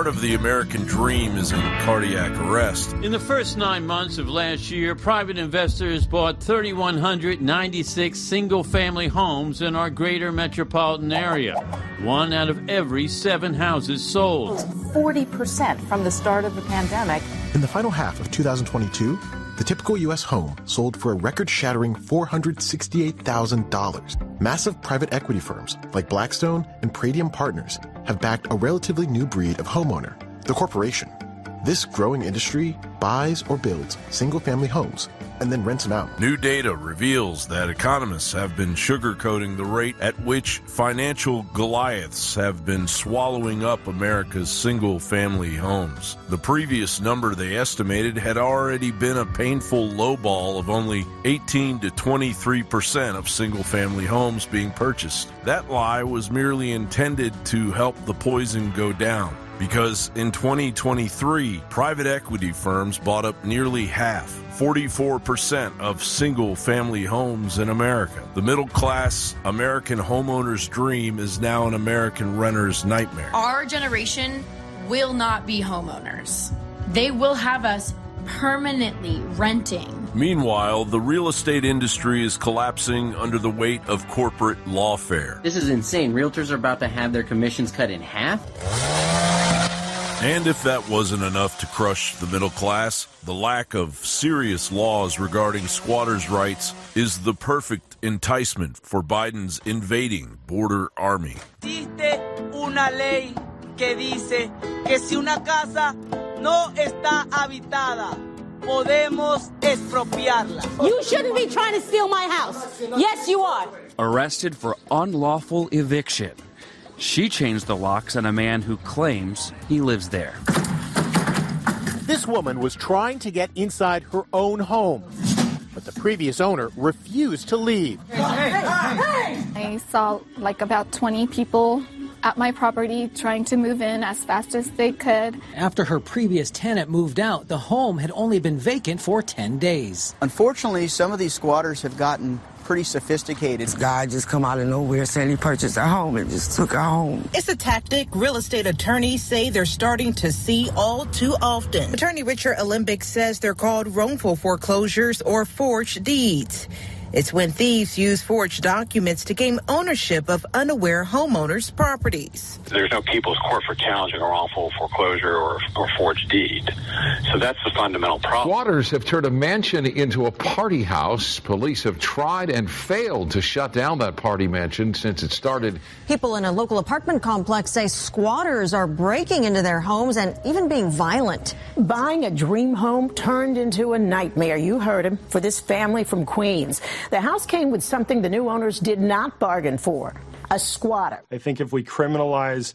of the American dream is in cardiac arrest. In the first 9 months of last year, private investors bought 3,196 single-family homes in our greater metropolitan area. 1 out of every 7 houses sold. 40% from the start of the pandemic. In the final half of 2022, the typical U.S. home sold for a record-shattering $468,000. Massive private equity firms like Blackstone and Pradium Partners have backed a relatively new breed of homeowner, the corporation. This growing industry buys or builds single-family homes and then rents them out. New data reveals that economists have been sugarcoating the rate at which financial Goliaths have been swallowing up America's single-family homes. The previous number they estimated had already been a painful lowball of only 18 to 23% of single-family homes being purchased. That lie was merely intended to help the poison go down, because in 2023, private equity firms bought up nearly half, 44% of single-family homes in America. The middle-class American homeowner's dream is now an American renter's nightmare. Our generation will not be homeowners. They will have us permanently renting. Meanwhile, the real estate industry is collapsing under the weight of corporate lawfare. This is insane. Realtors are about to have their commissions cut in half. And if that wasn't enough to crush the middle class, the lack of serious laws regarding squatters' rights is the perfect enticement for Biden's invading border army. Existe una ley que dice que si una casa no está habitada, podemos expropiarla. You shouldn't be trying to steal my house. Yes, you are. Arrested for unlawful eviction. She changed the locks on a man who claims he lives there. This woman was trying to get inside her own home, but the previous owner refused to leave. I saw about 20 people at my property trying to move in as fast as they could. After her previous tenant moved out, the home had only been vacant for 10 days. Unfortunately, some of these squatters have gotten pretty sophisticated. This guy just come out of nowhere saying he purchased a home and just took a home. It's a tactic real estate attorneys say they're starting to see all too often. Attorney Richard Alembic says they're called wrongful foreclosures or forged deeds. It's when thieves use forged documents to gain ownership of unaware homeowners' properties. There's no people's court for challenging a wrongful foreclosure or forged deed. So that's the fundamental problem. Squatters have turned a mansion into a party house. Police have tried and failed to shut down that party mansion since it started. People in a local apartment complex say squatters are breaking into their homes and even being violent. Buying a dream home turned into a nightmare. You heard him, for this family from Queens. The house came with something the new owners did not bargain for, a squatter. I think if we criminalize,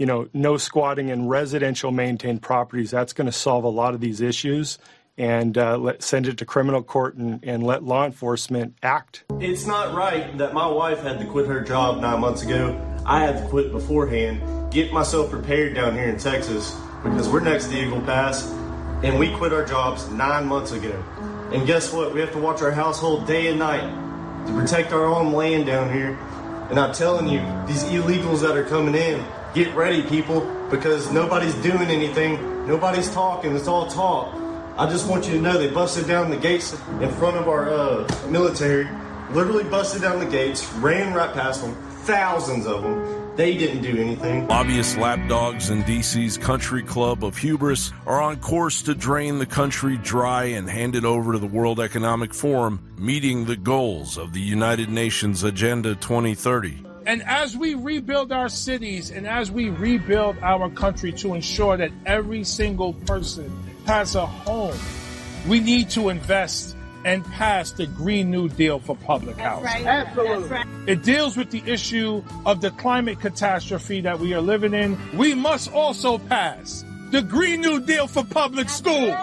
no squatting in residential maintained properties, that's going to solve a lot of these issues and send it to criminal court and let law enforcement act. It's not right that my wife had to quit her job 9 months ago. I had to quit beforehand, get myself prepared down here in Texas because we're next to Eagle Pass, and we quit our jobs 9 months ago. And guess what? We have to watch our household day and night to protect our own land down here. And I'm telling you, these illegals that are coming in, get ready, people, because nobody's doing anything. Nobody's talking. It's all talk. I just want you to know they busted down the gates in front of our military, literally busted down the gates, ran right past them, thousands of them. They didn't do anything. Lobbyist lapdogs in D.C.'s country club of hubris are on course to drain the country dry and hand it over to the World Economic Forum, meeting the goals of the United Nations Agenda 2030. And as we rebuild our cities and as we rebuild our country to ensure that every single person has a home, we need to invest and pass the Green New Deal for public housing. Right. Absolutely. Right. It deals with the issue of the climate catastrophe that we are living in. We must also pass the Green New Deal for public schools.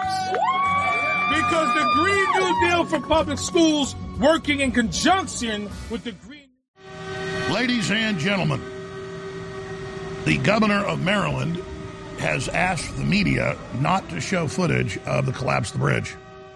Because the Green New Deal for public schools, working in conjunction with the Green... Ladies and gentlemen, the governor of Maryland has asked the media not to show footage of the collapse of the bridge.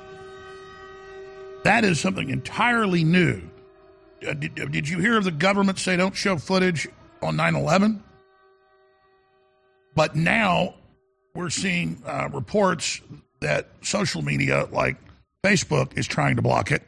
That is something entirely new. Did you hear the government say don't show footage on 9/11? But now we're seeing reports that social media like Facebook is trying to block it.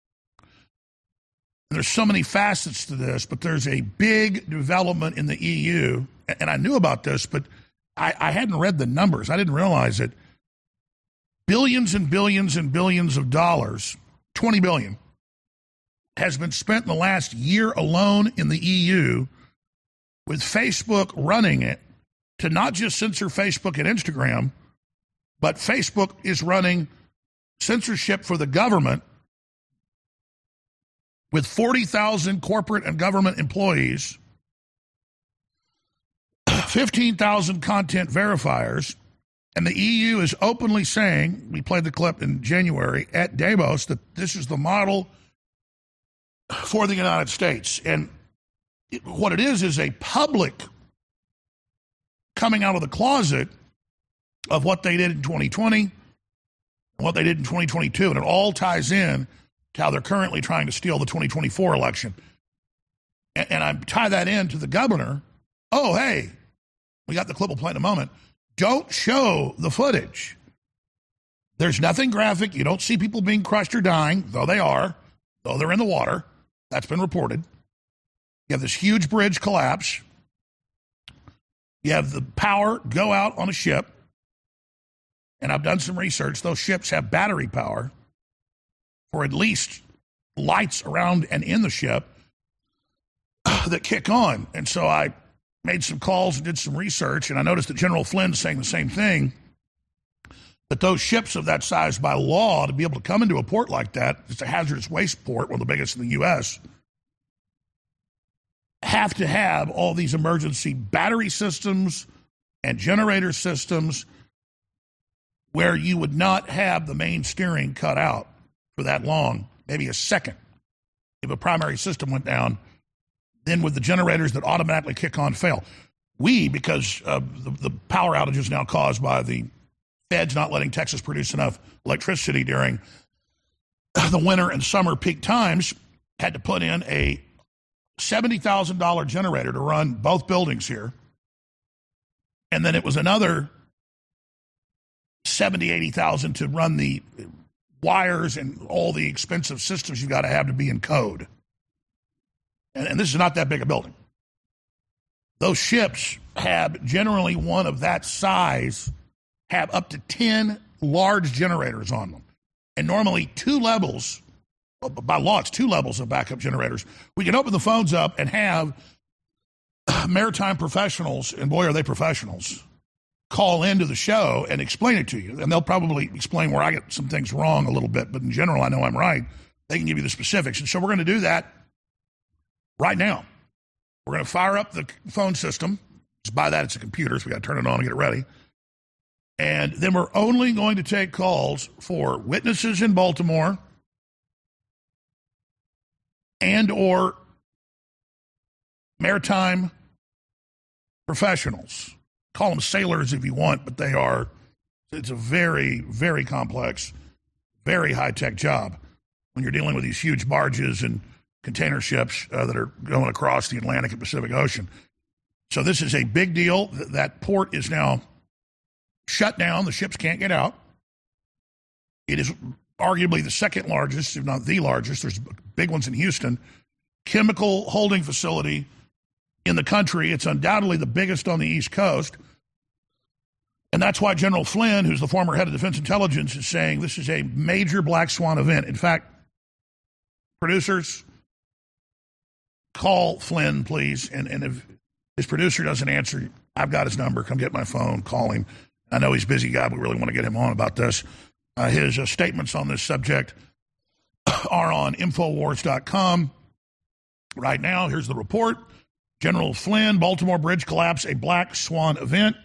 And there's so many facets to this, but there's a big development in the EU, and I knew about this, but I hadn't read the numbers. I didn't realize it. Billions and billions and billions of dollars, 20 billion, has been spent in the last year alone in the EU with Facebook running it to not just censor Facebook and Instagram, but Facebook is running censorship for the government with 40,000 corporate and government employees, 15,000 content verifiers, and the EU is openly saying, we played the clip in January at Davos, that this is the model for the United States. And what it is a public coming out of the closet of what they did in 2020 and what they did in 2022. And it all ties in to how they're currently trying to steal the 2024 election. And I tie that in to the governor. Oh, hey, we got the clip we'll play in a moment. Don't show the footage. There's nothing graphic. You don't see people being crushed or dying, though they are, though they're in the water. That's been reported. You have this huge bridge collapse. You have the power go out on a ship. And I've done some research. Those ships have battery power for at least lights around and in the ship that kick on. And so I made some calls and did some research, and I noticed that General Flynn's saying the same thing, that those ships of that size by law, to be able to come into a port like that, it's a hazardous waste port, one of the biggest in the U.S., have to have all these emergency battery systems and generator systems where you would not have the main steering cut out for that long, maybe a second. If a primary system went down, then with the generators that automatically kick on fail. We, because of the power outages now caused by the feds not letting Texas produce enough electricity during the winter and summer peak times, had to put in a $70,000 generator to run both buildings here. And then it was another $70,000, $80,000 to run the wires and all the expensive systems you've got to have to be in code. And this is not that big a building. Those ships have generally one of that size, have up to 10 large generators on them. And normally 2 levels, by law it's 2 levels of backup generators. We can open the phones up and have maritime professionals, and boy are they professionals, call into the show and explain it to you. And they'll probably explain where I get some things wrong a little bit, but in general I know I'm right. They can give you the specifics. And so we're going to do that right now. We're going to fire up the phone system. Just by that, it's a computer, so we got to turn it on and get it ready. And then we're only going to take calls for witnesses in Baltimore and or maritime professionals. Call them sailors if you want, but it's a very, very complex, very high-tech job when you're dealing with these huge barges and container ships that are going across the Atlantic and Pacific Ocean. So this is a big deal. That port is now shut down. The ships can't get out. It is arguably the second largest, if not the largest, there's big ones in Houston, chemical holding facility in the country. It's undoubtedly the biggest on the East Coast. And that's why General Flynn, who's the former head of Defense Intelligence, is saying this is a major black swan event. In fact, producers, call Flynn, please. And if his producer doesn't answer, I've got his number. Come get my phone. Call him. I know he's a busy guy. We really want to get him on about this. His statements on this subject are on Infowars.com. Right now, here's the report. General Flynn, Baltimore Bridge collapse, a black swan event.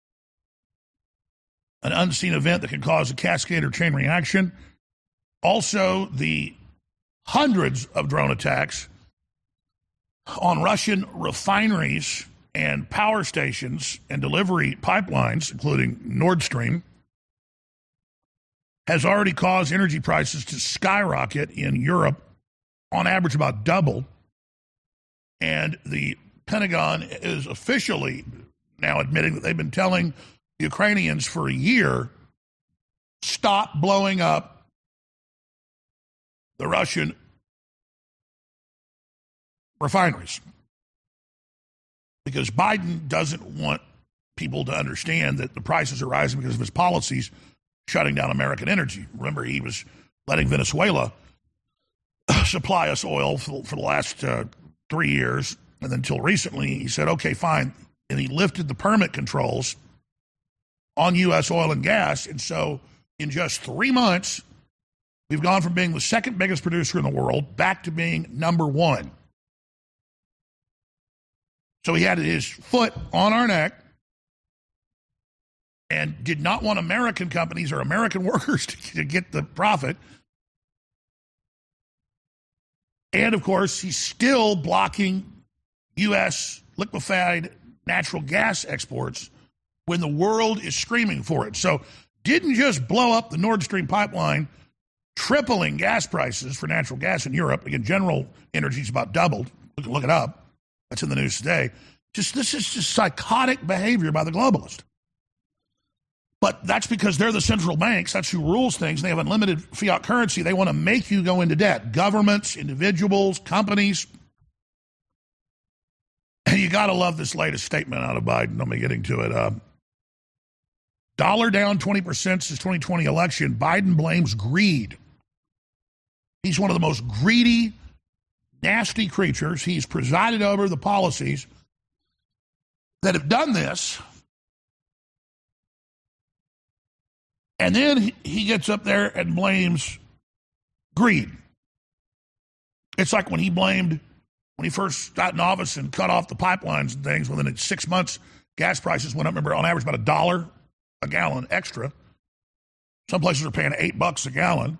An unseen event that can cause a cascade or chain reaction. Also, the hundreds of drone attacks on Russian refineries and power stations and delivery pipelines, including Nord Stream, has already caused energy prices to skyrocket in Europe, on average about double. And the Pentagon is officially now admitting that they've been telling Ukrainians for a year stop blowing up the Russian refineries. Because Biden doesn't want people to understand that the prices are rising because of his policies shutting down American energy. Remember, he was letting Venezuela supply us oil for the last 3 years. And then until recently, he said, okay, fine. And he lifted the permit controls on U.S. oil and gas. And so in just 3 months, we've gone from being the second biggest producer in the world back to being number one. So he had his foot on our neck and did not want American companies or American workers to get the profit. And, of course, he's still blocking U.S. liquefied natural gas exports when the world is screaming for it. So didn't just blow up the Nord Stream pipeline, tripling gas prices for natural gas in Europe. Again, General Energy's about doubled. Look it up. That's in the news today. This is just psychotic behavior by the globalists. But that's because they're the central banks. That's who rules things. They have unlimited fiat currency. They want to make you go into debt. Governments, individuals, companies. And you got to love this latest statement out of Biden. I'm getting to it. Dollar down 20% since 2020 election. Biden blames greed. He's one of the most greedy, nasty creatures. He's presided over the policies that have done this. And then he gets up there and blames greed. It's like when he first got in office and cut off the pipelines and things, within 6 months, gas prices went up, remember, on average about $1 a gallon extra. Some places are paying $8 a gallon.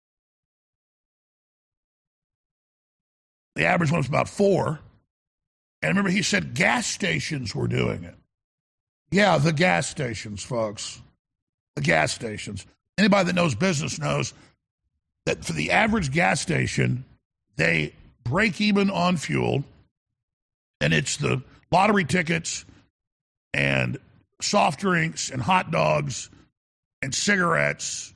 The average one was about $4. And remember, he said gas stations were doing it. Yeah, the gas stations, folks. The gas stations. Anybody that knows business knows that for the average gas station, they break even on fuel, and it's the lottery tickets and soft drinks and hot dogs and cigarettes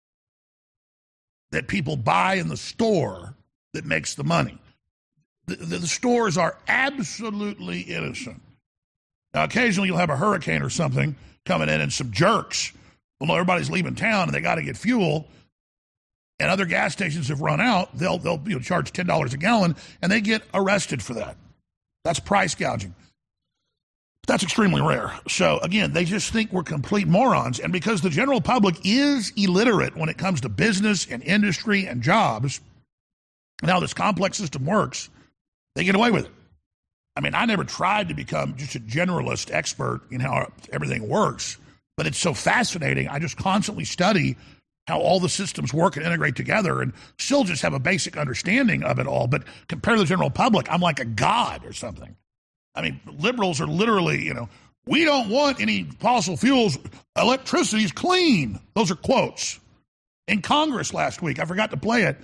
that people buy in the store that makes the money. The stores are absolutely innocent. Now, occasionally you'll have a hurricane or something coming in and some jerks. Well, no, everybody's leaving town and they got to get fuel, and other gas stations have run out. They'll charge $10 a gallon, and they get arrested for that. That's price gouging. That's extremely rare. So, again, they just think we're complete morons. And because the general public is illiterate when it comes to business and industry and jobs, and how this complex system works, they get away with it. I mean, I never tried to become just a generalist expert in how everything works, but it's so fascinating. I just constantly study how all the systems work and integrate together and still just have a basic understanding of it all. But compared to the general public, I'm like a god or something. I mean, liberals are literally, we don't want any fossil fuels. Electricity's clean. Those are quotes. In Congress last week, I forgot to play it,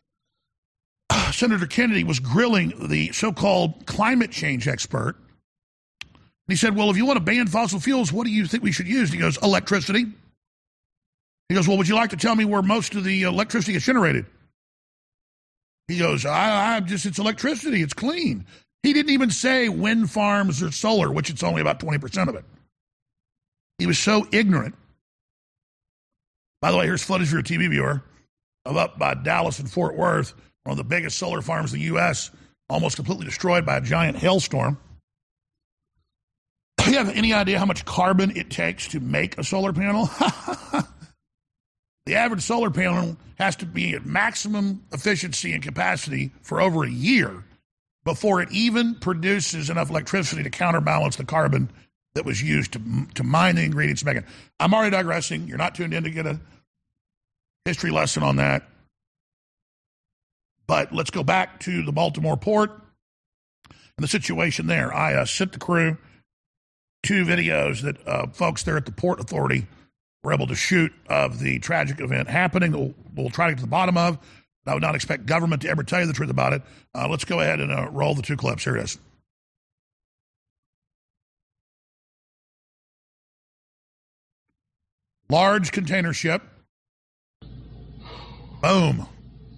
Senator Kennedy was grilling the so-called climate change expert. And he said, well, if you want to ban fossil fuels, what do you think we should use? And he goes, electricity. He goes, well, would you like to tell me where most of the electricity is generated? He goes, it's electricity. It's clean. He didn't even say wind farms or solar, which it's only about 20% of it. He was so ignorant. By the way, here's footage for your TV viewer of up by Dallas and Fort Worth, one of the biggest solar farms in the U.S., almost completely destroyed by a giant hailstorm. Do you have any idea how much carbon it takes to make a solar panel? The average solar panel has to be at maximum efficiency and capacity for over a year before it even produces enough electricity to counterbalance the carbon that was used to mine the ingredients to make it. I'm already digressing. You're not tuned in to get a history lesson on that. But let's go back to the Baltimore port and the situation there. I sent the crew 2 videos that folks there at the Port Authority were able to shoot of the tragic event happening. We'll try to get to the bottom of. I would not expect government to ever tell you the truth about it. Let's go ahead and roll the 2 clips. Here it is. large container ship. Boom.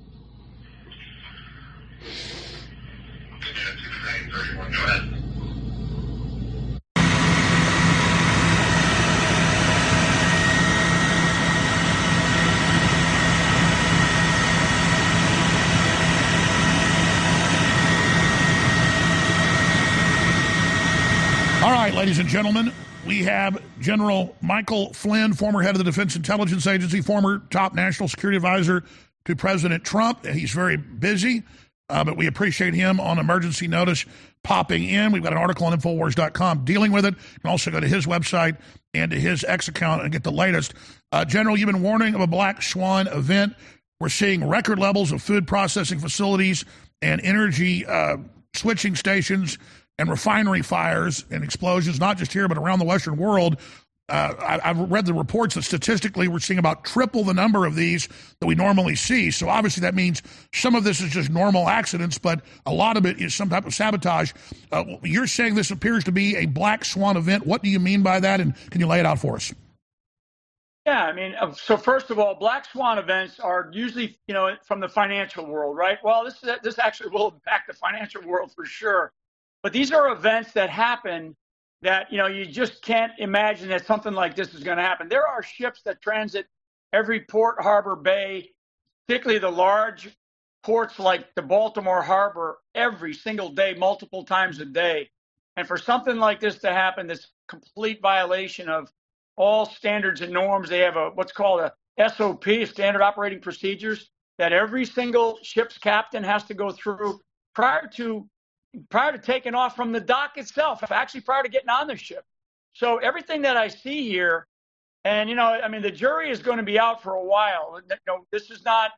All right, ladies and gentlemen, we have General Michael Flynn, former head of the Defense Intelligence Agency, former top national security advisor to President Trump. He's very busy, but we appreciate him on emergency notice popping in. We've got an article on Infowars.com dealing with it. You can also go to his website and to his X account and get the latest. General, you've been warning of a black swan event. We're seeing record levels of food processing facilities and energy switching stations and refinery fires and explosions, not just here, but around the Western world. I've read the reports that statistically we're seeing about triple the number of these that we normally see. So obviously that means some of this is just normal accidents, but a lot of it is some type of sabotage. You're saying this appears to be a black swan event. What do you mean by that, and can you lay it out for us? Yeah, I mean, so first of all, black swan events are usually, from the financial world, right? Well, this actually will impact the financial world for sure. But these are events that happen that, you just can't imagine that something like this is going to happen. There are ships that transit every port, harbor, bay, particularly the large ports like the Baltimore Harbor, every single day, multiple times a day. And for something like this to happen, this complete violation of all standards and norms, they have what's called a SOP, standard operating procedures, that every single ship's captain has to go through prior to taking off from the dock itself, actually prior to getting on the ship. So everything that I see here, and, the jury is going to be out for a while. This is not,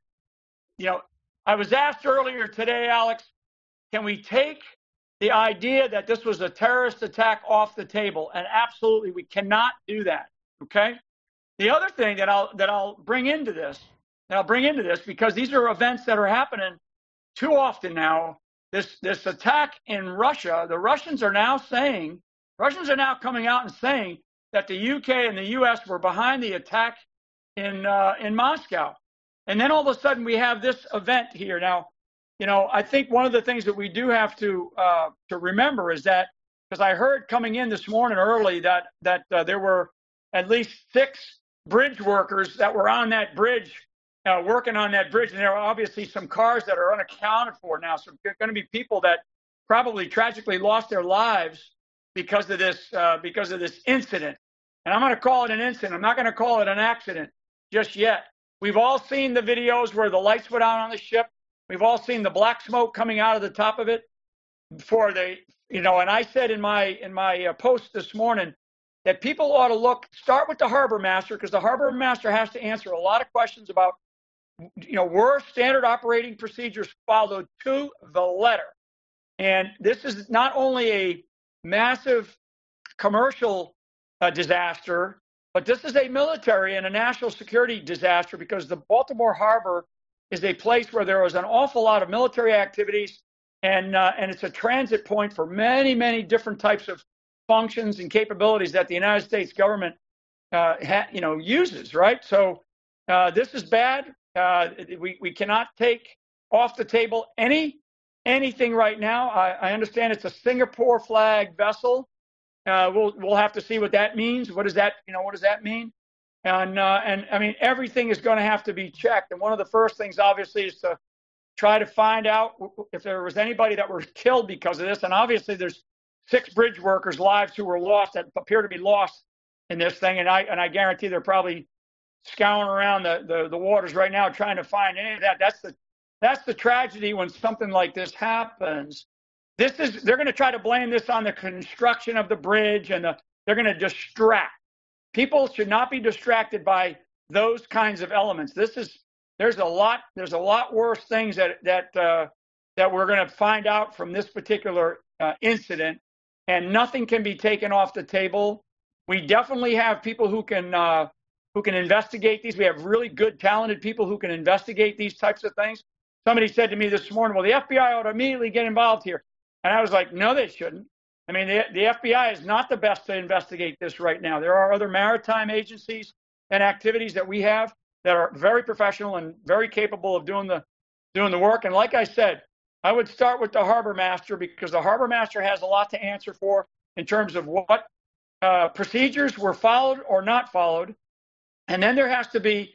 I was asked earlier today, Alex, can we take the idea that this was a terrorist attack off the table? And absolutely, we cannot do that, okay? The other thing that I'll bring into this, because these are events that are happening too often now. This attack in Russia, the Russians are now coming out and saying that the UK and the US were behind the attack in Moscow. And then all of a sudden we have this event here. Now, I think one of the things that we do have to remember is that, because I heard coming in this morning early that there were at least 6 bridge workers that were on that bridge, working on that bridge, and there are obviously some cars that are unaccounted for now. So there are going to be people that probably tragically lost their lives because of this incident. And I'm going to call it an incident. I'm not going to call it an accident just yet. We've all seen the videos where the lights went out on the ship. We've all seen the black smoke coming out of the top of it. And I said in my post this morning that people ought to start with the harbor master, because the harbor master has to answer a lot of questions about, were standard operating procedures followed to the letter? And this is not only a massive commercial disaster, but this is a military and a national security disaster, because the Baltimore Harbor is a place where there is an awful lot of military activities, and it's a transit point for many, many different types of functions and capabilities that the United States government uses, right? So this is bad. We cannot take off the table anything right now. I understand it's a Singapore flag vessel. We'll have to see what that means. What does that mean? And I mean, everything is going to have to be checked. And one of the first things, obviously, is to try to find out if there was anybody that were killed because of this. And obviously, there's 6 bridge workers' lives who were lost, that appear to be lost in this thing. And I guarantee they're probably scouring around the waters right now trying to find any of that. That's the tragedy when something like this happens. They're going to try to blame this on the construction of the bridge, and they're going to distract. People should not be distracted by those kinds of elements. There's a lot worse things that we're going to find out from this particular incident, and nothing can be taken off the table. We definitely have people who can investigate these. We have really good, talented people who can investigate these types of things. Somebody said to me this morning, well, the FBI ought to immediately get involved here. And I was like, no, they shouldn't. I mean, the FBI is not the best to investigate this right now. There are other maritime agencies and activities that we have that are very professional and very capable of doing the work. And like I said, I would start with the harbor master, because the harbor master has a lot to answer for in terms of what procedures were followed or not followed. And then there has to be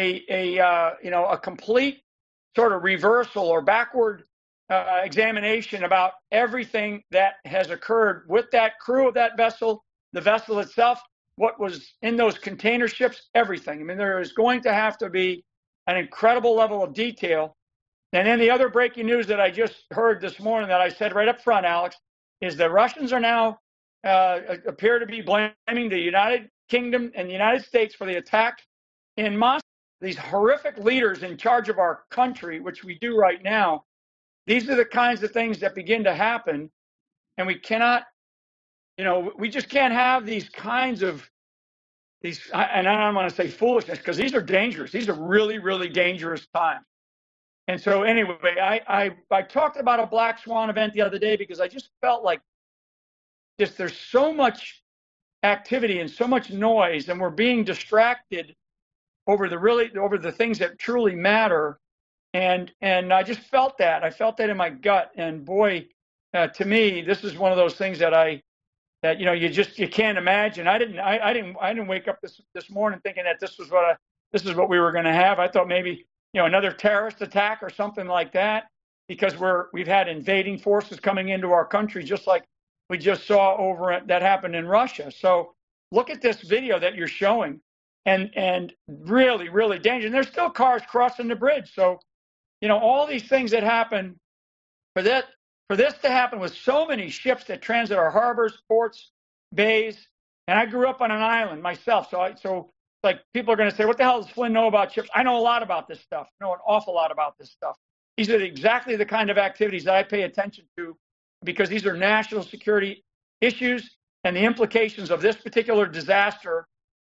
a complete sort of reversal or backward examination about everything that has occurred with that crew of that vessel, the vessel itself, what was in those container ships, everything. I mean, there is going to have to be an incredible level of detail. And then the other breaking news that I just heard this morning that I said right up front, Alex, is the Russians are now appear to be blaming the United Kingdom and the United States for the attack in Moscow. These horrific leaders in charge of our country, which we do right now, these are the kinds of things that begin to happen. And we cannot, we just can't have these kinds of and I don't want to say foolishness, because these are dangerous. These are really, really dangerous times. And so anyway, I talked about a black swan event the other day because I just felt like there's so much activity and so much noise, and we're being distracted over the things that truly matter. And I just felt that. I felt that in my gut. And boy, to me, this is one of those things that you can't imagine. I didn't wake up this morning thinking that this is what we were going to have. I thought maybe another terrorist attack or something like that, because we've had invading forces coming into our country, just like we just saw that happened in Russia. So look at this video that you're showing, and really, really dangerous. And there's still cars crossing the bridge. So, all these things that happen, for this to happen with so many ships that transit our harbors, ports, bays. And I grew up on an island myself. So like, people are going to say, what the hell does Flynn know about ships? I know a lot about this stuff. I know an awful lot about this stuff. These are exactly the kind of activities that I pay attention to, because these are national security issues, and the implications of this particular disaster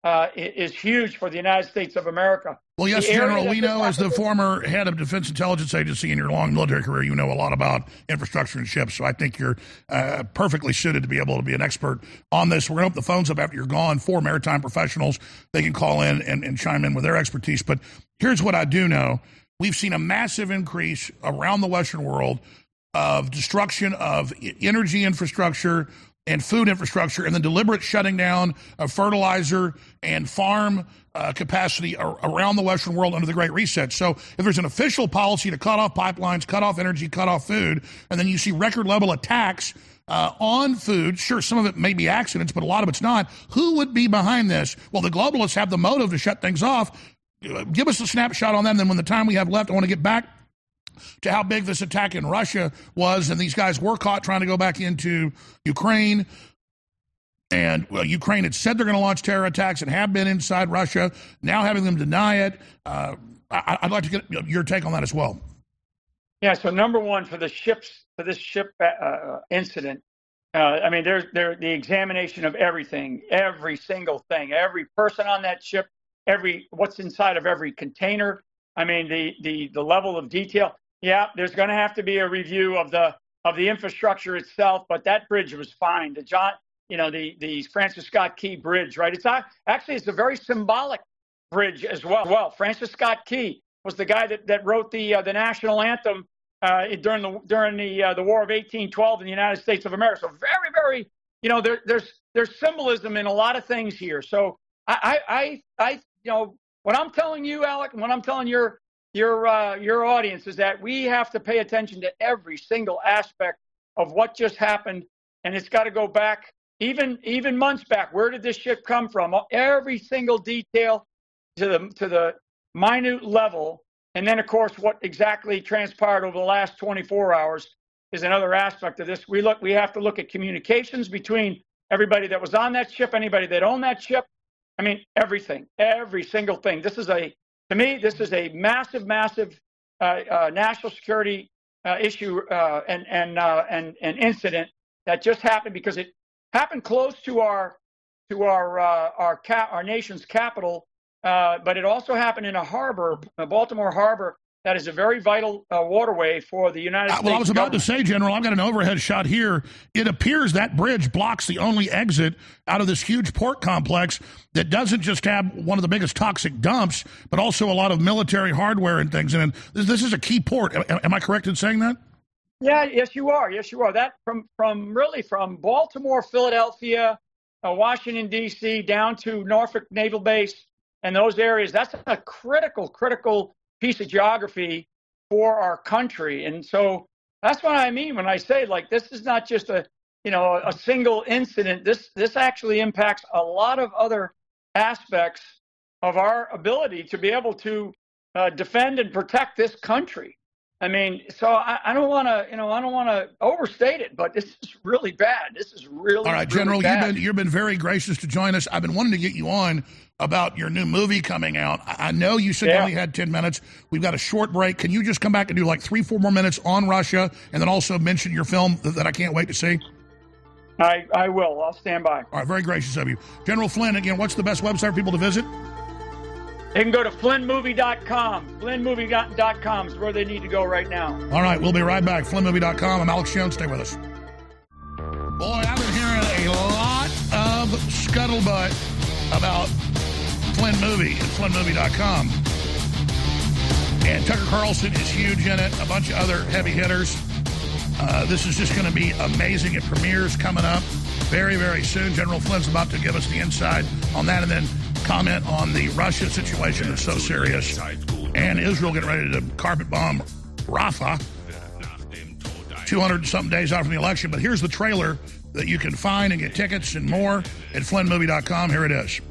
is huge for the United States of America. Well, yes, General, we know, as the former head of Defense Intelligence Agency in your long military career, you know a lot about infrastructure and ships. So I think you're perfectly suited to be able to be an expert on this. We're going to open the phones up after you're gone for maritime professionals. They can call in and chime in with their expertise. But here's what I do know. We've seen a massive increase around the Western world of destruction of energy infrastructure and food infrastructure, and the deliberate shutting down of fertilizer and farm capacity around the Western world under the Great Reset. So if there's an official policy to cut off pipelines, cut off energy, cut off food, and then you see record level attacks on food, sure, some of it may be accidents, but a lot of it's not. Who would be behind this? Well, the globalists have the motive to shut things off. Give us a snapshot on that, and then when the time we have left, I want to get back to how big this attack in Russia was, and these guys were caught trying to go back into Ukraine. And Ukraine had said they're going to launch terror attacks and have been inside Russia, now having them deny it. I'd like to get your take on that as well. Yeah, so number one, for this ship incident, there's the examination of everything, every single thing, every person on that ship, what's inside of every container. The level of detail. Yeah, there's going to have to be a review of the infrastructure itself, but that bridge was fine. The Francis Scott Key Bridge, right? It's a very symbolic bridge as well. Francis Scott Key was the guy that wrote the national anthem during the War of 1812 in the United States of America. So very, very, there's symbolism in a lot of things here. So I what I'm telling you, Alec, and what I'm telling your audience is that we have to pay attention to every single aspect of what just happened, and it's got to go back even months back. Where did this ship come from? Every single detail to the minute level, and then of course what exactly transpired over the last 24 hours is another aspect of this. We have to look at communications between everybody that was on that ship, anybody that owned that ship. Everything, every single thing. This is a massive national security issue and incident that just happened because it happened close to our nation's capital, but it also happened in a harbor, Baltimore Harbor, that is a very vital waterway for the United States. Well, I was about to say, General, I've got an overhead shot here. It appears that bridge blocks the only exit out of this huge port complex that doesn't just have one of the biggest toxic dumps, but also a lot of military hardware and things. And this is a key port. Am I correct in saying that? Yeah, yes, you are. Yes, you are. That from Baltimore, Philadelphia, Washington, D.C., down to Norfolk Naval Base and those areas, that's a critical piece of geography for our country. And so that's what I mean when I say, like, this is not just a single incident. This actually impacts a lot of other aspects of our ability to be able to defend and protect this country. I mean, so I don't want to overstate it, but this is really bad. This is really all right, General. Really you've been very gracious to join us. I've been wanting to get you on about your new movie coming out. I know you said you only had 10 minutes. We've got a short break. Can you just come back and do like 3-4 more minutes on Russia, and then also mention your film that I can't wait to see? I will. I'll stand by. All right, very gracious of you, General Flynn. Again, what's the best website for people to visit? They can go to FlynnMovie.com. FlynnMovie.com is where they need to go right now. All right, we'll be right back. FlynnMovie.com. I'm Alex Jones. Stay with us. Boy, I've been hearing a lot of scuttlebutt about Flynn Movie and FlynnMovie.com. And Tucker Carlson is huge in it. A bunch of other heavy hitters. This is just going to be amazing. It premieres coming up very, very soon. General Flynn's about to give us the inside on that, and then comment on the Russia situation that's so serious. And Israel getting ready to carpet bomb Rafah 200-something days out from the election. But here's the trailer that you can find and get tickets and more at FlynnMovie.com. Here it is.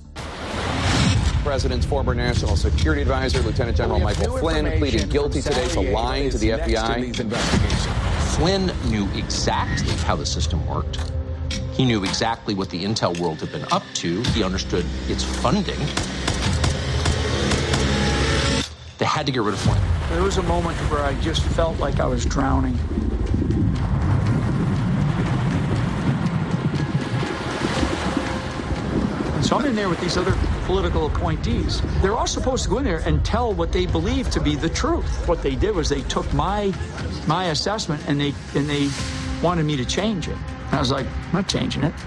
President's former national security advisor, Lieutenant General Michael Flynn, pleading guilty today to lying to the FBI. Flynn knew exactly how the system worked. He knew exactly what the intel world had been up to. He understood its funding. They had to get rid of Flynn. There was a moment where I just felt like I was drowning. And so I'm in there with these other political appointees. They're all supposed to go in there and tell what they believe to be the truth. What they did was they took my assessment and they wanted me to change it. I was like, I'm not changing it.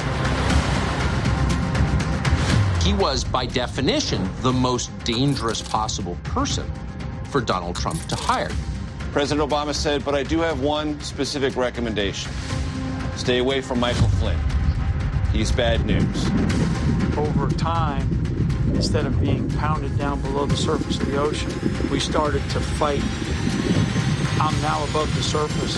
He was, by definition, the most dangerous possible person for Donald Trump to hire. President Obama said, but I do have one specific recommendation. Stay away from Michael Flynn. He's bad news. Over time, instead of being pounded down below the surface of the ocean, we started to fight. I'm now above the surface.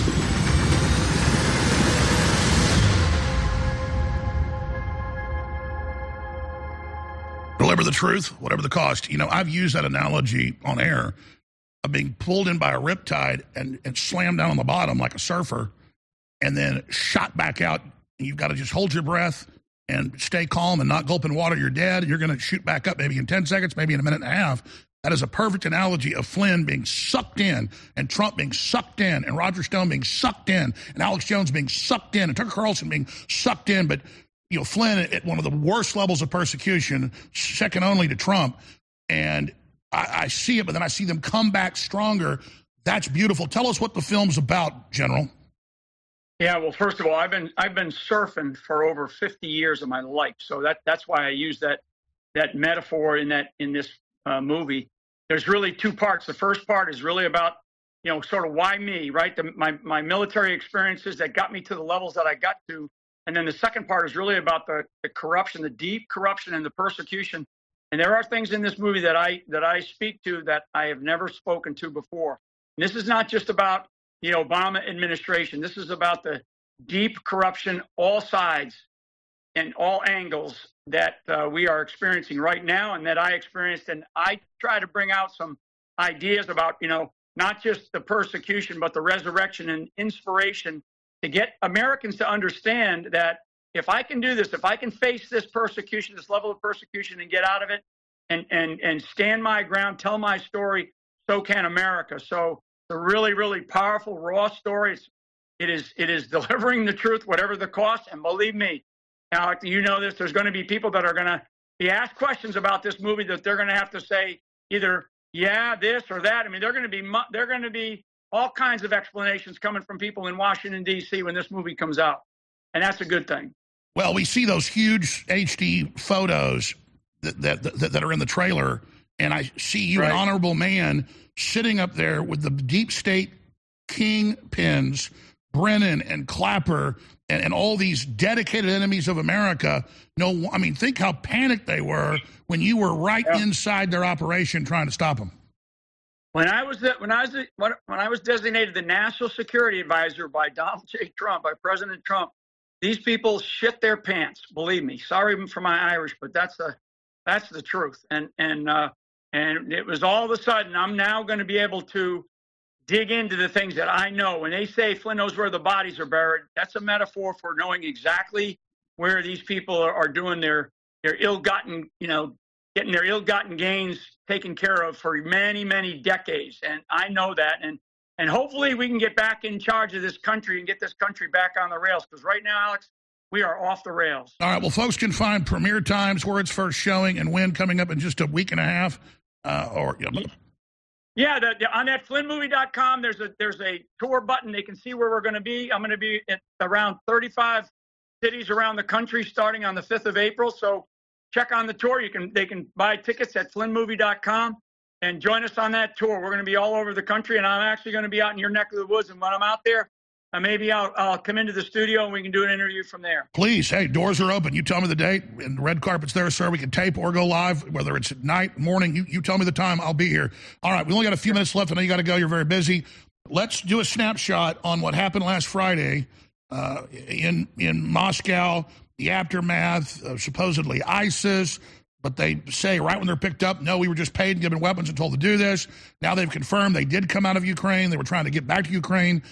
Deliver the truth, whatever the cost. You know, I've used that analogy on air of being pulled in by a riptide and slammed down on the bottom like a surfer and then shot back out. And you've got to just hold your breath and stay calm and not gulp in water. You're dead. You're going to shoot back up maybe in 10 seconds, maybe in a minute and a half. That is a perfect analogy of Flynn being sucked in and Trump being sucked in and Roger Stone being sucked in and Alex Jones being sucked in and Tucker Carlson being sucked in. But you know, Flynn at one of the worst levels of persecution, second only to Trump. And I see it, but then I see them come back stronger. That's beautiful. Tell us what the film's about, General. Yeah, well, first of all, I've been surfing for over 50 years of my life, so that's why I use that metaphor in this movie. There's really two parts. The first part is really about, you know, sort of why me, right? My military experiences that got me to the levels that I got to. And then the second part is really about the corruption, the deep corruption and the persecution. And there are things in this movie that I speak to that I have never spoken to before. And this is not just about the Obama administration. This is about the deep corruption, all sides and all angles that we are experiencing right now and that I experienced. And I try to bring out some ideas about, you know, not just the persecution, but the resurrection and inspiration to get Americans to understand that if I can do this, if I can face this persecution, this level of persecution and get out of it and stand my ground, tell my story, so can America. So it's a really, really powerful, raw story. It is delivering the truth, whatever the cost. And believe me, now, you know this, there's going to be people that are going to be asked questions about this movie that they're going to have to say either yeah, this or that. I mean, they're going to be all kinds of explanations coming from people in Washington, D.C. when this movie comes out. And that's a good thing. Well, we see those huge HD photos that are in the trailer, and I see you, an honorable man, sitting up there with the deep state kingpins, Brennan and Clapper, and all these dedicated enemies of America. No, I mean, think how panicked they were when you were right inside their operation trying to stop them. When I was designated the national security advisor by Donald J. Trump, by President Trump, these people shit their pants. Believe me. Sorry for my Irish, but that's the truth. And it was all of a sudden, I'm now going to be able to dig into the things that I know. When they say Flynn knows where the bodies are buried, that's a metaphor for knowing exactly where these people are doing their ill-gotten, getting their ill-gotten gains taken care of for many, many decades. And I know that. And hopefully we can get back in charge of this country and get this country back on the rails. Because right now, Alex, we are off the rails. All right. Well, folks can find premiere times, where it's first showing, and when coming up in just a week and a half. Yeah, on that FlynnMovie.com, there's a tour button. They can see where we're going to be. I'm going to be at around 35 cities around the country starting on the 5th of April. So check on the tour. They can buy tickets at FlynnMovie.com and join us on that tour. We're going to be all over the country, and I'm actually going to be out in your neck of the woods. And when I'm out there, maybe I'll come into the studio and we can do an interview from there. Please. Hey, doors are open. You tell me the date, and the red carpet's there, sir. We can tape or go live, whether it's at night, morning. You tell me the time. I'll be here. All right. We only got a few minutes left. I know you got to go. You're very busy. Let's do a snapshot on what happened last Friday in Moscow, the aftermath of supposedly ISIS. But they say right when they're picked up, no, we were just paid and given weapons and told to do this. Now they've confirmed they did come out of Ukraine. They were trying to get back to Ukraine.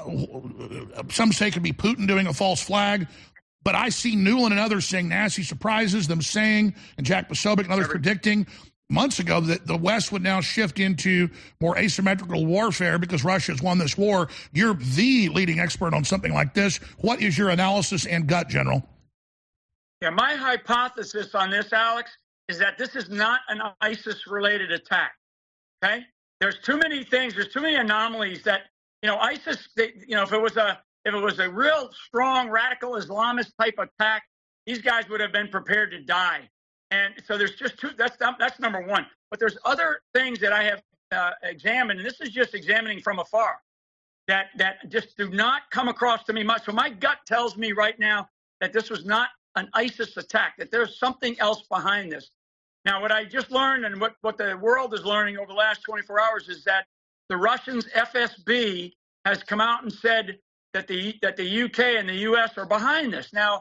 Some say it could be Putin doing a false flag. But I see Nuland and others saying nasty surprises, them saying, and Jack Posobiec and others predicting months ago that the West would now shift into more asymmetrical warfare because Russia has won this war. You're the leading expert on something like this. What is your analysis and gut, General? Yeah, my hypothesis on this, Alex, is that this is not an ISIS-related attack, okay? There's too many things, there's too many anomalies that, ISIS, if it was a real strong radical Islamist type attack, these guys would have been prepared to die. And so there's just that's number one. But there's other things that I have examined, and this is just examining from afar, that just do not come across to me much. So my gut tells me right now that this was not an ISIS attack, that there's something else behind this. Now, what I just learned and what the world is learning over the last 24 hours is that the Russians' FSB has come out and said that the UK and the US are behind this. Now,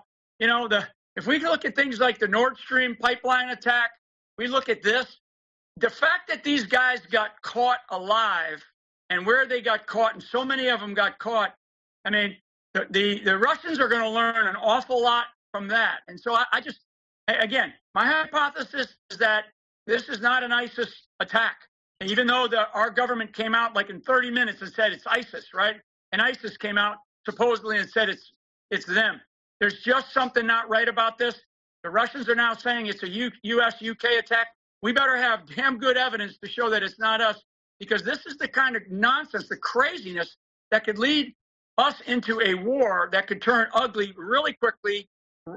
if we look at things like the Nord Stream pipeline attack, we look at this, the fact that these guys got caught alive and where they got caught, and so many of them got caught, I mean, the Russians are going to learn an awful lot from that. And so I just, again, my hypothesis is that this is not an ISIS attack. And even though our government came out like in 30 minutes and said it's ISIS, right? And ISIS came out supposedly and said it's them. There's just something not right about this. The Russians are now saying it's a U.S.-UK attack. We better have damn good evidence to show that it's not us, because this is the kind of nonsense, the craziness that could lead us into a war that could turn ugly really quickly,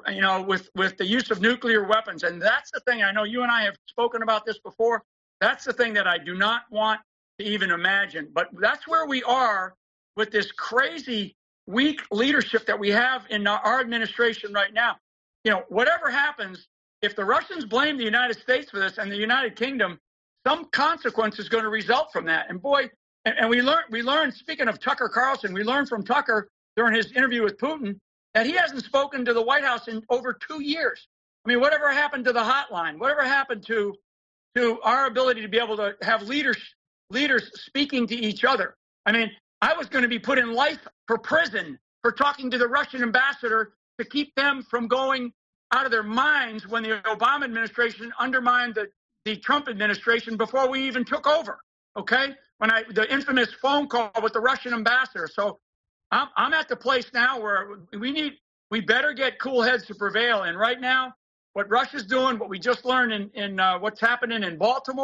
with the use of nuclear weapons. And that's the thing. I know you and I have spoken about this before. That's the thing that I do not want to even imagine. But that's where we are with this crazy, weak leadership that we have in our administration right now. Whatever happens, if the Russians blame the United States for this and the United Kingdom, some consequence is going to result from that. And boy, and we learned, speaking of Tucker Carlson, we learned from Tucker during his interview with Putin that he hasn't spoken to the White House in over 2 years. I mean, whatever happened to the hotline? Whatever happened to our ability to be able to have leaders speaking to each other? I mean, I was going to be put in life for prison for talking to the Russian ambassador to keep them from going out of their minds when the Obama administration undermined the Trump administration before we even took over. Okay, when the infamous phone call with the Russian ambassador. So I'm at the place now where we better get cool heads to prevail. And right now, what Russia's doing, what we just learned in what's happening in Baltimore,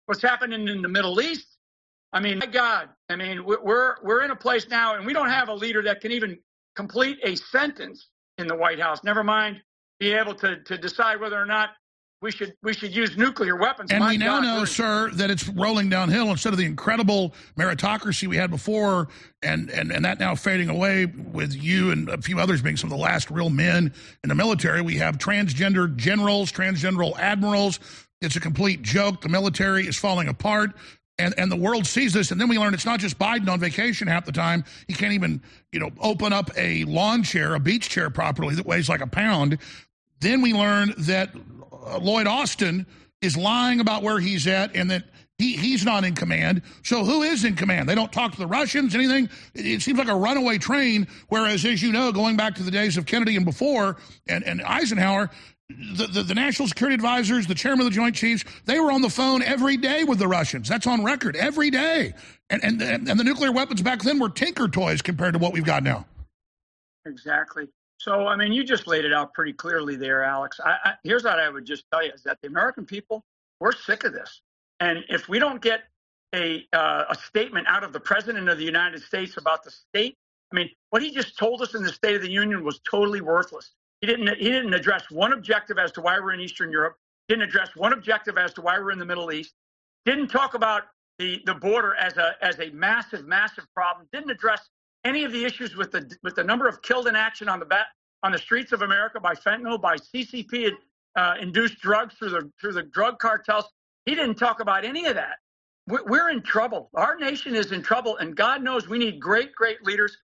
what's happening in the Middle East. I mean, my God, I mean, we're in a place now, and we don't have a leader that can even complete a sentence in the White House. Never mind be able to decide whether or not we should use nuclear weapons. And we now know, sir, that it's rolling downhill instead of the incredible meritocracy we had before, and that now fading away with you and a few others being some of the last real men in the military. We have transgender generals, transgender admirals. It's a complete joke. The military is falling apart. And the world sees this, and then we learn it's not just Biden on vacation half the time. He can't even, open up a lawn chair, a beach chair properly that weighs like a pound. Then we learn that Lloyd Austin is lying about where he's at and that he's not in command. So who is in command? They don't talk to the Russians, anything. It seems like a runaway train, whereas, as you know, going back to the days of Kennedy and before and Eisenhower, the national security advisors, the chairman of the Joint Chiefs, they were on the phone every day with the Russians. That's on record, every day. And the nuclear weapons back then were tinker toys compared to what we've got now. Exactly. So, I mean, you just laid it out pretty clearly there, Alex. Here's what I would just tell you, is that the American people, we're sick of this. And if we don't get a statement out of the President of the United States about the state, I mean, what he just told us in the State of the Union was totally worthless. He didn't address one objective as to why we're in Eastern Europe, didn't address one objective as to why we're in the Middle East, didn't talk about the border as a massive, massive problem, didn't address any of the issues with the number of killed in action on the streets of America by fentanyl, by CCP induced drugs through the drug cartels. He didn't talk about any of that. We're in trouble. Our nation is in trouble, and God knows we need great, great leaders.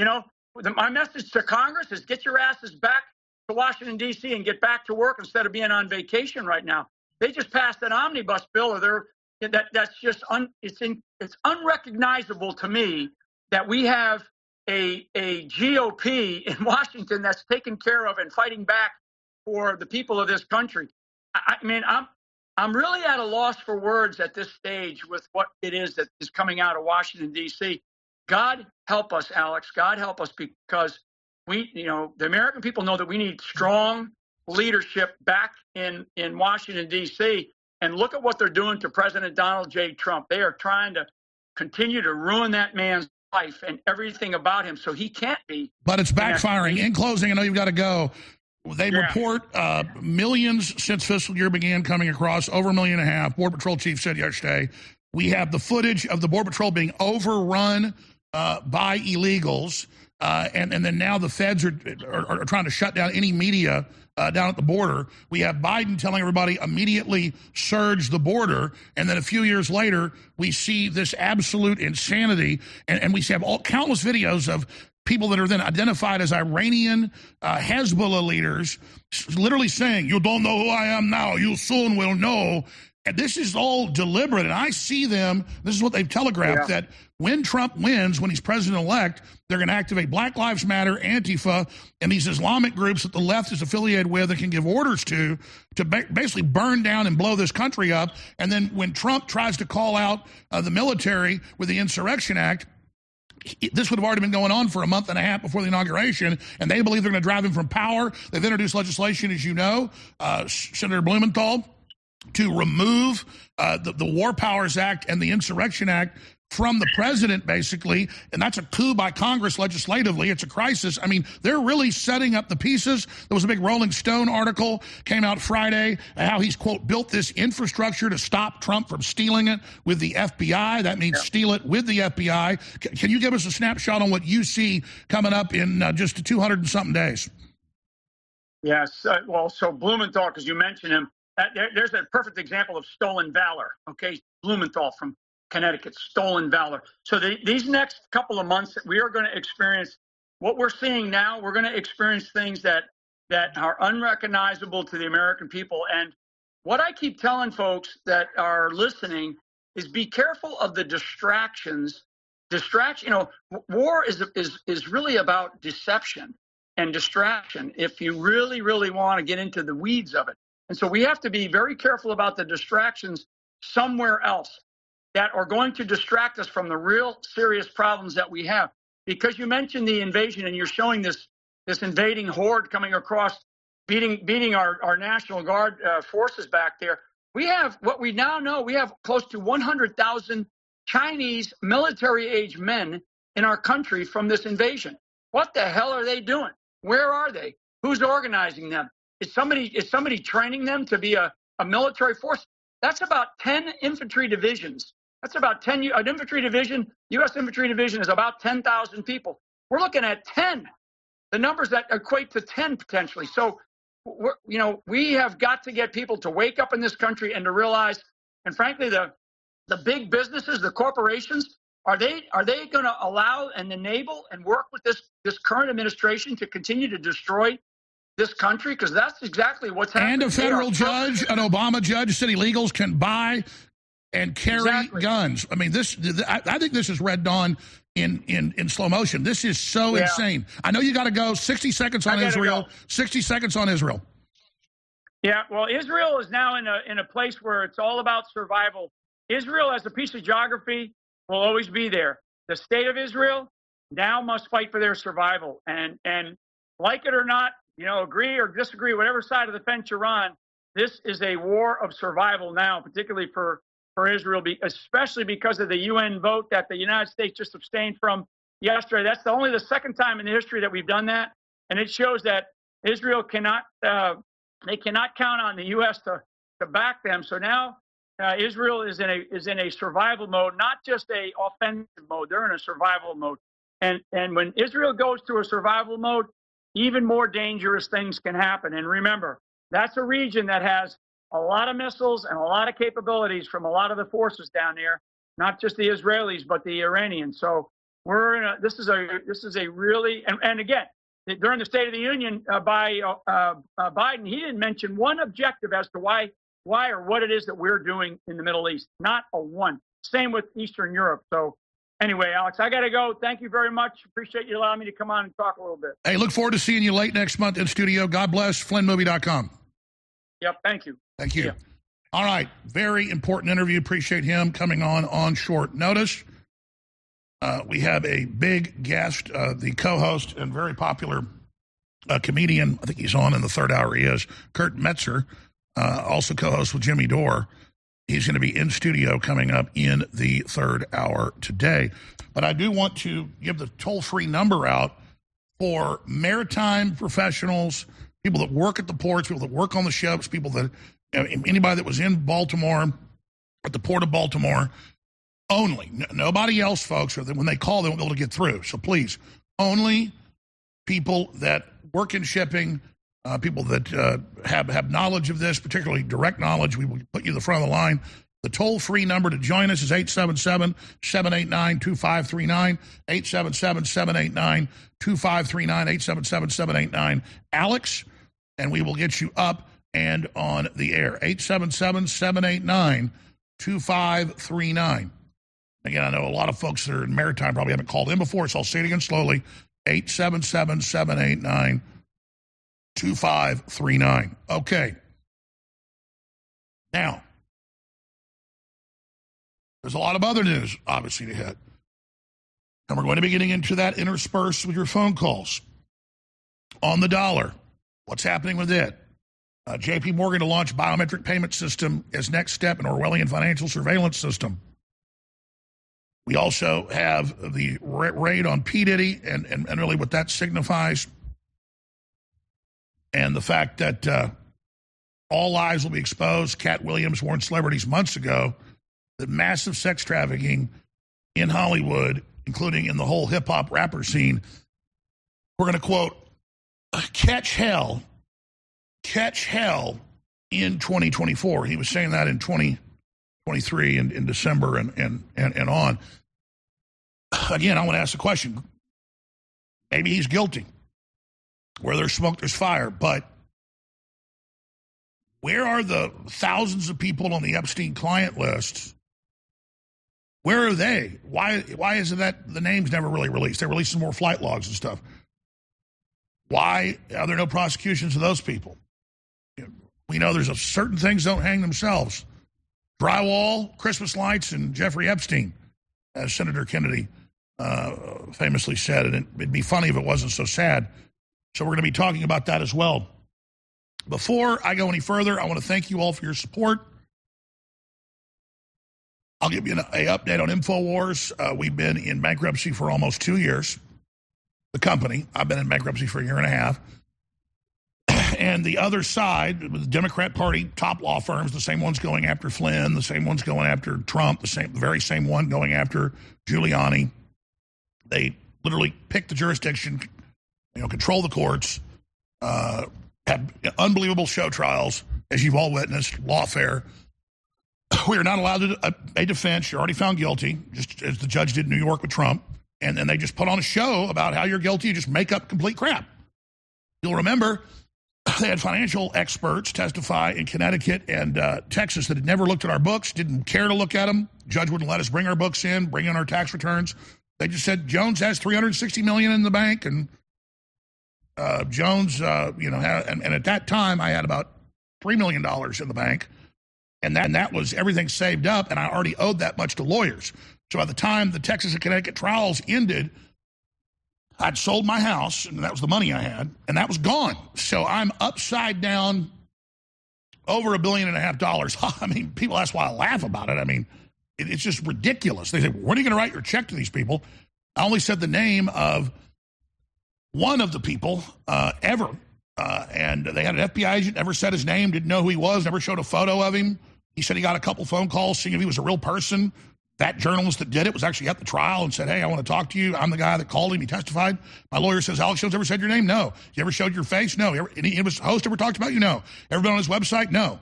My message to Congress is get your asses back to Washington, D.C. and get back to work instead of being on vacation right now. They just passed an omnibus bill, that's just it's unrecognizable to me that we have a GOP in Washington that's taken care of and fighting back for the people of this country. I mean, I'm really at a loss for words at this stage with what it is that is coming out of Washington, D.C. God help us, Alex. God help us, because the American people know that we need strong leadership back in Washington, D.C. And look at what they're doing to President Donald J. Trump. They are trying to continue to ruin that man's life and everything about him, so he can't be. But it's backfiring. In closing, I know you've got to go. They report millions since fiscal year began coming across, over 1.5 million. Border Patrol chief said yesterday. We have the footage of the Border Patrol being overrun by illegals. And then now the feds are trying to shut down any media down at the border. We have Biden telling everybody immediately surge the border. And then a few years later, we see this absolute insanity. And we have countless videos of people that are then identified as Iranian Hezbollah leaders literally saying, "You don't know who I am now. You soon will know." And this is all deliberate. And I see them, this is what they've telegraphed, that when Trump wins, when he's president-elect, they're going to activate Black Lives Matter, Antifa, and these Islamic groups that the left is affiliated with and can give orders to basically burn down and blow this country up. And then when Trump tries to call out the military with the Insurrection Act, this would have already been going on for 1.5 months before the inauguration, and they believe they're going to drive him from power. They've introduced legislation, as you know, Senator Blumenthal, to remove the War Powers Act and the Insurrection Act from the president, basically, and that's a coup by Congress legislatively. It's a crisis. I mean, they're really setting up the pieces. There was a big Rolling Stone article came out Friday, how he's, quote, built this infrastructure to stop Trump from stealing it with the FBI. That means steal it with the FBI. Can you give us a snapshot on what you see coming up in just 200 and something days? Yes. Well, so Blumenthal, because you mentioned him, there's a perfect example of stolen valor. Okay, Blumenthal from Connecticut, stolen valor. So these next couple of months, we are going to experience what we're seeing now. We're going to experience things that are unrecognizable to the American people. And what I keep telling folks that are listening is be careful of the distractions. War is really about deception and distraction if you really, really want to get into the weeds of it. And so we have to be very careful about the distractions somewhere else that are going to distract us from the real serious problems that we have. Because you mentioned the invasion, and you're showing this invading horde coming across, beating our National Guard forces back there. we have what we now know. We have close to 100,000 Chinese military-age men in our country from this invasion. What the hell are they doing? Where are they? Who's organizing them? Is somebody training them to be a military force? That's about 10 infantry divisions. That's about 10. An infantry division, U.S. infantry division, is about 10,000 people. We're looking at 10. The numbers that equate to 10 potentially. So, we have got to get people to wake up in this country and to realize, and frankly, the big businesses, the corporations, are they going to allow and enable and work with this current administration to continue to destroy this country? Because that's exactly what's happening. And a federal judge, an Obama judge, said illegals can buy and carry guns. I mean, I think this is Red Dawn in slow motion. This is so insane. I know you got to go. 60 seconds on Israel. 60 seconds on Israel. Yeah, well, Israel is now in a place where it's all about survival. Israel, as a piece of geography, will always be there. The state of Israel now must fight for their survival. And like it or not, agree or disagree, whatever side of the fence you're on, this is a war of survival now, particularly for Israel, especially because of the UN vote that the United States just abstained from yesterday. That's only the second time in the history that we've done that. And it shows that Israel cannot count on the U.S. to back them. So now Israel is in a survival mode, not just a offensive mode. They're in a survival mode. And when Israel goes to a survival mode, even more dangerous things can happen. And remember, that's a region that has a lot of missiles and a lot of capabilities from a lot of the forces down there, not just the Israelis, but the Iranians. So this is a really, and again, during the State of the Union by Biden, he didn't mention one objective as to why or what it is that we're doing in the Middle East. Not a one. Same with Eastern Europe. So anyway, Alex, I got to go. Thank you very much. Appreciate you allowing me to come on and talk a little bit. Hey, look forward to seeing you late next month in studio. God bless. FlynnMovie.com. Yep, thank you. Thank you. Yeah. All right, very important interview. Appreciate him coming on short notice. We have a big guest, the co-host and very popular comedian. I think he's on in the third hour. He is Kurt Metzer, also co-host with Jimmy Dore. He's going to be in studio coming up in the third hour today. But I do want to give the toll-free number out for maritime professionals, people that work at the ports, people that work on the ships, people that, anybody that was in Baltimore, at the port of Baltimore, only. Nobody else, folks, or when they call, they won't be able to get through. So please, only people that work in shipping, people that have knowledge of this, particularly direct knowledge, we will put you at the front of the line. The toll-free number to join us is 877-789-2539, 877-789-2539, 877-789-ALEX, and we will get you up and on the air. 877-789-2539. Again, I know a lot of folks that are in maritime probably haven't called in before, so I'll say it again slowly. 877-789-2539. Okay. Now, there's a lot of other news, obviously, to hit. And we're going to be getting into that interspersed with your phone calls. On the dollar, what's happening with it? J.P. Morgan to launch biometric payment system as next step in Orwellian financial surveillance system. We also have the raid on P. Diddy and really what that signifies. And the fact that all lies will be exposed. Cat Williams warned celebrities months ago that massive sex trafficking in Hollywood, including in the whole hip-hop rapper scene, we're going to quote, catch hell in 2024. He was saying that in 2023 in December and on. Again, I want to ask the question. Maybe he's guilty. Where there's smoke, there's fire. But where are the thousands of people on the Epstein client list? Where are they? Why is it that the names never really released? They released some more flight logs and stuff. Why are there no prosecutions of those people? We know there's certain things don't hang themselves. Drywall, Christmas lights, and Jeffrey Epstein, as Senator Kennedy famously said. And it'd be funny if it wasn't so sad. So we're going to be talking about that as well. Before I go any further, I want to thank you all for your support. I'll give you an update on InfoWars. We've been in bankruptcy for almost 2 years. The company, I've been in bankruptcy for a year and a half. And the other side, the Democrat Party, top law firms, the same ones going after Flynn, the same ones going after Trump, the very same one going after Giuliani. They literally pick the jurisdiction, control the courts, have unbelievable show trials, as you've all witnessed, lawfare. We are not allowed to a defense. You're already found guilty, just as the judge did in New York with Trump. And then they just put on a show about how you're guilty. You just make up complete crap. You'll remember they had financial experts testify in Connecticut and Texas that had never looked at our books, didn't care to look at them. Judge wouldn't let us bring our books in, bring in our tax returns. They just said Jones has $360 million in the bank, and Jones, and at that time I had about $3 million in the bank, and that was everything saved up, and I already owed that much to lawyers. So by the time the Texas and Connecticut trials ended, I'd sold my house, and that was the money I had, and that was gone. So I'm upside down over $1.5 billion. I mean, people ask why I laugh about it. I mean, it's just ridiculous. They say, when are you going to write your check to these people? I only said the name of one of the people ever, and they had an FBI agent, never said his name, didn't know who he was, never showed a photo of him. He said he got a couple phone calls seeing if he was a real person. That journalist that did it was actually at the trial and said, hey, I want to talk to you. I'm the guy that called him. He testified. My lawyer says, Alex Jones ever said your name? No. You ever showed your face? No. Any host ever talked about you? No. Ever been on his website? No.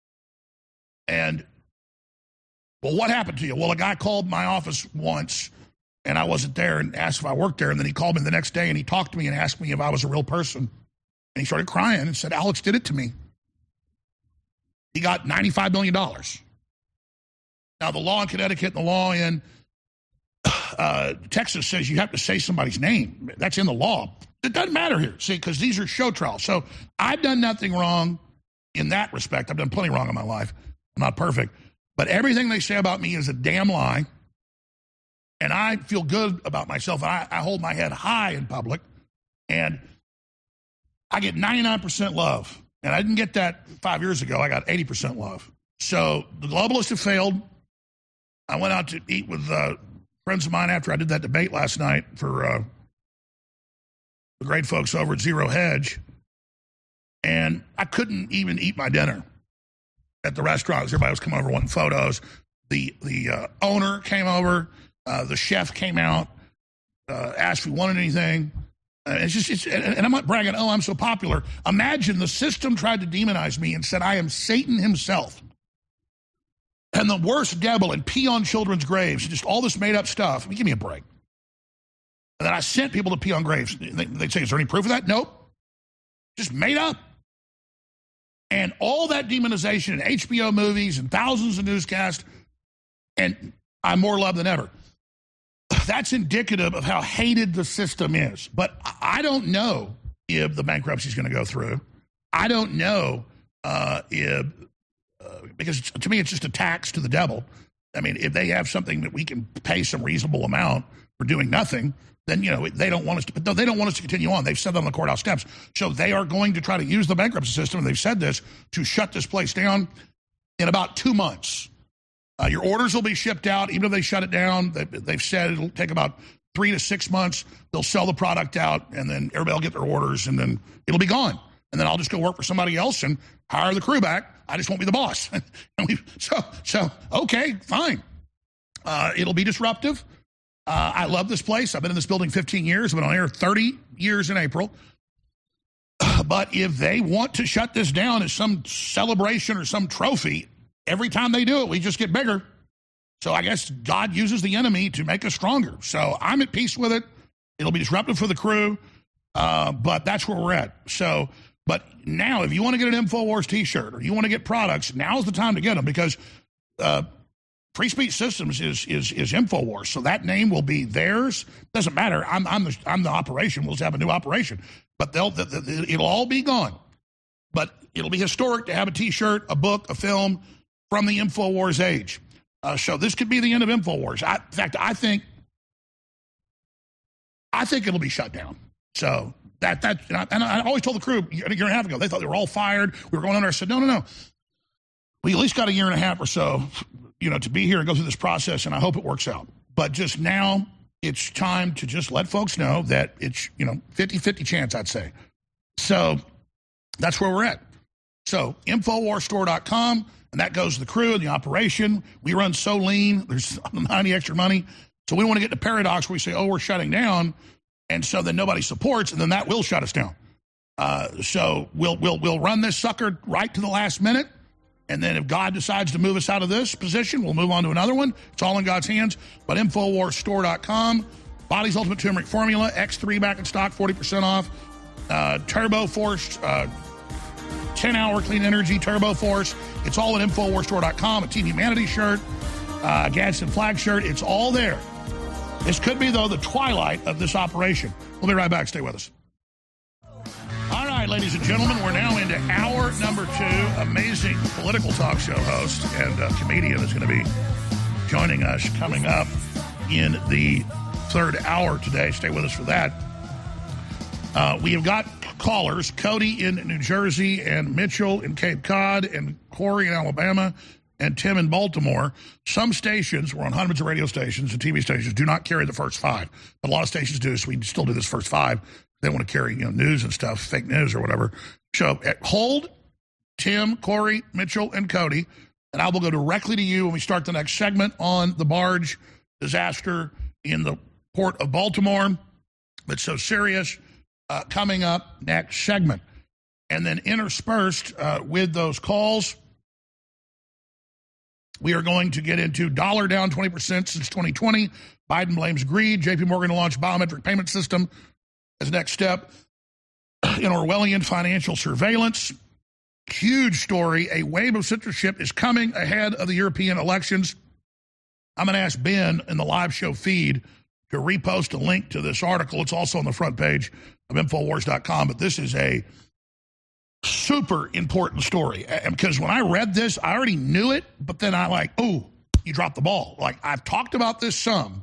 And, well, what happened to you? Well, a guy called my office once, and I wasn't there, and asked if I worked there. And then he called me the next day, and he talked to me and asked me if I was a real person. And he started crying and said, Alex did it to me. He got $95 million. Now, the law in Connecticut and the law in Texas says you have to say somebody's name. That's in the law. It doesn't matter here, see, because these are show trials. So I've done nothing wrong in that respect. I've done plenty wrong in my life. I'm not perfect. But everything they say about me is a damn lie. And I feel good about myself. I hold my head high in public. And I get 99% love. And I didn't get that 5 years ago. I got 80% love. So the globalists have failed. I went out to eat with friends of mine after I did that debate last night for the great folks over at Zero Hedge. And I couldn't even eat my dinner at the restaurant. Everybody was coming over wanting photos. The owner came over. The chef came out, asked if we wanted anything. And I'm not bragging, oh, I'm so popular. Imagine the system tried to demonize me and said I am Satan himself. And the worst devil, and pee on children's graves, just all this made-up stuff. Give me a break. And then I sent people to pee on graves. They'd say, is there any proof of that? Nope. Just made up. And all that demonization in HBO movies and thousands of newscasts, and I'm more loved than ever. That's indicative of how hated the system is. But I don't know if the bankruptcy is going to go through. I don't know because to me it's just a tax to the devil. I mean, if they have something that we can pay some reasonable amount for doing nothing, then, they don't want us to, but no, they don't want us to continue on. They've said that on the courthouse steps. So they are going to try to use the bankruptcy system, and they've said this, to shut this place down in about 2 months. Your orders will be shipped out, even if they shut it down. They've said it'll take about 3 to 6 months. They'll sell the product out, and then everybody will get their orders, and then it'll be gone. And then I'll just go work for somebody else and hire the crew back. I just won't be the boss. So okay, fine. It'll be disruptive. I love this place. I've been in this building 15 years. I've been on air 30 years in April. But if they want to shut this down as some celebration or some trophy, every time they do it, we just get bigger. So I guess God uses the enemy to make us stronger. So I'm at peace with it. It'll be disruptive for the crew, but that's where we're at. So, but now if you want to get an InfoWars T-shirt or you want to get products, now's the time to get them, because Free Speech Systems is InfoWars. So that name will be theirs. Doesn't matter. I'm the operation. We'll just have a new operation. But it'll all be gone. But it'll be historic to have a T-shirt, a book, a film from the InfoWars age. So this could be the end of InfoWars. In fact, I think it'll be shut down. So and I always told the crew a year and a half ago, they thought they were all fired. We were going under. I said, no. We at least got a year and a half or so to be here and go through this process, and I hope it works out. But just now, it's time to just let folks know that it's, 50-50 chance, I'd say. So that's where we're at. So InfoWarsStore.com, and that goes to the crew and the operation. We run so lean, there's not any extra money. So we don't want to get into paradox where we say, oh, we're shutting down, and so then nobody supports, and then that will shut us down. So we'll run this sucker right to the last minute, and then if God decides to move us out of this position, we'll move on to another one. It's all in God's hands. But InfoWarsStore.com, Body's Ultimate Turmeric Formula, X3 back in stock, 40% off. Turbo Force, 10-hour clean energy, Turbo Force. It's all at InfoWarsStore.com. A Team Humanity shirt, Gadsden flag shirt. It's all there. This could be, though, the twilight of this operation. We'll be right back. Stay with us. All right, ladies and gentlemen, we're now into hour number 2. Amazing political talk show host and comedian is going to be joining us coming up in the third hour today. Stay with us for that. We have got callers, Cody in New Jersey and Mitchell in Cape Cod and Corey in Alabama and Tim in Baltimore. Some stations, we're on hundreds of radio stations and TV stations, do not carry the first 5. But a lot of stations do, so we still do this first 5. They want to carry news and stuff, fake news or whatever. So hold Tim, Corey, Mitchell, and Cody, and I will go directly to you when we start the next segment on the barge disaster in the port of Baltimore. That's so serious. Coming up next segment. And then interspersed with those calls, we are going to get into dollar down 20% since 2020. Biden blames greed. JP Morgan to launch biometric payment system as next step in Orwellian financial surveillance. Huge story. A wave of censorship is coming ahead of the European elections. I'm going to ask Ben in the live show feed to repost a link to this article. It's also on the front page of Infowars.com. But this is a super important story. Because when I read this, I already knew it, but then you dropped the ball. I've talked about this some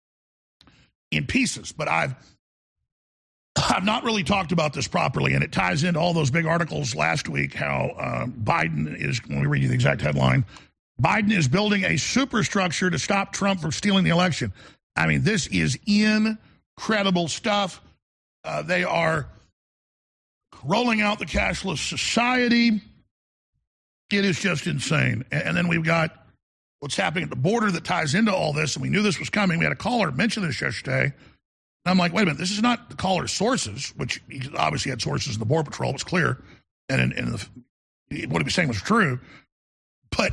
in pieces, but I've not really talked about this properly, and it ties into all those big articles last week, how Biden is, let me read you the exact headline, Biden is building a superstructure to stop Trump from stealing the election. I mean, this is incredible stuff. They are rolling out the cashless society. It is just insane. And then we've got what's happening at the border that ties into all this, and we knew this was coming. We had a caller mention this yesterday. And I'm like, wait a minute, this is not the caller's sources, which he obviously had sources in the Border Patrol. It was clear. And what he was saying was true. But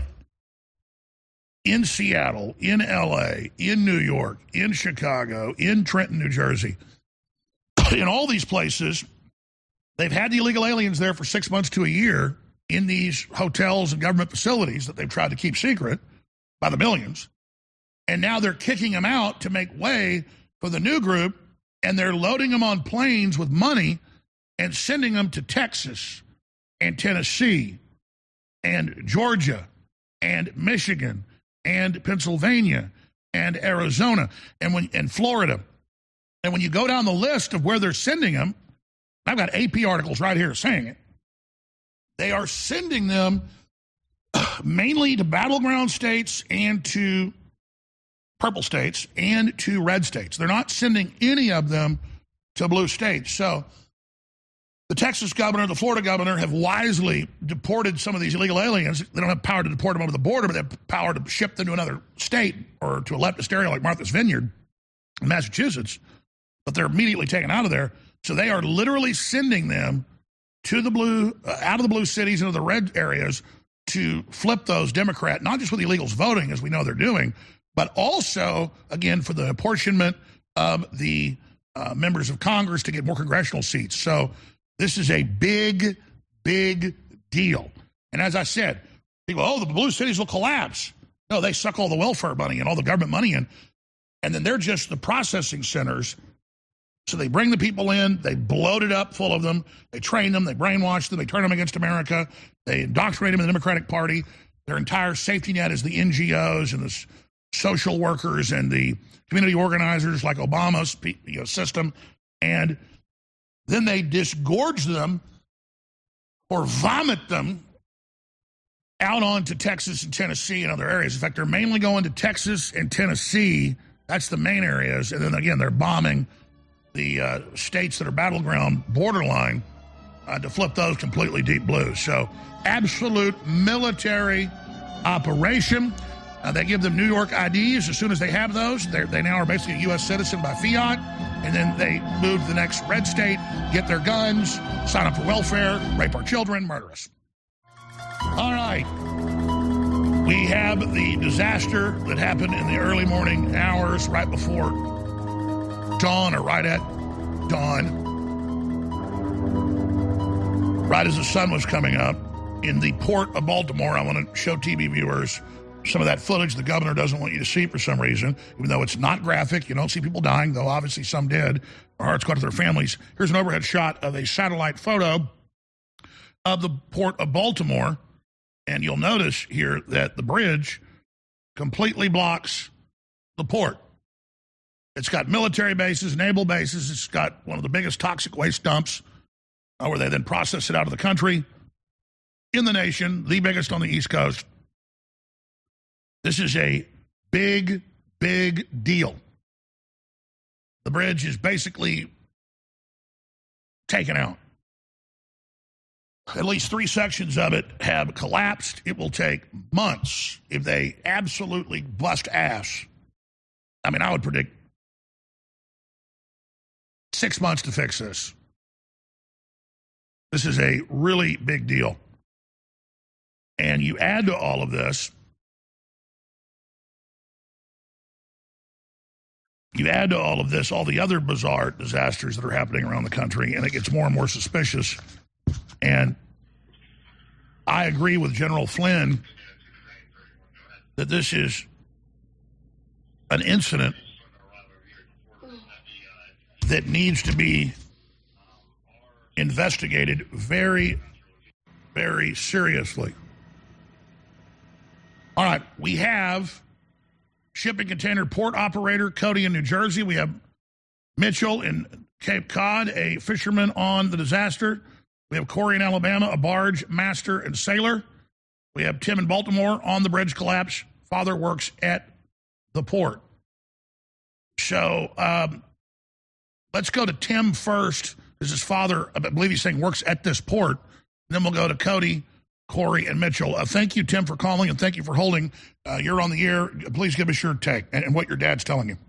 in Seattle, in L.A., in New York, in Chicago, in Trenton, New Jersey, in all these places, they've had the illegal aliens there for 6 months to a year in these hotels and government facilities that they've tried to keep secret by the millions. And now they're kicking them out to make way for the new group, and they're loading them on planes with money and sending them to Texas and Tennessee and Georgia and Michigan and Pennsylvania and Arizona and Florida. And when you go down the list of where they're sending them, I've got AP articles right here saying it. They are sending them mainly to battleground states and to purple states and to red states. They're not sending any of them to blue states. So the Texas governor, the Florida governor have wisely deported some of these illegal aliens. They don't have power to deport them over the border, but they have power to ship them to another state or to a leftist area like Martha's Vineyard in Massachusetts. But they're immediately taken out of there. So they are literally sending them to the blue, out of the blue cities into the red areas to flip those Democrat, not just with the illegals voting, as we know they're doing, but also, again, for the apportionment of the members of Congress to get more congressional seats. So this is a big, big deal. And as I said, people, the blue cities will collapse. No, they suck all the welfare money and all the government money in. And then they're just the processing centers. So they bring the people in, they bloat it up full of them, they train them, they brainwash them, they turn them against America, they indoctrinate them in the Democratic Party. Their entire safety net is the NGOs and the social workers and the community organizers like Obama's system. And then they disgorge them or vomit them out onto Texas and Tennessee and other areas. In fact, they're mainly going to Texas and Tennessee. That's the main areas. And then, again, they're bombing the states that are battleground borderline to flip those completely deep blue. So absolute military operation. They give them New York IDs. As soon as they have those, they now are basically a U.S. citizen by fiat. And then they move to the next red state, get their guns, sign up for welfare, rape our children, murder us. All right. We have the disaster that happened in the early morning hours right before dawn, or right at dawn, right as the sun was coming up in the port of Baltimore. I want to show TV viewers some of that footage the governor doesn't want you to see for some reason, even though it's not graphic. You don't see people dying, though obviously some did. Our hearts go out to their families. Here's an overhead shot of a satellite photo of the port of Baltimore. And you'll notice here that the bridge completely blocks the port. It's got military bases, naval bases. It's got one of the biggest toxic waste dumps where they then process it out of the country in the nation, the biggest on the East Coast. This is a big, big deal. The bridge is basically taken out. At least 3 sections of it have collapsed. It will take months if they absolutely bust ass. I mean, I would predict 6 months to fix this. This is a really big deal. And you add to all of this, all the other bizarre disasters that are happening around the country, and it gets more and more suspicious. And I agree with General Flynn that this is an incident that needs to be investigated very, very seriously. All right, we have shipping container port operator Cody in New Jersey. We have Mitchell in Cape Cod, a fisherman on the disaster. We have Corey in Alabama, a barge master and sailor. We have Tim in Baltimore on the bridge collapse. Father works at the port. So let's go to Tim first, because his father, I believe he's saying, works at this port. Then we'll go to Cody, Corey, and Mitchell. Thank you, Tim, for calling, and thank you for holding. You're on the air. Please give us your take and what your dad's telling you.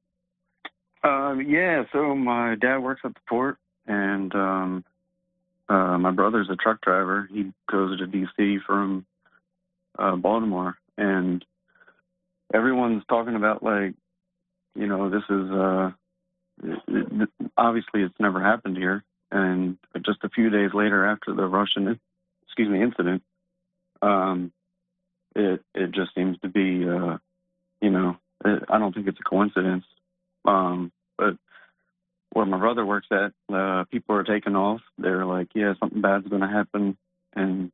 Yeah, so my dad works at the port, and my brother's a truck driver. He goes to D.C. from Baltimore, and everyone's talking about, like, you know, this is obviously it's never happened here. And just a few days later, after the Russian, incident, it just seems to be, you know, I don't think it's a coincidence. But where my brother works at, people are taking off. They're like, yeah, something bad's going to happen, and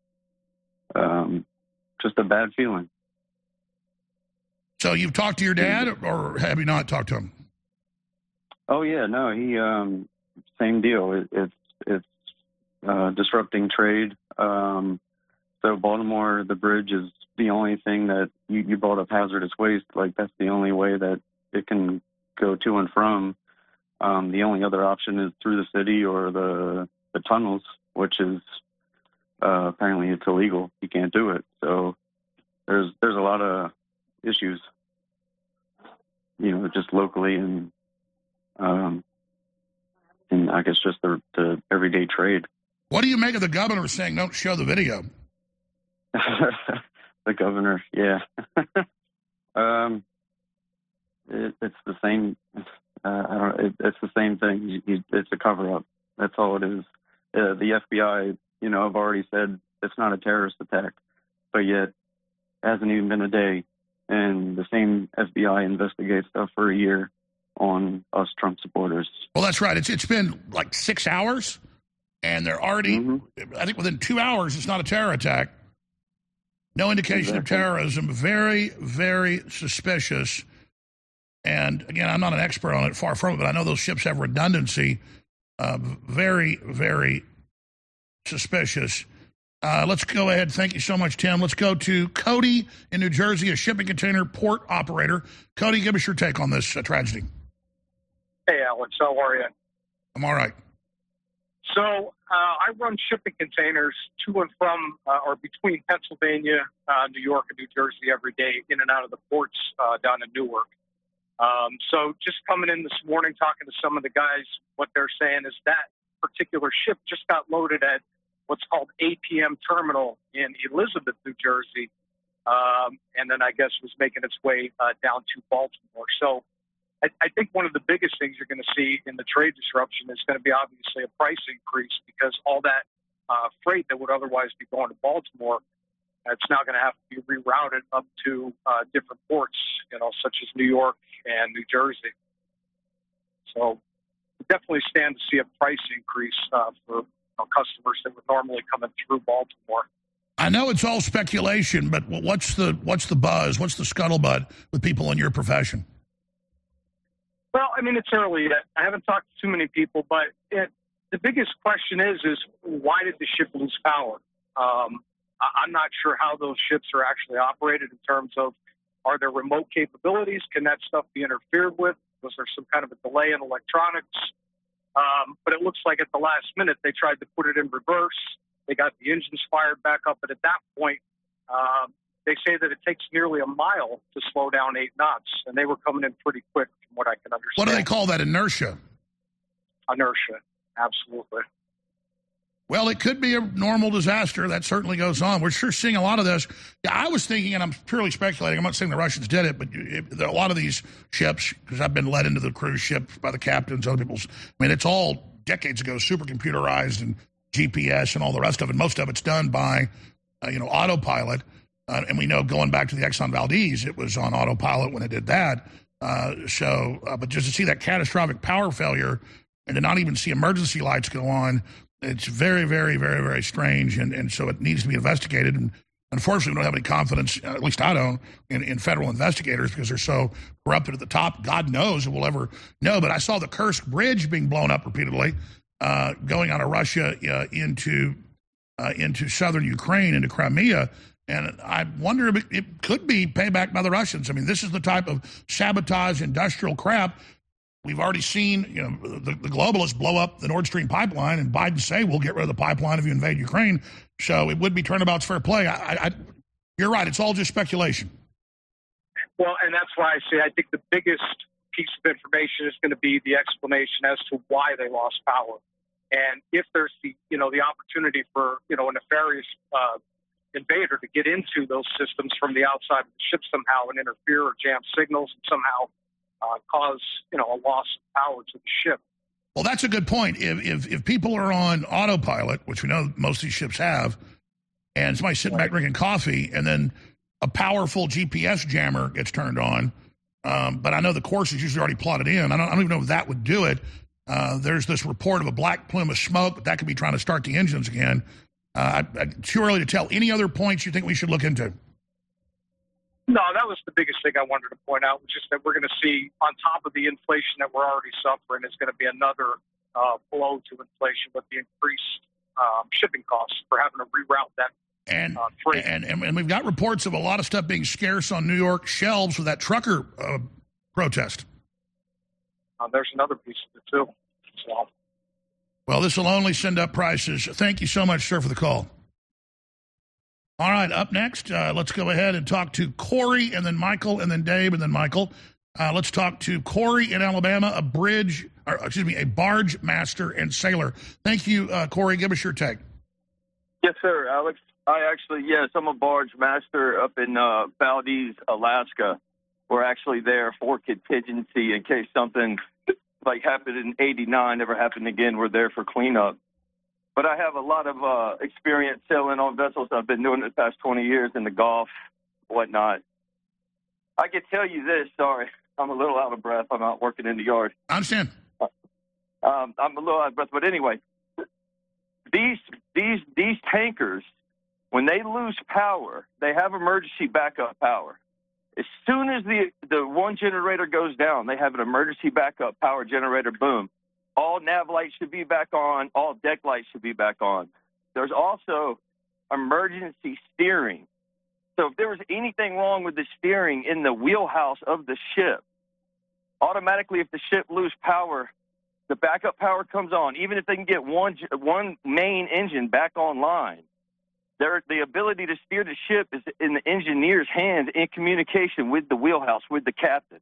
just a bad feeling. So you've talked to your dad, or have you not talked to him? Oh yeah, no, he same deal. It's disrupting trade. So Baltimore, the bridge is the only thing that you brought up hazardous waste. Like, that's the only way that it can go to and from. The only other option is through the city or the tunnels, which is apparently it's illegal. You can't do it. So there's a lot of issues, you know, just locally and I guess just the everyday trade. What do you make of the governor saying don't show the video? The governor, yeah. It's the same. It's the same thing. It's a cover-up. That's all it is. The FBI, you know, have already said it's not a terrorist attack, but yet it hasn't even been a day, and the same FBI investigates stuff for a year on us Trump supporters. Well, that's right. It's been like 6 hours, and they're already, I think within 2 hours, it's not a terror attack. No indication of terrorism. Very, very suspicious. And again, I'm not an expert on it, far from it, but I know those ships have redundancy. Very, very suspicious. Let's go ahead. Thank you so much, Tim. Let's go to Cody in New Jersey, a shipping container port operator. Cody, give us your take on this tragedy. Hey, Alex. How are you? I'm all right. So I run shipping containers to and from or between Pennsylvania, New York, and New Jersey every day, in and out of the ports down in Newark. So just coming in this morning, talking to some of the guys, what they're saying is that particular ship just got loaded at what's called APM Terminal in Elizabeth, New Jersey, and then I guess was making its way down to Baltimore. So I think one of the biggest things you're going to see in the trade disruption is going to be obviously a price increase, because all that freight that would otherwise be going to Baltimore, it's now going to have to be rerouted up to different ports, such as New York and New Jersey. So we definitely stand to see a price increase for customers that would normally come in through Baltimore. I know it's all speculation, but what's the buzz? What's the scuttlebutt with people in your profession? Well, I mean, it's early yet. I haven't talked to too many people, but the biggest question is why did the ship lose power? I'm not sure how those ships are actually operated in terms of, are there remote capabilities? Can that stuff be interfered with? Was there some kind of a delay in electronics? But it looks like at the last minute they tried to put it in reverse. They got the engines fired back up, but at that point, they say that it takes nearly a mile to slow down 8 knots, and they were coming in pretty quick from what I can understand. What do they call that, inertia? Inertia, absolutely. Well, it could be a normal disaster. That certainly goes on. We're sure seeing a lot of this. Yeah, I was thinking, and I'm purely speculating, I'm not saying the Russians did it, but a lot of these ships, because I've been led into the cruise ships by the captains, other people's, I mean, it's all decades ago, super computerized and GPS and all the rest of it. Most of it's done by, autopilot. And we know going back to the Exxon Valdez, it was on autopilot when it did that. But just to see that catastrophic power failure and to not even see emergency lights go on, it's very, very, very, very strange. And so it needs to be investigated. And unfortunately, we don't have any confidence, at least I don't, in federal investigators because they're so corrupted at the top. God knows if we'll ever know. But I saw the Kursk Bridge being blown up repeatedly, going out of Russia into southern Ukraine, into Crimea. And I wonder if it could be payback by the Russians. I mean, this is the type of sabotage, industrial crap. We've already seen, the globalists blow up the Nord Stream pipeline, and Biden say we'll get rid of the pipeline if you invade Ukraine. So it would be turnabout's fair play. You're right. It's all just speculation. Well, and that's why I say I think the biggest piece of information is going to be the explanation as to why they lost power. And if there's the opportunity for, a nefarious invader to get into those systems from the outside of the ship somehow and interfere or jam signals and somehow cause, a loss of power to the ship. Well, that's a good point. If people are on autopilot, which we know most of these ships have, and somebody's sitting back drinking coffee, and then a powerful GPS jammer gets turned on, but I know the course is usually already plotted in. I don't even know if that would do it. There's this report of a black plume of smoke, but that could be trying to start the engines again. Too early to tell. Any other points you think we should look into? No, that was the biggest thing I wanted to point out, was just that we're going to see, on top of the inflation that we're already suffering, is going to be another blow to inflation with the increased shipping costs for having to reroute that freight. And we've got reports of a lot of stuff being scarce on New York shelves with that trucker protest. There's another piece of it, too. So. Well, this will only send up prices. Thank you so much, sir, for the call. All right, up next, let's go ahead and talk to Corey, and then Michael, and then Dave, and then Michael. Let's talk to Corey in Alabama, a barge master and sailor. Thank you, Corey. Give us your take. Yes, sir, Alex. I'm a barge master up in Valdez, Alaska. We're actually there for contingency in case something like happened in '89 never happened again. We're there for cleanup. But I have a lot of experience sailing on vessels. I've been doing it the past 20 years in the Gulf, whatnot. I can tell you this. Sorry, I'm a little out of breath. I'm out working in the yard. I understand. I'm a little out of breath. But anyway, these tankers, when they lose power, they have emergency backup power. As soon as the one generator goes down, they have an emergency backup power generator, boom. All nav lights should be back on. All deck lights should be back on. There's also emergency steering. So if there was anything wrong with the steering in the wheelhouse of the ship, automatically if the ship loses power, the backup power comes on. Even if they can get one main engine back online, the ability to steer the ship is in the engineer's hands in communication with the wheelhouse, with the captain.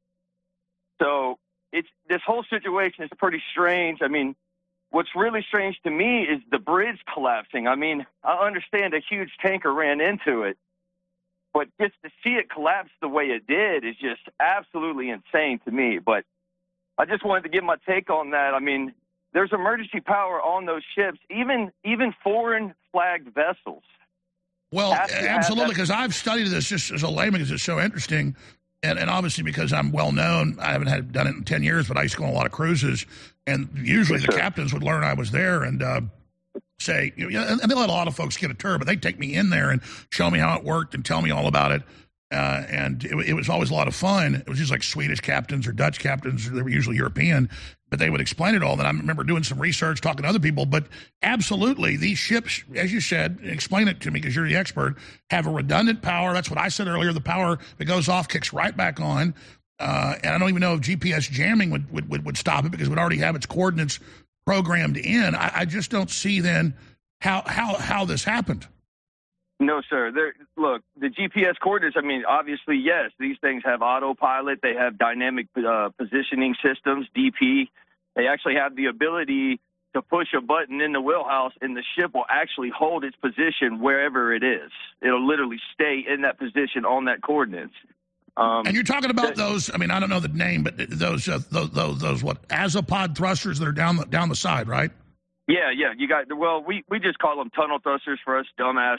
So this whole situation is pretty strange. I mean, what's really strange to me is the bridge collapsing. I mean, I understand a huge tanker ran into it, but just to see it collapse the way it did is just absolutely insane to me. But I just wanted to give my take on that. I mean, there's emergency power on those ships, even foreign flagged vessels. Well, absolutely, because I've studied this just as a layman because it's so interesting. And obviously because I'm well known, I haven't done it in 10 years, but I used to go on a lot of cruises. And usually the captains would learn I was there and say, and they let a lot of folks get a tour, but they'd take me in there and show me how it worked and tell me all about it. And it was always a lot of fun. It was just like Swedish captains or Dutch captains. They were usually European, but they would explain it all. And I remember doing some research, talking to other people. But absolutely, these ships, as you said, explain it to me because you're the expert, have a redundant power. That's what I said earlier. The power that goes off kicks right back on. And I don't even know if GPS jamming would stop it because it would already have its coordinates programmed in. I just don't see then how this happened. No, sir. Look, the GPS coordinates, I mean, obviously, yes, these things have autopilot. They have dynamic positioning systems, DP. They actually have the ability to push a button in the wheelhouse, and the ship will actually hold its position wherever it is. It'll literally stay in that position on that coordinates. And you're talking about those, I mean, I don't know the name, but those what, Azopod thrusters that are down the side, right? Yeah. You got, well, we just call them tunnel thrusters for us dumbass,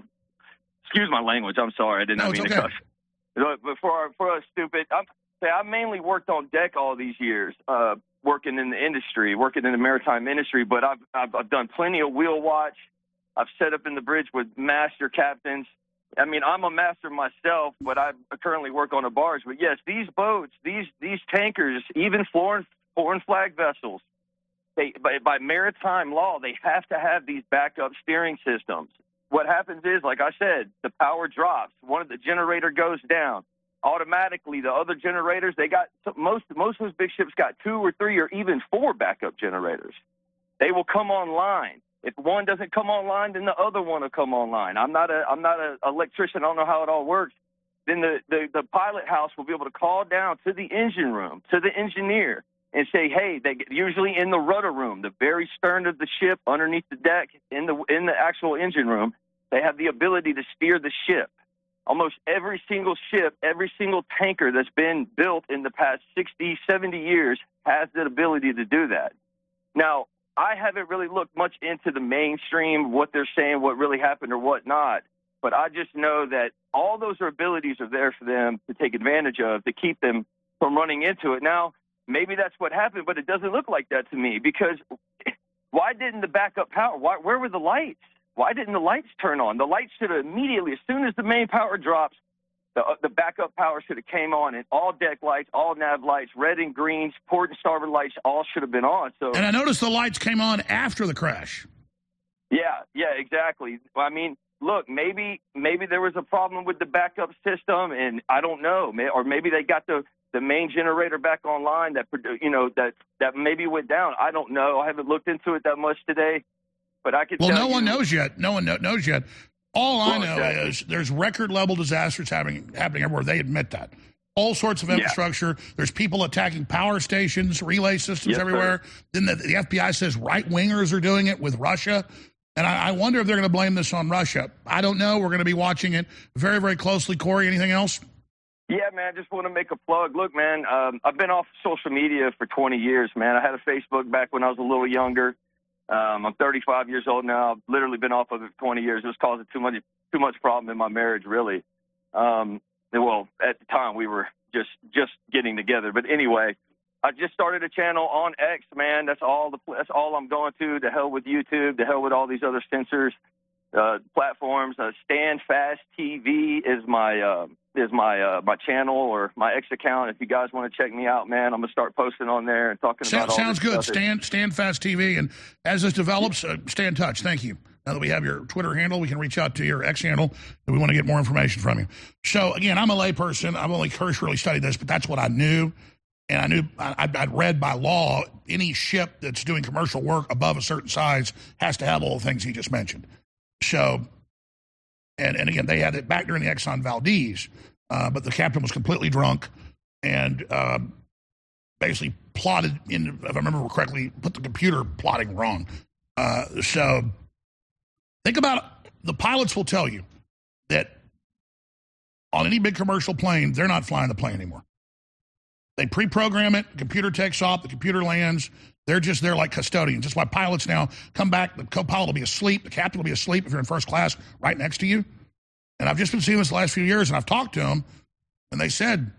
excuse my language. I'm sorry. I did not mean to cuss. But for us stupid, I mainly worked on deck all these years, working in the industry, working in the maritime industry. But I've done plenty of wheel watch. I've set up in the bridge with master captains. I mean, I'm a master myself, but I currently work on a barge. But yes, these boats, these tankers, even foreign flag vessels, by maritime law, they have to have these backup steering systems. What happens is, like I said, the power drops. One of the generator goes down. Automatically, the other generators, they got most of those big ships got 2 or 3 or even 4 backup generators. They will come online. If one doesn't come online, then the other one will come online. I'm not an electrician. I don't know how it all works. Then the pilot house will be able to call down to the engine room, to the engineer, and say, hey, they usually in the rudder room, the very stern of the ship, underneath the deck, in the actual engine room, they have the ability to steer the ship. Almost every single ship, every single tanker that's been built in the past 60, 70 years has the ability to do that. Now, I haven't really looked much into the mainstream, what they're saying, what really happened or what not, but I just know that all those abilities are there for them to take advantage of, to keep them from running into it. Now, maybe that's what happened, but it doesn't look like that to me, because why didn't the backup power, where were the lights? Why didn't the lights turn on? The lights should have immediately, as soon as the main power drops, the backup power should have came on, and all deck lights, all nav lights, red and greens, port and starboard lights, all should have been on. So, and I noticed the lights came on after the crash. Yeah, exactly. I mean, look, maybe there was a problem with the backup system, and I don't know, or maybe they got the main generator back online that maybe went down. I don't know. I haven't looked into it that much today, but I could. Well, no one knows yet. No one knows yet. All I know is there's record-level disasters happening everywhere. They admit that. All sorts of infrastructure. Yeah. There's people attacking power stations, relay systems everywhere. Sir. Then the FBI says right-wingers are doing it with Russia. And I wonder if they're going to blame this on Russia. I don't know. We're going to be watching it very, very closely. Corey, anything else? Yeah, man, I just want to make a plug. Look, man, I've been off social media for 20 years, man. I had a Facebook back when I was a little younger. I'm 35 years old now. I've literally been off of it for 20 years. It was causing too much problem in my marriage, really. Well, at the time, we were just getting together. But anyway, I just started a channel on X, man. That's all I'm going to. To hell with YouTube. To hell with all these other censors, platforms. Stand Fast TV is my channel or my X account. If you guys want to check me out, man, I'm gonna start posting on there and talking about all this stuff. Sounds good. Stand Fast TV, and as this develops, stay in touch. Thank you. Now that we have your Twitter handle, we can reach out to your X handle if we want to get more information from you. So, again, I'm a layperson. I've only cursorily studied this, but that's what I knew. And I knew I'd read by law, any ship that's doing commercial work above a certain size has to have all the things he just mentioned. So, and again, they had it back during the Exxon Valdez, but the captain was completely drunk and basically plotted, if I remember correctly, put the computer plotting wrong. So think about it. The pilots will tell you that on any big commercial plane, they're not flying the plane anymore. They pre-program it, the computer takes off, the computer lands. They're just there like custodians. That's why pilots now come back, the co-pilot will be asleep, the captain will be asleep if you're in first class right next to you. And I've just been seeing this the last few years, and I've talked to them, and they said,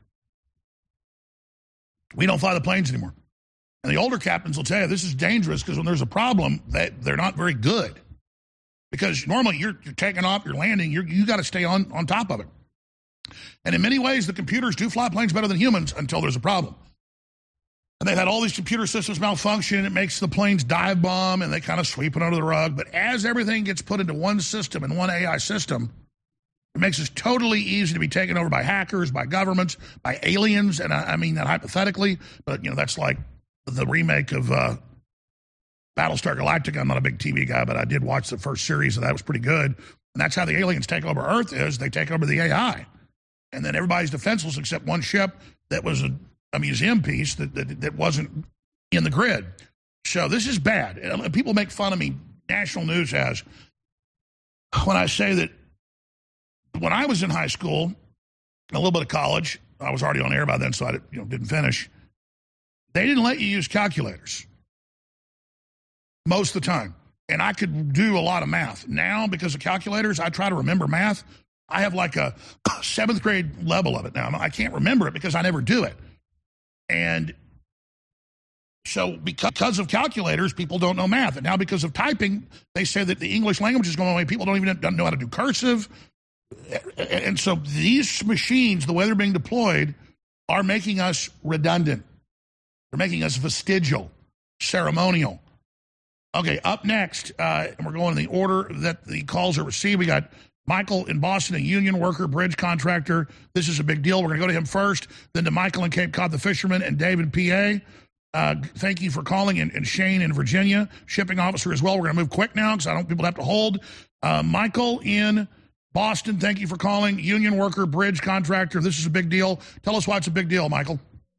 we don't fly the planes anymore. And the older captains will tell you this is dangerous because when there's a problem, they're not very good. Because normally you're taking off, you're landing, you got to stay on top of it. And in many ways, the computers do fly planes better than humans until there's a problem. And they've had all these computer systems malfunction. It makes the planes dive bomb, and they kind of sweep it under the rug. But as everything gets put into one system and one AI system, it makes it totally easy to be taken over by hackers, by governments, by aliens. And I mean that hypothetically, but, that's like the remake of Battlestar Galactica. I'm not a big TV guy, but I did watch the first series, and that was pretty good. And that's how the aliens take over Earth is they take over the AI. And then everybody's defenseless except one ship that was a museum piece that wasn't in the grid. So this is bad. And people make fun of me, national news has, when I say that when I was in high school, and a little bit of college, I was already on air by then, so I didn't finish. They didn't let you use calculators most of the time. And I could do a lot of math. Now, because of calculators, I try to remember math. I have like a 7th grade level of it now. I can't remember it because I never do it. And so because of calculators, people don't know math. And now because of typing, they say that the English language is going away. People don't know how to do cursive. And so these machines, the way they're being deployed, are making us redundant. They're making us vestigial, ceremonial. Okay, up next, and we're going in the order that the calls are received. We got Michael in Boston, a union worker, bridge contractor. This is a big deal. We're going to go to him first, then to Michael in Cape Cod, the fisherman, and David, PA. Thank you for calling, and Shane in Virginia, shipping officer as well. We're going to move quick now because I don't want people to have to hold. Michael in Boston, thank you for calling. Union worker, bridge contractor. This is a big deal. Tell us why it's a big deal, Michael.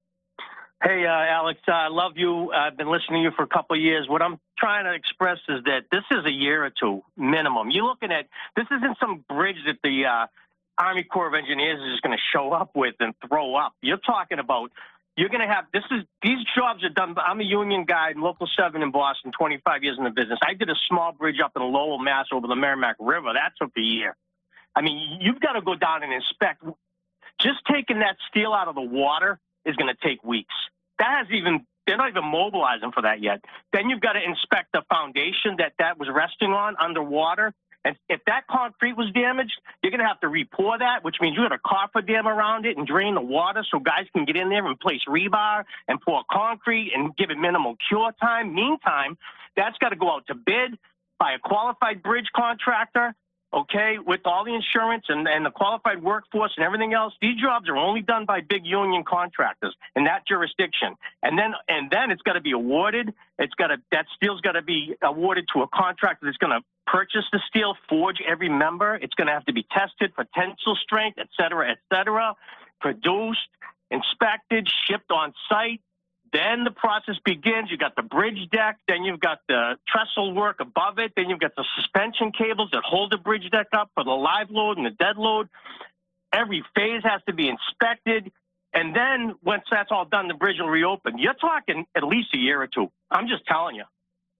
Hey, Alex, I love you. I've been listening to you for a couple of years. What I'm trying to express is that this is a year or two minimum. You're looking at, this isn't some bridge that the Army Corps of Engineers is just going to show up with and throw up. You're talking about, you're going to have, these jobs are done. I'm a union guy in Local 7 in Boston, 25 years in the business. I did a small bridge up in Lowell, Mass over the Merrimack River. That took a year. I mean, you've got to go down and inspect. Just taking that steel out of the water is going to take weeks. They're not even mobilizing for that yet. Then you've got to inspect the foundation that was resting on underwater. And if that concrete was damaged, you're going to have to re-pour that, which means you got to coffer dam around it and drain the water so guys can get in there and place rebar and pour concrete and give it minimal cure time. Meantime, that's got to go out to bid by a qualified bridge contractor. Okay, with all the insurance and the qualified workforce and everything else, these jobs are only done by big union contractors in that jurisdiction. And then it's got to be awarded. That steel's got to be awarded to a contractor that's going to purchase the steel, forge every member. It's going to have to be tested for tensile strength, et cetera, produced, inspected, shipped on site. Then the process begins. You've got the bridge deck. Then you've got the trestle work above it. Then you've got the suspension cables that hold the bridge deck up for the live load and the dead load. Every phase has to be inspected. And then once that's all done, the bridge will reopen. You're talking at least a year or two. I'm just telling you.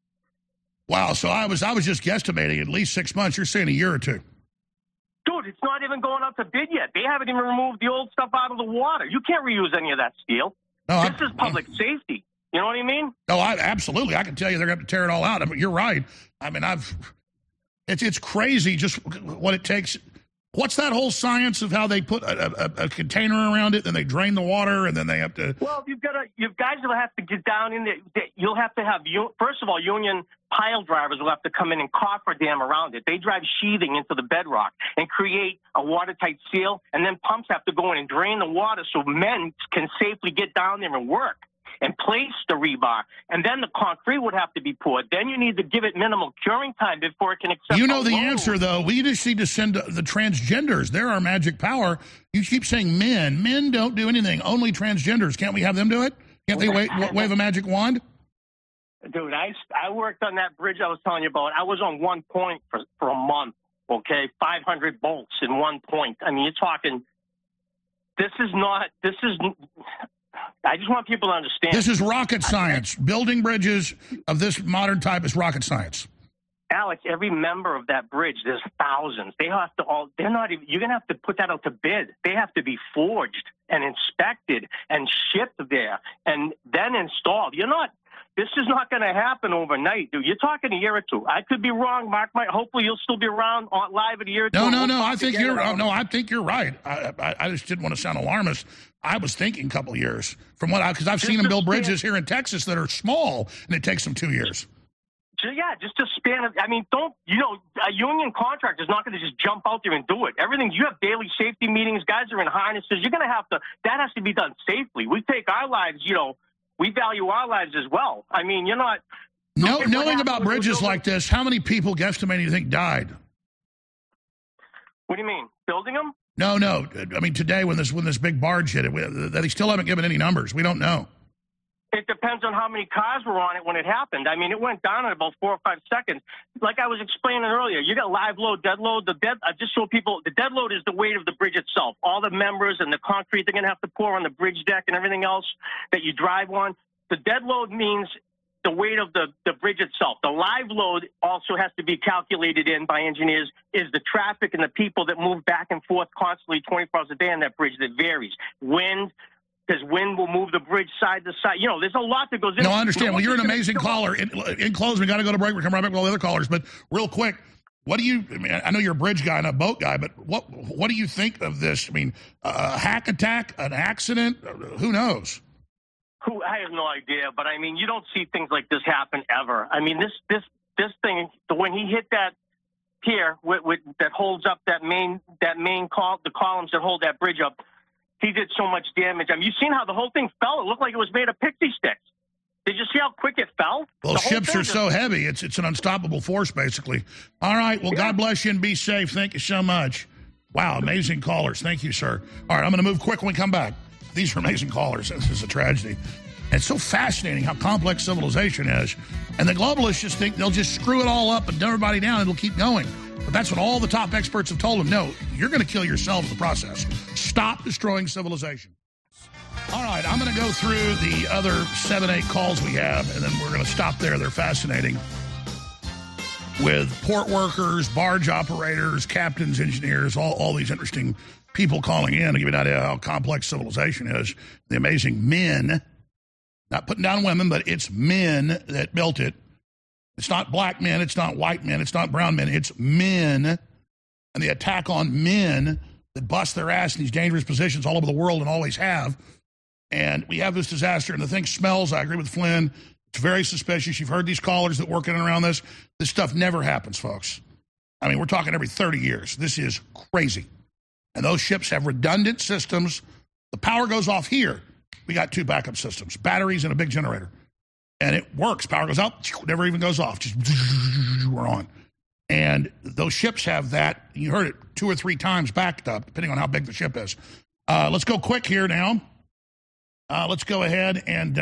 Wow. So I was just guesstimating at least 6 months. You're saying a year or two. Dude, it's not even going out to bid yet. They haven't even removed the old stuff out of the water. You can't reuse any of that steel. No, this is public safety. You know what I mean? No, absolutely. I can tell you they're going to tear it all out. I mean, you're right. I mean, it's crazy just what it takes. What's that whole science of how they put a container around it, and they drain the water, and then they have to... Well, you guys will have to get down in there. You'll have to have, first of all, union pile drivers will have to come in and cofferdam around it. They drive sheathing into the bedrock and create a watertight seal, and then pumps have to go in and drain the water so men can safely get down there and work and place the rebar. And then the concrete would have to be poured. Then you need to give it minimal curing time before it can accept. You know the answer, though. We just need to send the transgenders. They're our magic power. You keep saying men. Men don't do anything. Only transgenders. Can't we have them do it? Can't they wave a magic wand? Dude, I worked on that bridge I was telling you about. I was on one point for a month, okay? 500 bolts in one point. I mean, you're talking, I just want people to understand. This is rocket science. Building bridges of this modern type is rocket science. Alex, every member of that bridge, there's thousands. They have to they're not even, you're going to have to put that out to bid. They have to be forged and inspected and shipped there and then installed. This is not going to happen overnight, dude. You're talking a year or two. I could be wrong, Mark. Hopefully you'll still be around live in a year or two. No. I think you're right. I just didn't want to sound alarmist. I was thinking a couple of years because I've seen them build bridges here in Texas that are small, and it takes them 2 years. Yeah, just a span of, a union contractor is not going to just jump out there and do it. You have daily safety meetings. Guys are in harnesses. You're going to have to, that has to be done safely. We take our lives, we value our lives as well. I mean, you're not. Knowing about bridges like this, how many people guesstimate do you think died? What do you mean? Building them? No. I mean, today when this big barge hit it, they still haven't given any numbers. We don't know. It depends on how many cars were on it when it happened. I mean, it went down in about 4 or 5 seconds. Like I was explaining earlier, you got live load, dead load. I just show people the dead load is the weight of the bridge itself. All the members and the concrete they're going to have to pour on the bridge deck and everything else that you drive on. The dead load means the weight of the bridge itself. The live load also has to be calculated in by engineers is the traffic and the people that move back and forth constantly 24 hours a day on that bridge that varies. Wind, because wind will move the bridge side to side. There's a lot that goes in. No, I understand. Well, you're an amazing caller. In closing, we got to go to break. We'll come right back with all the other callers. But real quick, I know you're a bridge guy and a boat guy, but what do you think of this? I mean, a hack attack, an accident? Who knows? I have no idea, but I mean, you don't see things like this happen ever. I mean, this thing, when he hit that pier that holds up the columns that hold that bridge up, he did so much damage. I mean, you've seen how the whole thing fell. It looked like it was made of pixie sticks. Did you see how quick it fell? Well, ships are so heavy. It's an unstoppable force, basically. All right. Well, God bless you and be safe. Thank you so much. Wow, amazing callers. Thank you, sir. All right, I'm going to move quick when we come back. These are amazing callers. This is a tragedy. And it's so fascinating how complex civilization is. And the globalists just think they'll just screw it all up and dumb everybody down and it'll keep going. But that's what all the top experts have told them. No, you're going to kill yourselves in the process. Stop destroying civilization. All right, I'm going to go through the other 7-8 calls we have, and then we're going to stop there. They're fascinating. With port workers, barge operators, captains, engineers, all these interesting people calling in to give you an idea how complex civilization is. The amazing men, not putting down women, but it's men that built it. It's not black men, it's not white men, it's not brown men, it's men. And the attack on men that bust their ass in these dangerous positions all over the world and always have. And we have this disaster, and the thing smells. I agree with Flynn. It's very suspicious. You've heard these callers that work in and around this. This stuff never happens, folks. I mean, we're talking every 30 years. This is crazy. And those ships have redundant systems. The power goes off here. We got 2 backup systems, batteries and a big generator. And it works. Power goes out, never even goes off. Just we're on. And those ships have that. You heard it 2 or 3 times backed up, depending on how big the ship is. Let's go quick here now. Let's go ahead and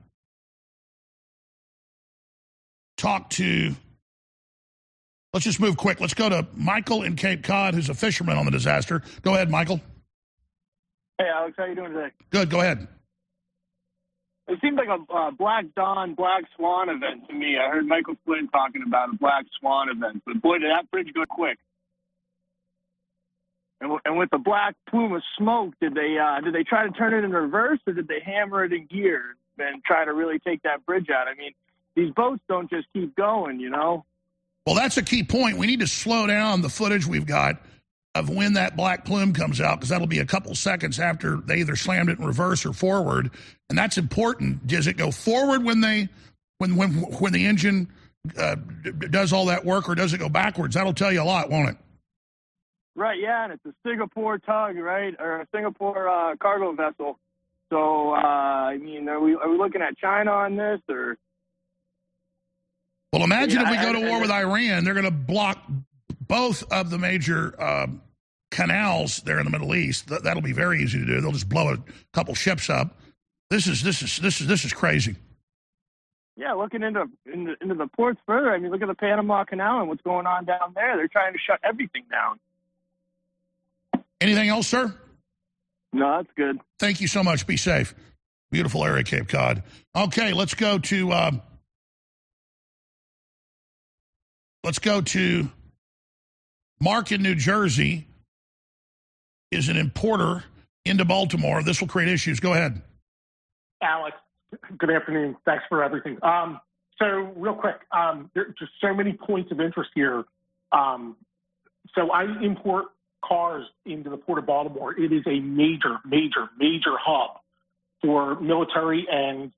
talk to, let's just move quick. Let's go to Michael in Cape Cod, who's a fisherman on the disaster. Go ahead, Michael. Hey, Alex, how you doing today? Good, go ahead. It seemed like a Black Dawn, Black Swan event to me. I heard Michael Flynn talking about a Black Swan event, but boy, did that bridge go quick. And with the black plume of smoke, did they try to turn it in reverse, or did they hammer it in gear and try to really take that bridge out? I mean, these boats don't just keep going, you know? Well, that's a key point. We need to slow down the footage we've got of when that black plume comes out, because that'll be a couple seconds after they either slammed it in reverse or forward, and that's important. Does it go forward when the engine does all that work, or does it go backwards? That'll tell you a lot, won't it? Right, yeah, and it's a Singapore tug, right, or a Singapore cargo vessel. So, I mean, are we looking at China on this, or? Well, imagine if we go to war with Iran, they're going to block both of the major canals there in the Middle East. That'll be very easy to do. They'll just blow a couple ships up. This is crazy. Yeah, looking into the ports further, I mean, look at the Panama Canal and what's going on down there. They're trying to shut everything down. Anything else, sir? No, that's good. Thank you so much. Be safe. Beautiful area, Cape Cod. Okay, let's go to Mark in New Jersey is an importer into Baltimore. This will create issues. Go ahead. Alex, good afternoon. Thanks for everything. So real quick, there are just so many points of interest here. So I import cars into the Port of Baltimore. It is a major hub for military and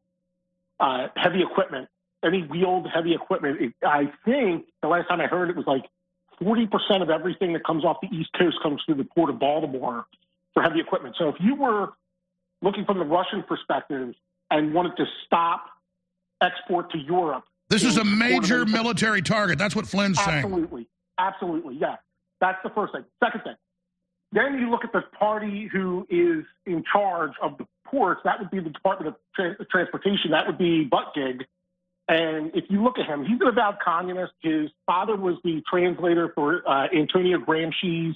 heavy equipment, any wheeled heavy equipment. I think the last time I heard it was like 40% of everything that comes off the East Coast comes through the Port of Baltimore for heavy equipment. So if you were looking from the Russian perspective and wanted to stop export to Europe. This is a major military target. That's what Flynn's saying. Absolutely, yeah. That's the first thing. Second thing, then you look at the party who is in charge of the ports. That would be the Department of Transportation. That would be Buttigieg. And if you look at him, he's an avowed communist. His father was the translator for Antonio Gramsci's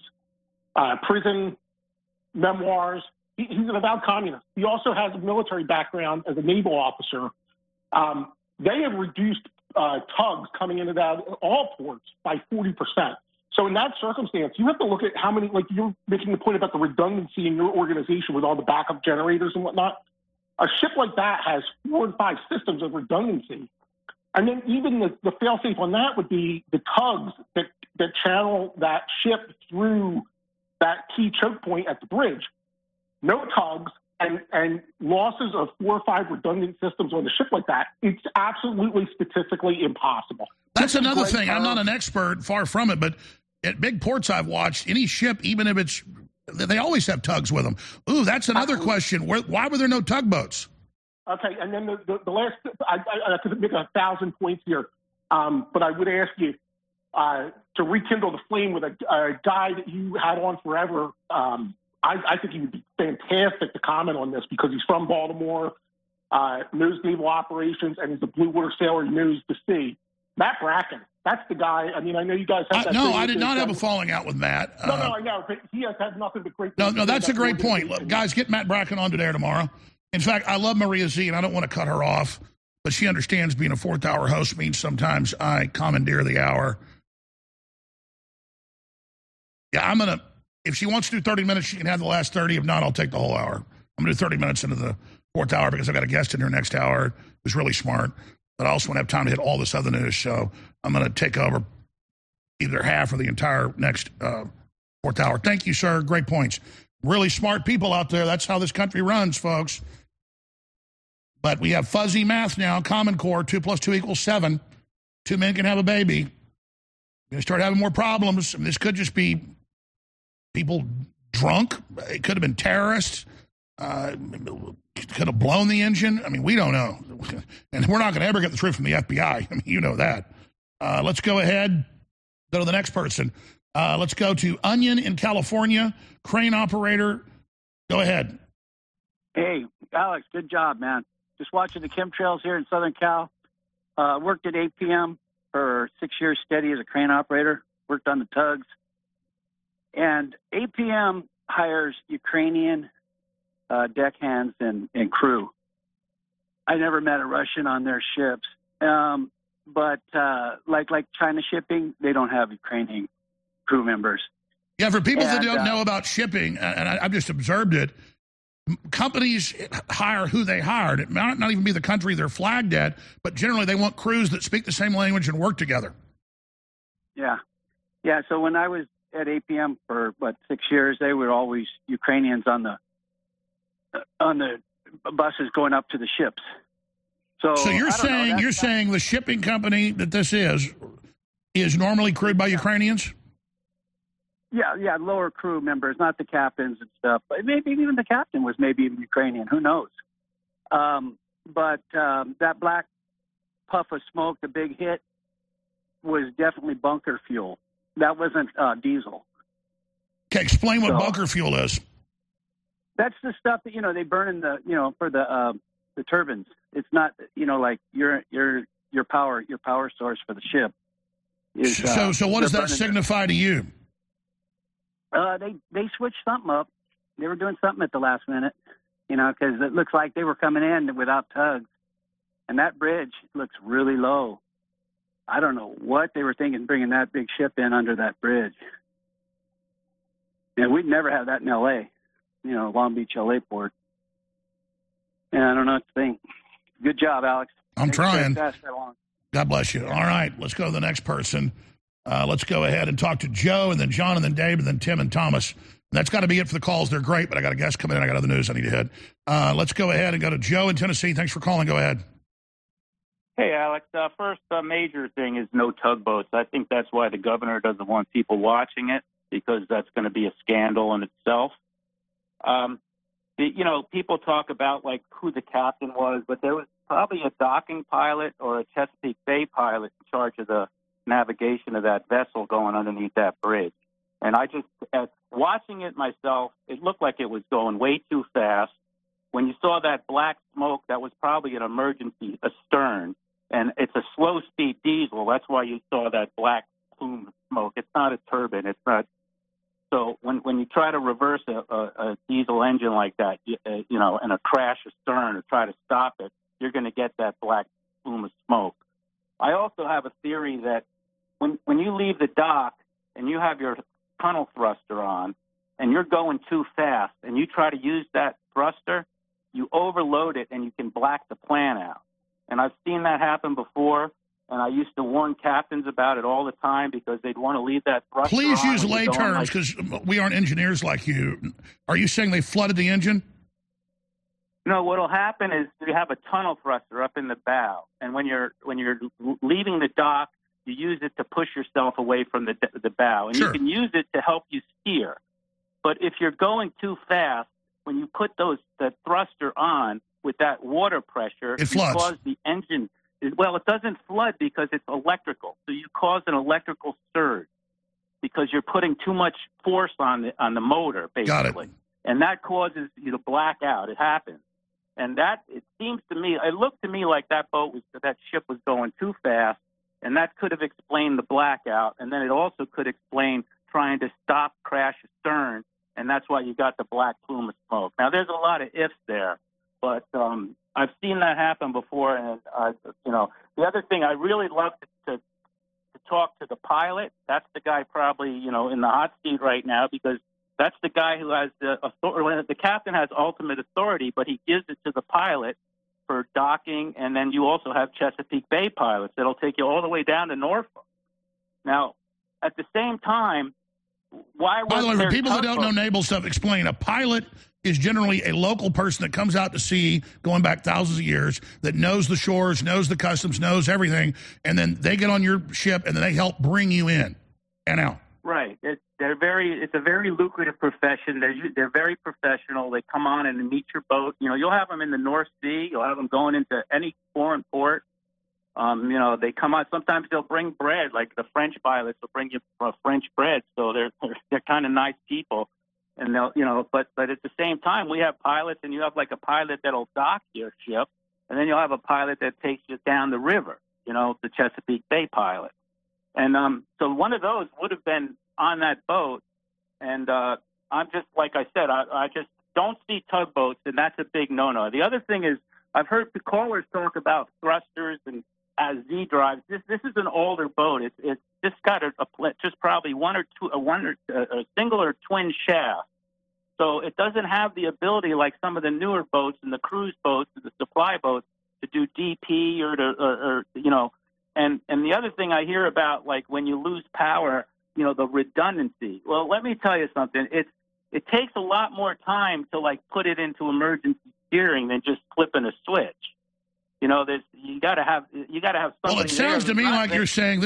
prison memoirs. He's an avowed communist. He also has a military background as a naval officer. They have reduced tugs coming into all ports by 40%. So in that circumstance, you have to look at how many, like you're making the point about the redundancy in your organization with all the backup generators and whatnot. A ship like that has 4 and 5 systems of redundancy. And then even the fail-safe on that would be the tugs that channel that ship through that key choke point at the bridge. No tugs and losses of 4 or 5 redundant systems on the ship like that, it's absolutely statistically impossible. That's another thing. I'm not an expert, far from it, but at big ports I've watched, any ship, even if it's, they always have tugs with them. Ooh, that's another question. Why were there no tugboats? Okay, and then the last, I could make 1,000 points here, but I would ask you to rekindle the flame with a guy that you had on forever. I think he would be fantastic to comment on this because he's from Baltimore, knows naval operations, and he's a blue water sailor. He knows the sea. Matt Bracken, that's the guy. I mean, I know you guys have that. No, I did not have a falling out with Matt. No, I know, but he has had nothing but great. No, that's a great point. Look, guys, get Matt Bracken on today or tomorrow. In fact, I love Maria Z, and I don't want to cut her off, but she understands being a 4th hour host means sometimes I commandeer the hour. Yeah, if she wants to do 30 minutes, she can have the last 30. If not, I'll take the whole hour. I'm going to do 30 minutes into the 4th hour because I've got a guest in her next hour who's really smart. But I also want to have time to hit all this other news. So I'm going to take over either half or the entire next 4th hour. Thank you, sir. Great points. Really smart people out there. That's how this country runs, folks. But we have fuzzy math now. Common Core, 2 + 2 = 7. 2 men can have a baby. We're going to start having more problems. I mean, this could just be people drunk. It could have been terrorists. Could have blown the engine. I mean, we don't know. And we're not going to ever get the truth from the FBI. I mean, you know that. Let's go ahead. Go to the next person. Let's go to Onion in California. Crane operator. Go ahead. Hey, Alex, good job, man. Just watching the chemtrails here in Southern Cal. Worked at APM for 6 years steady as a crane operator. Worked on the tugs. And APM hires Ukrainian deckhands and crew. I never met a Russian on their ships. But like China shipping, they don't have Ukrainian crew members. Yeah, for people that don't know about shipping, and I've just observed it, companies hire who they hired. It might not even be the country they're flagged at, but generally they want crews that speak the same language and work together. Yeah. So when I was at APM for 6 years. They were always Ukrainians on the buses going up to the ships. So you're saying the shipping company that this is normally crewed by Ukrainians? Yeah, lower crew members, not the captains and stuff. But maybe even the captain was maybe even Ukrainian. Who knows? But that black puff of smoke, the big hit, was definitely bunker fuel. That wasn't diesel. Okay, explain what bunker fuel is. That's the stuff that they burn in the for the turbines. It's not like your power source for the ship. So what does that signify to you? They switched something up. They were doing something at the last minute, because it looks like they were coming in without tugs, and that bridge looks really low. I don't know what they were thinking, bringing that big ship in under that bridge. And we'd never have that in L.A., Long Beach, L.A. port. Yeah, I don't know what to think. Good job, Alex. I'm trying. God bless you. All right, let's go to the next person. Let's go ahead and talk to Joe, and then John, and then Dave, and then Tim and Thomas. And that's got to be it for the calls. They're great, but I got a guest coming in. I got other news I need to hit. Let's go ahead and go to Joe in Tennessee. Thanks for calling. Go ahead. Hey, Alex. First major thing is no tugboats. I think that's why the governor doesn't want people watching it, because that's going to be a scandal in itself. People talk about who the captain was, but there was probably a docking pilot or a Chesapeake Bay pilot in charge of the navigation of that vessel going underneath that bridge. And watching it myself, it looked like it was going way too fast. When you saw that black smoke, that was probably an emergency astern, and it's a slow-speed diesel. That's why you saw that black plume of smoke. It's not a turbine. It's not. So when you try to reverse a diesel engine like that, and a crash astern or try to stop it, you're going to get that black plume of smoke. I also have a theory that when you leave the dock and you have your tunnel thruster on and you're going too fast and you try to use that thruster, you overload it and you can black the plan out. And I've seen that happen before, and I used to warn captains about it all the time because they'd want to leave that thruster on. Please use lay terms, because we aren't engineers like you. Are you saying they flooded the engine? No, what'll happen is you have a tunnel thruster up in the bow, and when you're leaving the dock, you use it to push yourself away from the bow, and sure, you can use it to help you steer. But if you're going too fast, when you put the thruster on with that water pressure, it floods. You cause the engine. Well, it doesn't flood because it's electrical, so you cause an electrical surge because you're putting too much force on the motor, basically. Got it. And that causes you to black out. It happens. And it looked to me like that ship was going too fast, and that could have explained the blackout. And then it also could explain trying to stop crash astern, and that's why you got the black plume of smoke. Now, there's a lot of ifs there, but I've seen that happen before. And the other thing, I really love to talk to the pilot. That's the guy probably in the hot seat right now, because that's the guy who has the authority. The captain has ultimate authority, but he gives it to the pilot for docking. And then you also have Chesapeake Bay pilots that'll take you all the way down to Norfolk. Now, at the same time, why? By the way, for people that don't know naval stuff, explain. A pilot is generally a local person that comes out to sea, going back thousands of years, that knows the shores, knows the customs, knows everything, and then they get on your ship and then they help bring you in and out. Right. It's a very lucrative profession. They're very professional. They come on and meet your boat. You'll have them in the North Sea. You'll have them going into any foreign port. They come out. Sometimes they'll bring bread, like the French pilots will bring you French bread. So they're kind of nice people. And they'll, but at the same time, we have pilots, and you have like a pilot that'll dock your ship, and then you'll have a pilot that takes you down the river. The Chesapeake Bay pilot. And so one of those would have been on that boat. And I'm just, like I said, I just don't see tugboats, and that's a big no-no. The other thing is, I've heard the callers talk about thrusters and Z drives. This is an older boat. It's just got just probably a single or twin shaft. So it doesn't have the ability like some of the newer boats and the cruise boats and the supply boats to do DP or And the other thing I hear about, like when you lose power, the redundancy. Well, let me tell you something. It takes a lot more time to like put it into emergency steering than just flipping a switch. You got to have somebody. Well, it sounds to me like you're saying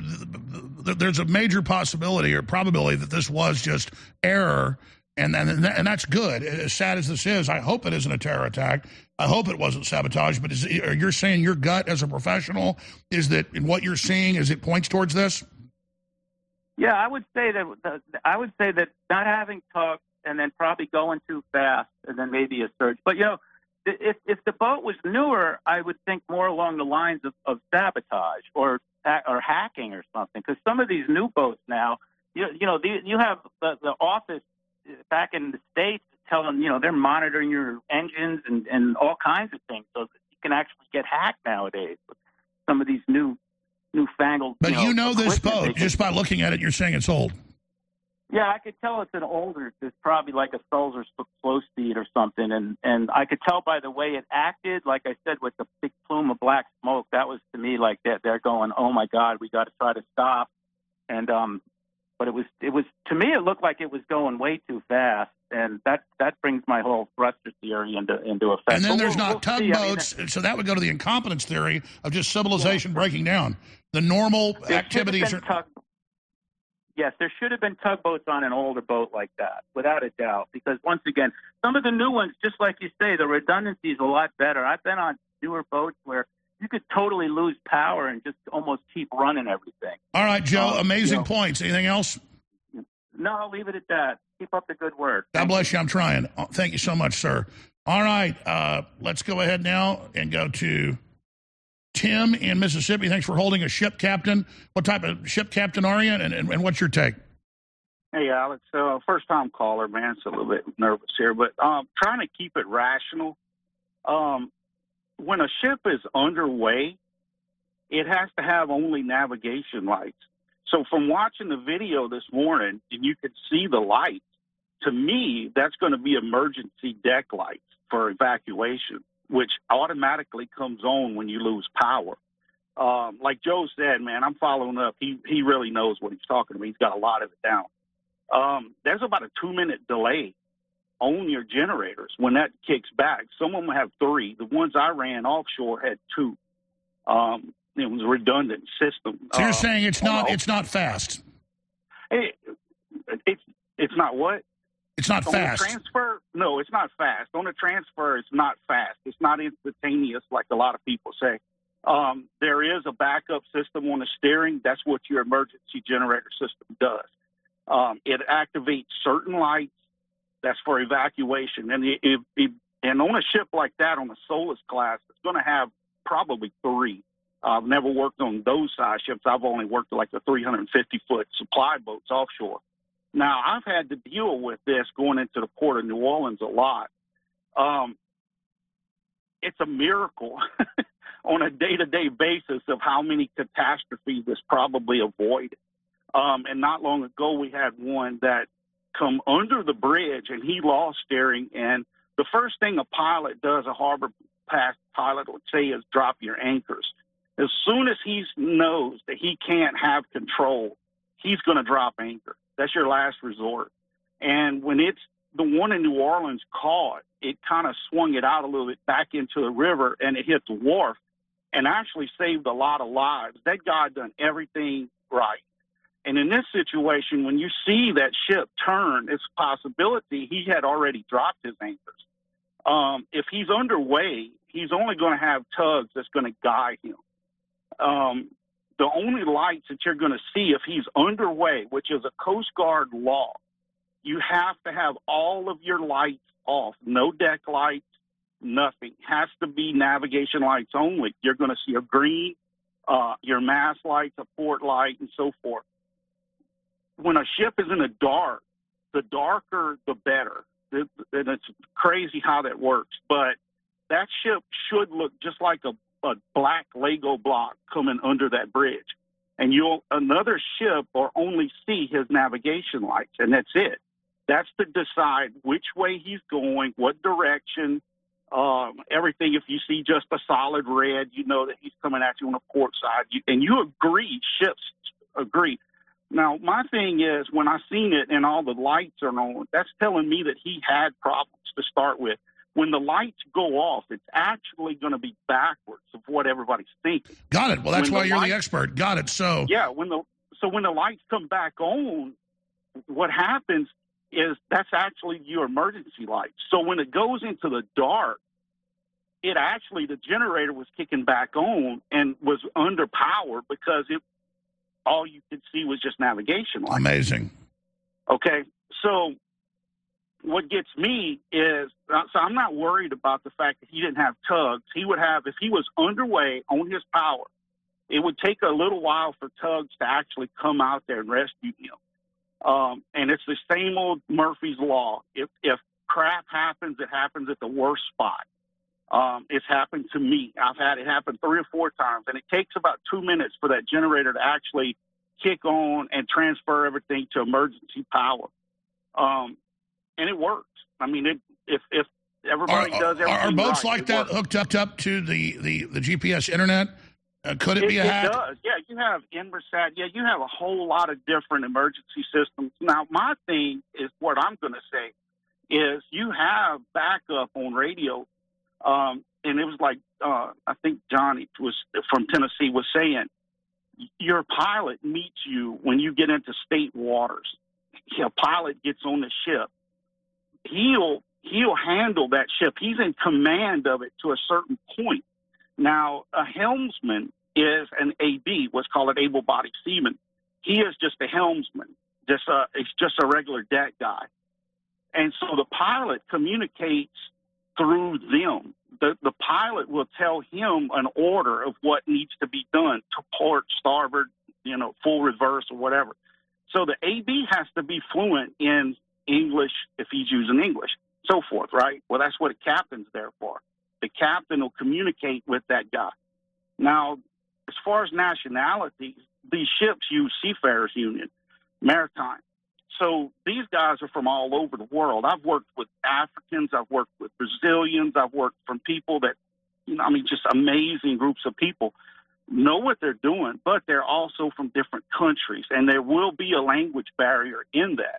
there's a major possibility or probability that this was just error, and that's good. As sad as this is, I hope it isn't a terror attack. I hope it wasn't sabotage. But you're saying your gut as a professional is that in what you're seeing is it points towards this? Yeah, I would say that not having tugs and then probably going too fast and then maybe a surge. But if the boat was newer, I would think more along the lines of sabotage or hacking or something. Because some of these new boats now, you have the office back in the States telling they're monitoring your engines and all kinds of things, so that you can actually get hacked nowadays with some of these newfangled. But this boat just by looking at it, you're saying it's old. Yeah, I could tell it's an older. It's probably like a Sulzer slow speed or something, and I could tell by the way it acted. Like I said, with the big plume of black smoke, that was to me like that. They're going, oh my God, we got to try to stop. And but it was to me, it looked like it was going way too fast, and that brings my whole thruster theory into effect. And then there's not tugboats, so that would go to the incompetence theory of just civilization breaking down. The normal activities are. Yes, there should have been tugboats on an older boat like that, without a doubt. Because once again, some of the new ones, just like you say, the redundancy is a lot better. I've been on newer boats where you could totally lose power and just almost keep running everything. All right, Joe, amazing points. Anything else? No, I'll leave it at that. Keep up the good work. God bless you. I'm trying. Thank you so much, sir. All right, let's go ahead now and go to Tim in Mississippi. Thanks for holding a ship captain. What type of ship captain are you, and what's your take? Hey, Alex. First-time caller, man. So a little bit nervous here, but trying to keep it rational. When a ship is underway, it has to have only navigation lights. So from watching the video this morning, and you could see the lights, to me, that's going to be emergency deck lights for evacuation, which automatically comes on when you lose power. Like Joe said, man, I'm following up. He really knows what he's talking about. He's got a lot of it down. There's about a 2-minute delay on your generators when that kicks back. Some of them have 3. The ones I ran offshore had 2. It was a redundant system. So you're saying it's not fast? It's not what? It's not fast. On the transfer? No, it's not fast. On the transfer, it's not fast. It's not instantaneous like a lot of people say. There is a backup system on the steering. That's what your emergency generator system does. It activates certain lights. That's for evacuation. And on a ship like that, on the Solus class, it's going to have probably 3. I've never worked on those size ships. I've only worked like the 350-foot supply boats offshore. Now, I've had to deal with this going into the port of New Orleans a lot. It's a miracle on a day-to-day basis of how many catastrophes is probably avoided. And not long ago, we had one that come under the bridge, and he lost steering. And the first thing a pilot does, a harbor pass pilot would say, is drop your anchors. As soon as he knows that he can't have control, he's going to drop anchor. That's your last resort. And when it's the one in New Orleans caught, it kind of swung it out a little bit back into the river, and it hit the wharf and actually saved a lot of lives. That guy done everything right. And in this situation, when you see that ship turn, it's a possibility he had already dropped his anchors. If he's underway, he's only going to have tugs that's going to guide him. The only lights that you're going to see if he's underway, which is a Coast Guard law, you have to have all of your lights off. No deck lights, nothing. Has to be navigation lights only. You're going to see a green, your mast lights, a port light, and so forth. When a ship is in the dark, the darker, the better. And it's crazy how that works. But that ship should look just like a black Lego block coming under that bridge. And another ship will only see his navigation lights, and that's it. That's to decide which way he's going, what direction, everything. If you see just a solid red, you know that he's coming at you on the port side. And you agree, ships agree. Now, my thing is, when I seen it and all the lights are on, that's telling me that he had problems to start with. When the lights go off, it's actually going to be backwards of what everybody's thinking. Got it. Well, that's why you're the expert. Got it. So yeah, when the lights come back on, what happens is that's actually your emergency lights. So when it goes into the dark, it actually, the generator was kicking back on and was underpowered because all you could see was just navigation lights. Amazing. Okay, so what gets me is, so I'm not worried about the fact that he didn't have tugs. He would have, if he was underway on his power, it would take a little while for tugs to actually come out there and rescue him. And it's the same old Murphy's Law. If crap happens, it happens at the worst spot. It's happened to me. I've had it happen 3 or 4 times, and it takes about 2 minutes for that generator to actually kick on and transfer everything to emergency power. And it works. I mean, if everybody does everything are boats right, like that works. hooked up to the GPS internet? Could it be a hack? It does. Yeah, you have Inmarsat. Yeah, you have a whole lot of different emergency systems. Now, my thing is what I'm going to say is you have backup on radio. And it was like, I think Johnny was from Tennessee was saying, your pilot meets you when you get into state waters. A pilot gets on the ship. He'll handle that ship. He's in command of it to a certain point. Now, a helmsman is an AB, what's called an able-bodied seaman. He is just a helmsman. It's just a regular deck guy. And so the pilot communicates through them. The pilot will tell him an order of what needs to be done to port, starboard, full reverse or whatever. So the AB has to be fluent in English if he's using English, so forth, right? Well, that's what a captain's there for. The captain will communicate with that guy. Now, as far as nationalities, these ships use Seafarers Union, maritime. So these guys are from all over the world. I've worked with Africans. I've worked with Brazilians. I've worked from people that, just amazing groups of people know what they're doing, but they're also from different countries, and there will be a language barrier in that.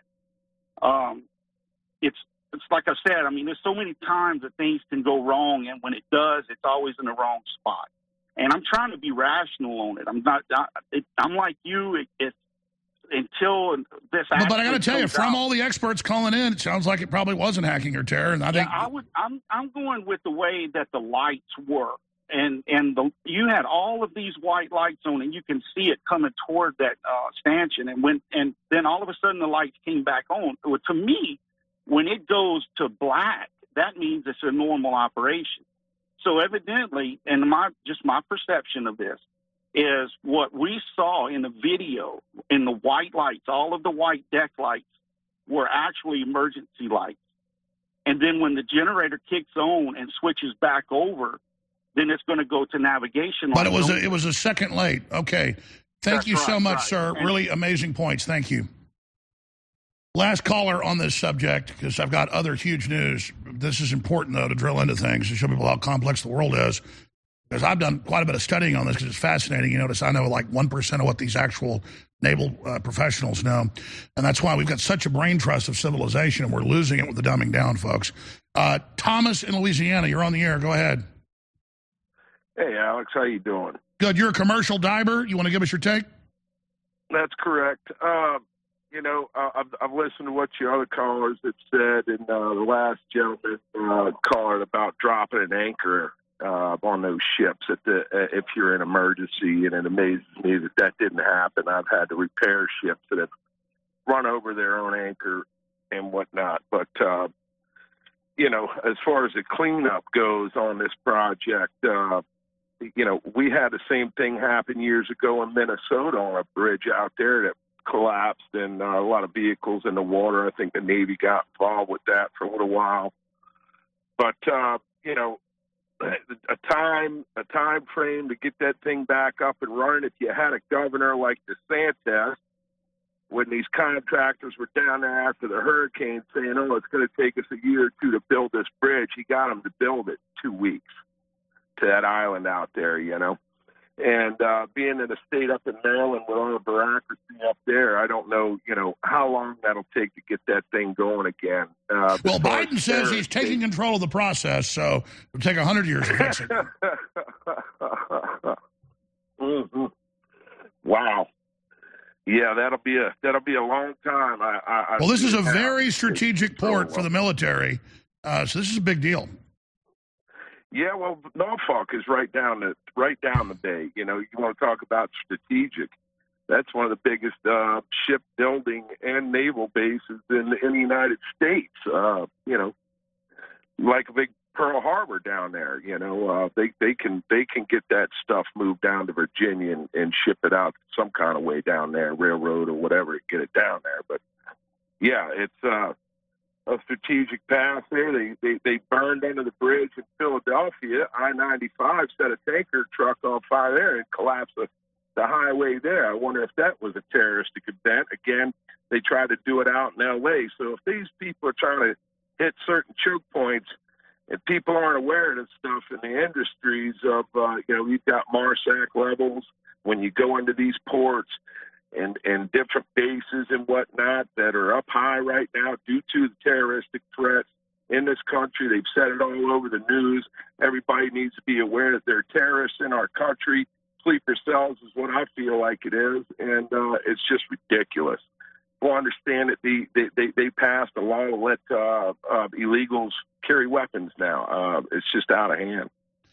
It's like I said, there's so many times that things can go wrong, and when it does, it's always in the wrong spot. And I'm trying to be rational on it. I'm like you. It's until this. But I got to tell you, from all the experts calling in, it sounds like it probably wasn't hacking or terror. And I think I'm going with the way that the lights work, and you had all of these white lights on, and you can see it coming toward that stanchion, and then all of a sudden the lights came back on. To me, when it goes to black, that means it's a normal operation. So evidently, and my perception of this is what we saw in the video in the white lights, all of the white deck lights were actually emergency lights. And then when the generator kicks on and switches back over, then it's going to go to navigation. But it was a second late. Okay. Thank you so much, sir. Really amazing points. Thank you. Last caller on this subject, because I've got other huge news. This is important, though, to drill into things, to show people how complex the world is. Because I've done quite a bit of studying on this because it's fascinating. You notice I know like 1% of what these actual naval professionals know. And that's why we've got such a brain trust of civilization, and we're losing it with the dumbing down, folks. Thomas in Louisiana, you're on the air. Go ahead. Hey, Alex, how you doing? Good. You're a commercial diver. You want to give us your take? That's correct. I've listened to what your other callers have said, and the last gentleman caller about dropping an anchor on those ships if you're in emergency, and it amazes me that didn't happen. I've had to repair ships that have run over their own anchor and whatnot. But, as far as the cleanup goes on this project, we had the same thing happen years ago in Minnesota on a bridge out there that collapsed, and a lot of vehicles in the water. I think the Navy got involved with that for a little while. But, a time frame to get that thing back up and running. If you had a governor like DeSantis, when these contractors were down there after the hurricane saying, it's going to take us a year or two to build this bridge, he got them to build it 2 weeks to that island out there, And being in a state up in Maryland with all the bureaucracy up there, I don't know, how long that'll take to get that thing going again. Well, Biden says he's taking control of the process, so it'll take 100 years to fix it. Mm-hmm. Wow. Yeah, that'll be a long time. Well, this is a very strategic port for the military, so this is a big deal. Yeah, well, Norfolk is right down the bay. You want to talk about strategic. That's one of the biggest shipbuilding and naval bases in the United States. Like a big Pearl Harbor down there. They can get that stuff moved down to Virginia and ship it out some kind of way down there, railroad or whatever, to get it down there. But yeah, it's a strategic path there. They burned under the bridge in Philadelphia. I-95 set a tanker truck on fire there and collapsed the highway there. I wonder if that was a terroristic event. Again, they tried to do it out in L.A. So if these people are trying to hit certain choke points and people aren't aware of this stuff in the industries of, you've got MARSAC levels when you go into these ports, and different bases and whatnot that are up high right now due to the terroristic threats in this country. They've said it all over the news. Everybody needs to be aware that there are terrorists in our country. Sleeper cells is what I feel like it is, and it's just ridiculous. Well, understand that they passed a law to let illegals carry weapons now. It's just out of hand.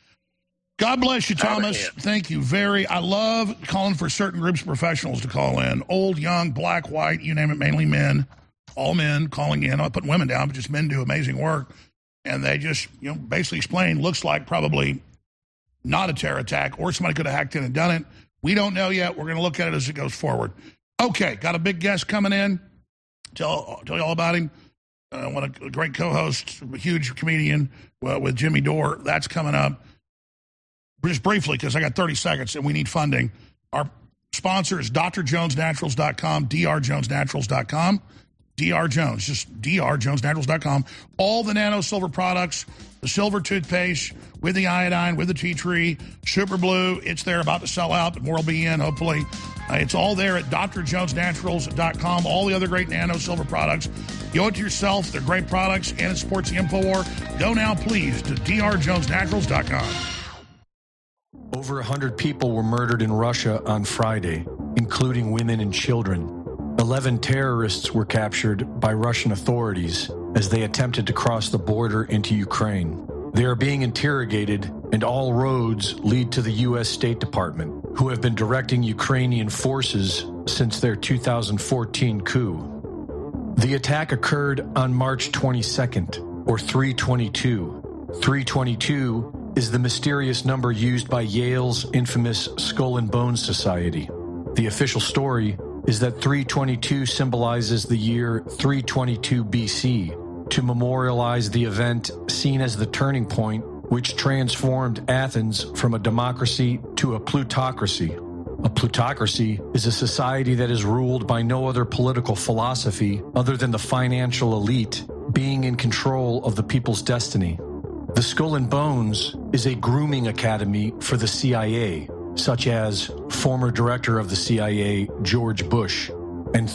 God bless you, Thomas. Thank you I love calling for certain groups of professionals to call in. Old, young, black, white, you name it, mainly men. All men calling in. I'm not putting women down, but just men do amazing work. And they just, basically explain, looks like probably not a terror attack, or somebody could have hacked in and done it. We don't know yet. We're going to look at it as it goes forward. Okay, got a big guest coming in. Tell you all about him. What a great co-host, a huge comedian with Jimmy Dore. That's coming up. Just briefly, because I got 30 seconds and we need funding. Our sponsor is drjonesnaturals.com, drjonesnaturals.com. Dr. Jones, just drjonesnaturals.com. All the nano silver products, the silver toothpaste with the iodine, with the tea tree, super blue. It's there, about to sell out, but more will be in, hopefully. It's all there at drjonesnaturals.com. All the other great nano silver products. You owe it to yourself. They're great products, and it supports the InfoWar. Go now, please, to drjonesnaturals.com. Over 100 people were murdered in Russia on Friday, including women and children. 11 terrorists were captured by Russian authorities as they attempted to cross the border into Ukraine. They are being interrogated, and all roads lead to the U.S. State Department, who have been directing Ukrainian forces since their 2014 coup. The attack occurred on March 22nd, or 3/22. 3/22 is the mysterious number used by Yale's infamous Skull and Bones Society. The official story is that 3/22 symbolizes the year 322 BC, to memorialize the event seen as the turning point which transformed Athens from a democracy to a plutocracy. A plutocracy is a society that is ruled by no other political philosophy other than the financial elite being in control of the people's destiny. The Skull and Bones is a grooming academy for the CIA, such as former director of the CIA, George Bush, and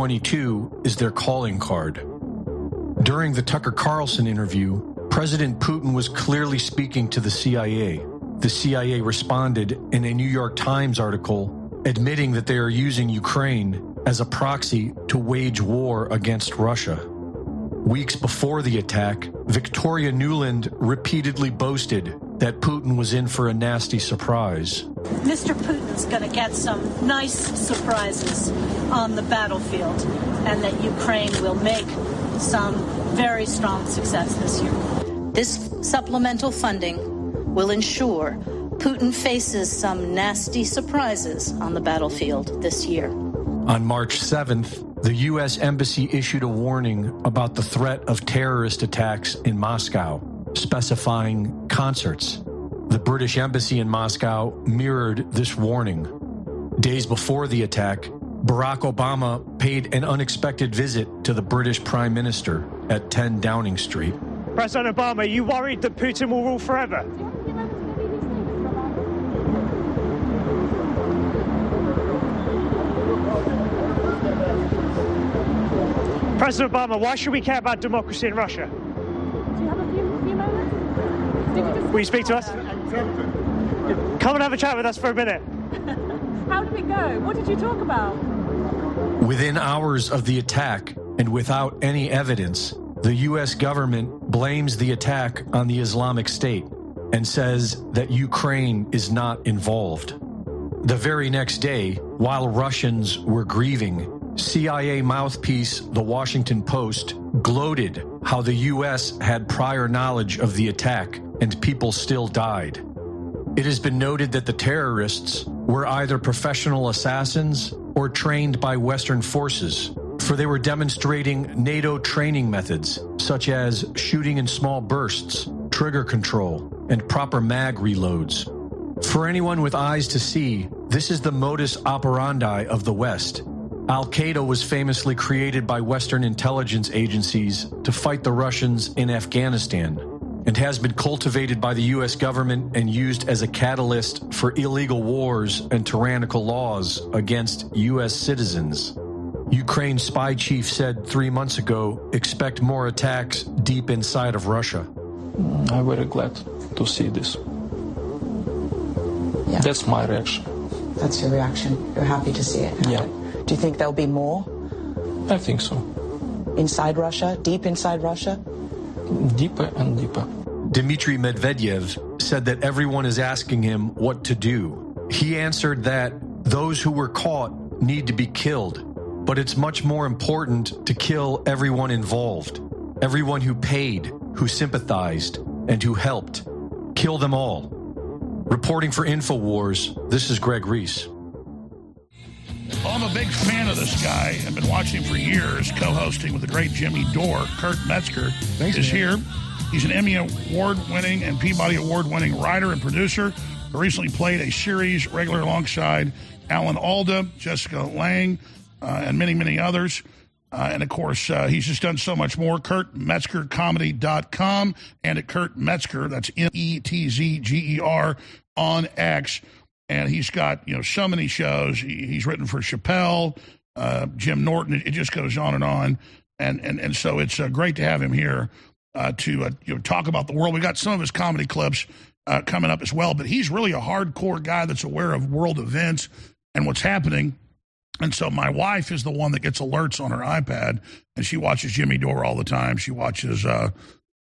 322 is their calling card. During the Tucker Carlson interview, President Putin was clearly speaking to the CIA. The CIA responded in a New York Times article admitting that they are using Ukraine as a proxy to wage war against Russia. Weeks before the attack, Victoria Nuland repeatedly boasted that Putin was in for a nasty surprise. Mr. Putin's going to get some nice surprises on the battlefield, and that Ukraine will make some very strong success this year. This supplemental funding will ensure Putin faces some nasty surprises on the battlefield this year. On March 7th, the U.S. Embassy issued a warning about the threat of terrorist attacks in Moscow, specifying concerts. The British Embassy in Moscow mirrored this warning. Days before the attack, Barack Obama paid an unexpected visit to the British Prime Minister at 10 Downing Street. President Obama, are you worried that Putin will rule forever? President Obama, why should we care about democracy in Russia? Do you have a few moments? Will you speak to us? Come and have a chat with us for a minute. How did it go? What did you talk about? Within hours of the attack and without any evidence, the U.S. government blames the attack on the Islamic State and says that Ukraine is not involved. The very next day, while Russians were grieving, CIA mouthpiece The Washington Post gloated how the U.S. had prior knowledge of the attack and people still died. It has been noted that the terrorists were either professional assassins or trained by Western forces, for they were demonstrating NATO training methods, such as shooting in small bursts, trigger control, and proper mag reloads. For anyone with eyes to see, this is the modus operandi of the West. Al-Qaeda was famously created by Western intelligence agencies to fight the Russians in Afghanistan, and has been cultivated by the U.S. government and used as a catalyst for illegal wars and tyrannical laws against U.S. citizens. Ukraine's spy chief said 3 months ago, expect more attacks deep inside of Russia. I'm very glad to see this. Yeah. That's my reaction. That's your reaction. You're happy to see it. Yeah. Do you think there'll be more? I think so. Inside Russia? Deep inside Russia? Deeper and deeper. Dmitry Medvedev said that everyone is asking him what to do. He answered that those who were caught need to be killed, but it's much more important to kill everyone involved, everyone who paid, who sympathized, and who helped. Kill them all. Reporting for InfoWars, this is Greg Reese. Well, I'm a big fan of this guy. I've been watching him for years, co-hosting with the great Jimmy Dore. Kurt Metzger is here. He's an Emmy Award-winning and Peabody Award-winning writer and producer who recently played a series regular alongside Alan Alda, Jessica Lange, and many, many others. And, of course, he's just done so much more. KurtMetzgerComedy.com and at Kurt Metzger, that's Metzger, on X. And he's got, so many shows. He's written for Chappelle, Jim Norton. It just goes on and on. And so it's great to have him here to talk about the world. We got some of his comedy clips coming up as well. But he's really a hardcore guy that's aware of world events and what's happening. And so my wife is the one that gets alerts on her iPad, and she watches Jimmy Dore all the time. She watches her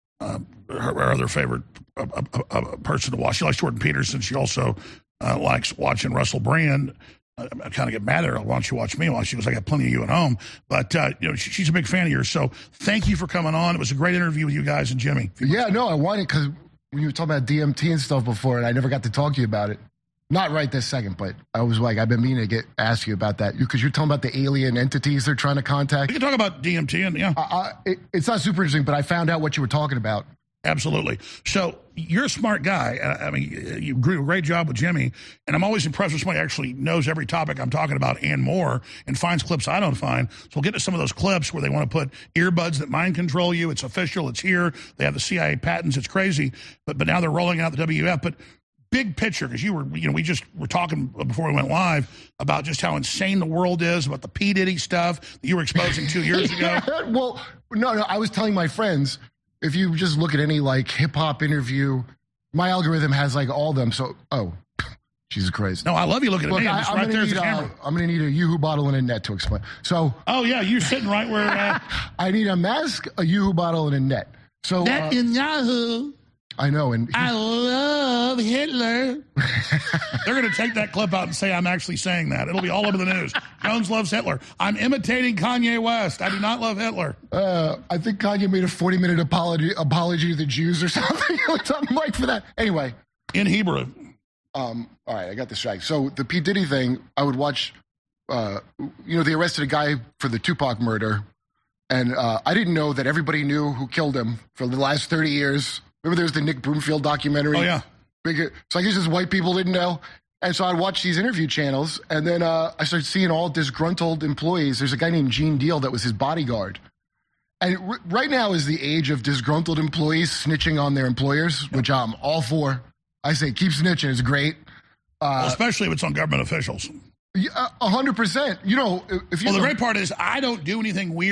other favorite person to watch. She likes Jordan Peterson. She also likes watching Russell Brand. I kind of get mad at her. Why don't you watch me? Well, she goes, I got plenty of you at home. But, she's a big fan of yours. So thank you for coming on. It was a great interview with you guys and Jimmy. Yeah, no, I wanted, because when you were talking about DMT and stuff before, and I never got to talk to you about it. Not right this second, but I was like, I've been meaning to ask you about that. Because you're talking about the alien entities they're trying to contact. We can talk about DMT, and yeah. It's not super interesting, but I found out what you were talking about. Absolutely. So you're a smart guy. I mean, you do a great job with Jimmy, and I'm always impressed with somebody who actually knows every topic I'm talking about and more, and finds clips I don't find. So we'll get to some of those clips where they want to put earbuds that mind control you. It's official. It's here. They have the CIA patents. It's crazy. But now they're rolling out the WF. But big picture, because we just were talking before we went live about just how insane the world is, about the P. Diddy stuff that you were exposing 2 years ago. Well, no, I was telling my friends, if you just look at any hip-hop interview, my algorithm has all them. So, Jesus Christ. No, I love you looking at me. I'm just right there as the camera. I'm going to need a Yoo-Hoo bottle and a net to explain. So. Oh, yeah, you're sitting right where. I need a mask, a Yoo-Hoo bottle, and a net. So. Net in Yahoo. I know, and I love Hitler. They're going to take that clip out and say I'm actually saying that. It'll be all over the news. Jones loves Hitler. I'm imitating Kanye West. I do not love Hitler. I think Kanye made a 40-minute apology to the Jews or something. Something like for that. Anyway. In Hebrew. All right, I got this right. So the P. Diddy thing, I would watch, they arrested a guy for the Tupac murder. And I didn't know that everybody knew who killed him for the last 30 years. Remember there was the Nick Broomfield documentary? Oh, yeah. So I guess just white people didn't know. And so I'd watch these interview channels, and then I started seeing all disgruntled employees. There's a guy named Gene Deal that was his bodyguard. And right now is the age of disgruntled employees snitching on their employers, which I'm all for. I say keep snitching. It's great. Especially if it's on government officials. 100%. If you the great part is I don't do anything weird.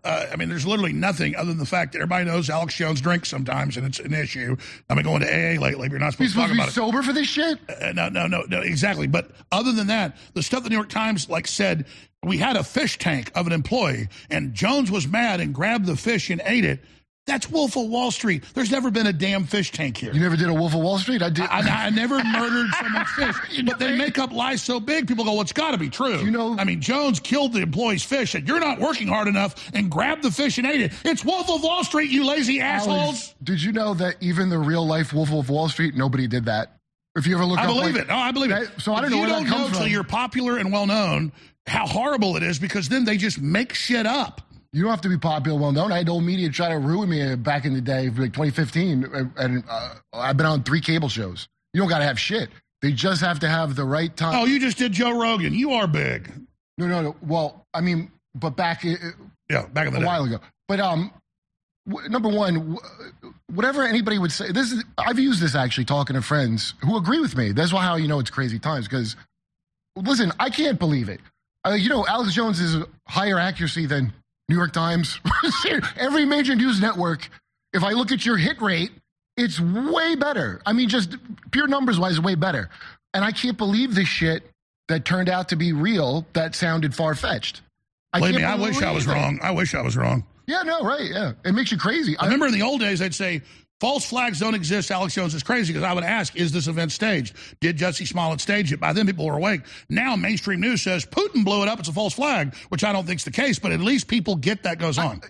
I mean, there's literally nothing other than the fact that everybody knows Alex Jones drinks sometimes, and it's an issue. I've been going to AA lately. You're not supposed to talk about it. Sober for this shit? No, exactly. But other than that, the stuff the New York Times said, we had a fish tank of an employee, and Jones was mad and grabbed the fish and ate it. That's Wolf of Wall Street. There's never been a damn fish tank here. You never did a Wolf of Wall Street? I did. I never murdered someone's fish. But they make up lies so big, people go, well, it's got to be true. I mean, Jones killed the employee's fish, said, you're not working hard enough, and grabbed the fish and ate it. It's Wolf of Wall Street, you lazy assholes. Alex, did you know that even the real-life Wolf of Wall Street, nobody did that? If you ever look I up... believe it. No, I believe it. So I don't know where that comes from. You don't know until you're popular and well-known how horrible it is, because then they just make shit up. You don't have to be popular, well-known. I had old media try to ruin me back in the day, like 2015, and I've been on 3 cable shows. You don't got to have shit. They just have to have the right time. Oh, you just did Joe Rogan. You are big. No. Well, I mean, but back in the day. A while ago. But number one, whatever anybody would say, I've used this actually talking to friends who agree with me. That's why how you know it's crazy times, because, listen, I can't believe it. Alex Jones is higher accuracy than New York Times, every major news network. If I look at your hit rate, it's way better. I mean, just pure numbers-wise, way better. And I can't believe this shit that turned out to be real that sounded far-fetched. Believe me, I wish I was wrong. I wish I was wrong. Yeah, no, right, yeah. It makes you crazy. I remember in the old days, they'd say, false flags don't exist, Alex Jones is crazy, because I would ask, is this event staged? Did Jussie Smollett stage it? By then, people were awake. Now, mainstream news says, Putin blew it up, it's a false flag, which I don't think is the case, but at least people get that goes on.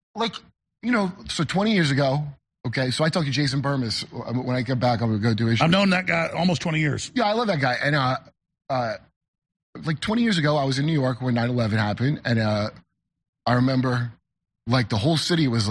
So 20 years ago, okay, so I talked to Jason Burmis. When I get back, I'm going to go do his show. I've known that guy almost 20 years. Yeah, I love that guy. And 20 years ago, I was in New York when 9/11 happened, and I remember, the whole city was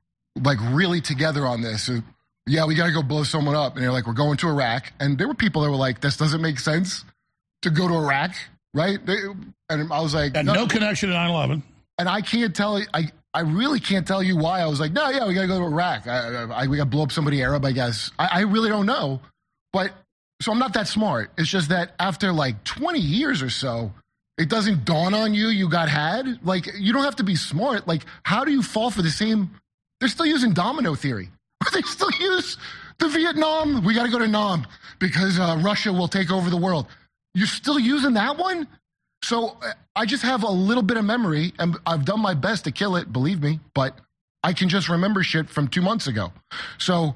really together on this. Yeah, we got to go blow someone up. And they're like, we're going to Iraq. And there were people that were like, this doesn't make sense to go to Iraq, right? And I was like... no connection to 9/11. And I can't tell... I really can't tell you why I was like, no, yeah, we got to go to Iraq. We got to blow up somebody Arab, I guess. I really don't know. But, so I'm not that smart. It's just that after 20 years or so, it doesn't dawn on you, you got had. You don't have to be smart. How do you fall for the same... They're still using domino theory. They still use the Vietnam. We got to go to Nam because Russia will take over the world. You're still using that one? So I just have a little bit of memory, and I've done my best to kill it, believe me, but I can just remember shit from 2 months ago. So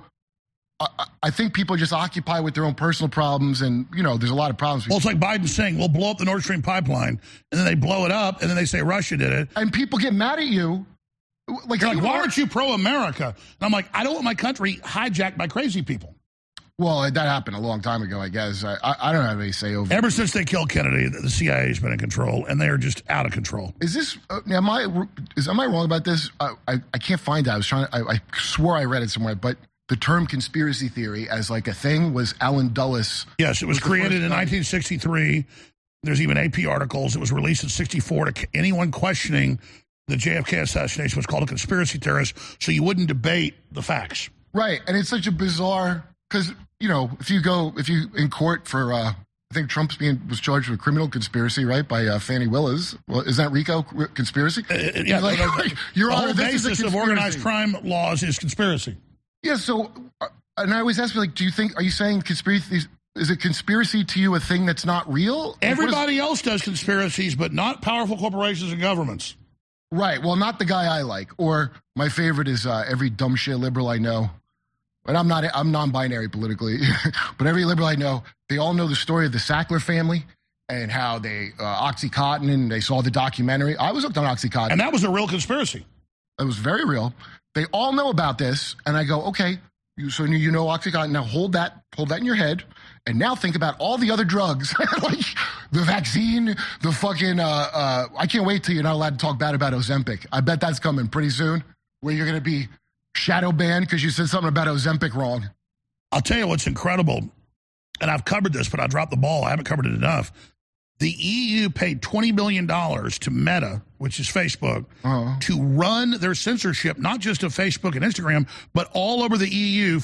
I think people just occupy with their own personal problems, and, there's a lot of problems. Well, it's like Biden saying, we'll blow up the Nord Stream pipeline, and then they blow it up, and then they say Russia did it. And people get mad at you. You're why aren't you pro-America? And I'm like, I don't want my country hijacked by crazy people. Well, that happened a long time ago, I guess. I don't have any say over it. Ever since they killed Kennedy, the CIA's been in control, and they're just out of control. Is this, am I wrong about this? I can't find it. I swore I read it somewhere, but the term conspiracy theory as a thing was Alan Dulles. Yes, it was created in 1963. There's even AP articles. It was released in 1964 to anyone questioning the JFK assassination was called a conspiracy theorist, so you wouldn't debate the facts. Right, and it's such a bizarre, because, if you in court for, I think Trump was charged with criminal conspiracy, right, by Fannie Willis. Well, is that RICO conspiracy? Yeah, Your the Honor, whole basis of organized crime laws is conspiracy. Yeah, so, and I always ask me, are you saying conspiracy, is it conspiracy to you a thing that's not real? Everybody else does conspiracies, but not powerful corporations and governments. Right. Well, not the guy I like. Or my favorite is every dumb shit liberal I know. But I'm non-binary politically. But every liberal I know, they all know the story of the Sackler family and how they, Oxycontin, and they saw the documentary. I was hooked on Oxycontin. And that was a real conspiracy. It was very real. They all know about this. And I go, okay, so you know Oxycontin. Now hold that in your head. And now think about all the other drugs, the vaccine, the fucking, I can't wait till you're not allowed to talk bad about Ozempic. I bet that's coming pretty soon, where you're going to be shadow banned because you said something about Ozempic wrong. I'll tell you what's incredible, and I've covered this, but I dropped the ball. I haven't covered it enough. The EU paid $20 billion to Meta, which is Facebook, to run their censorship, not just of Facebook and Instagram, but all over the EU,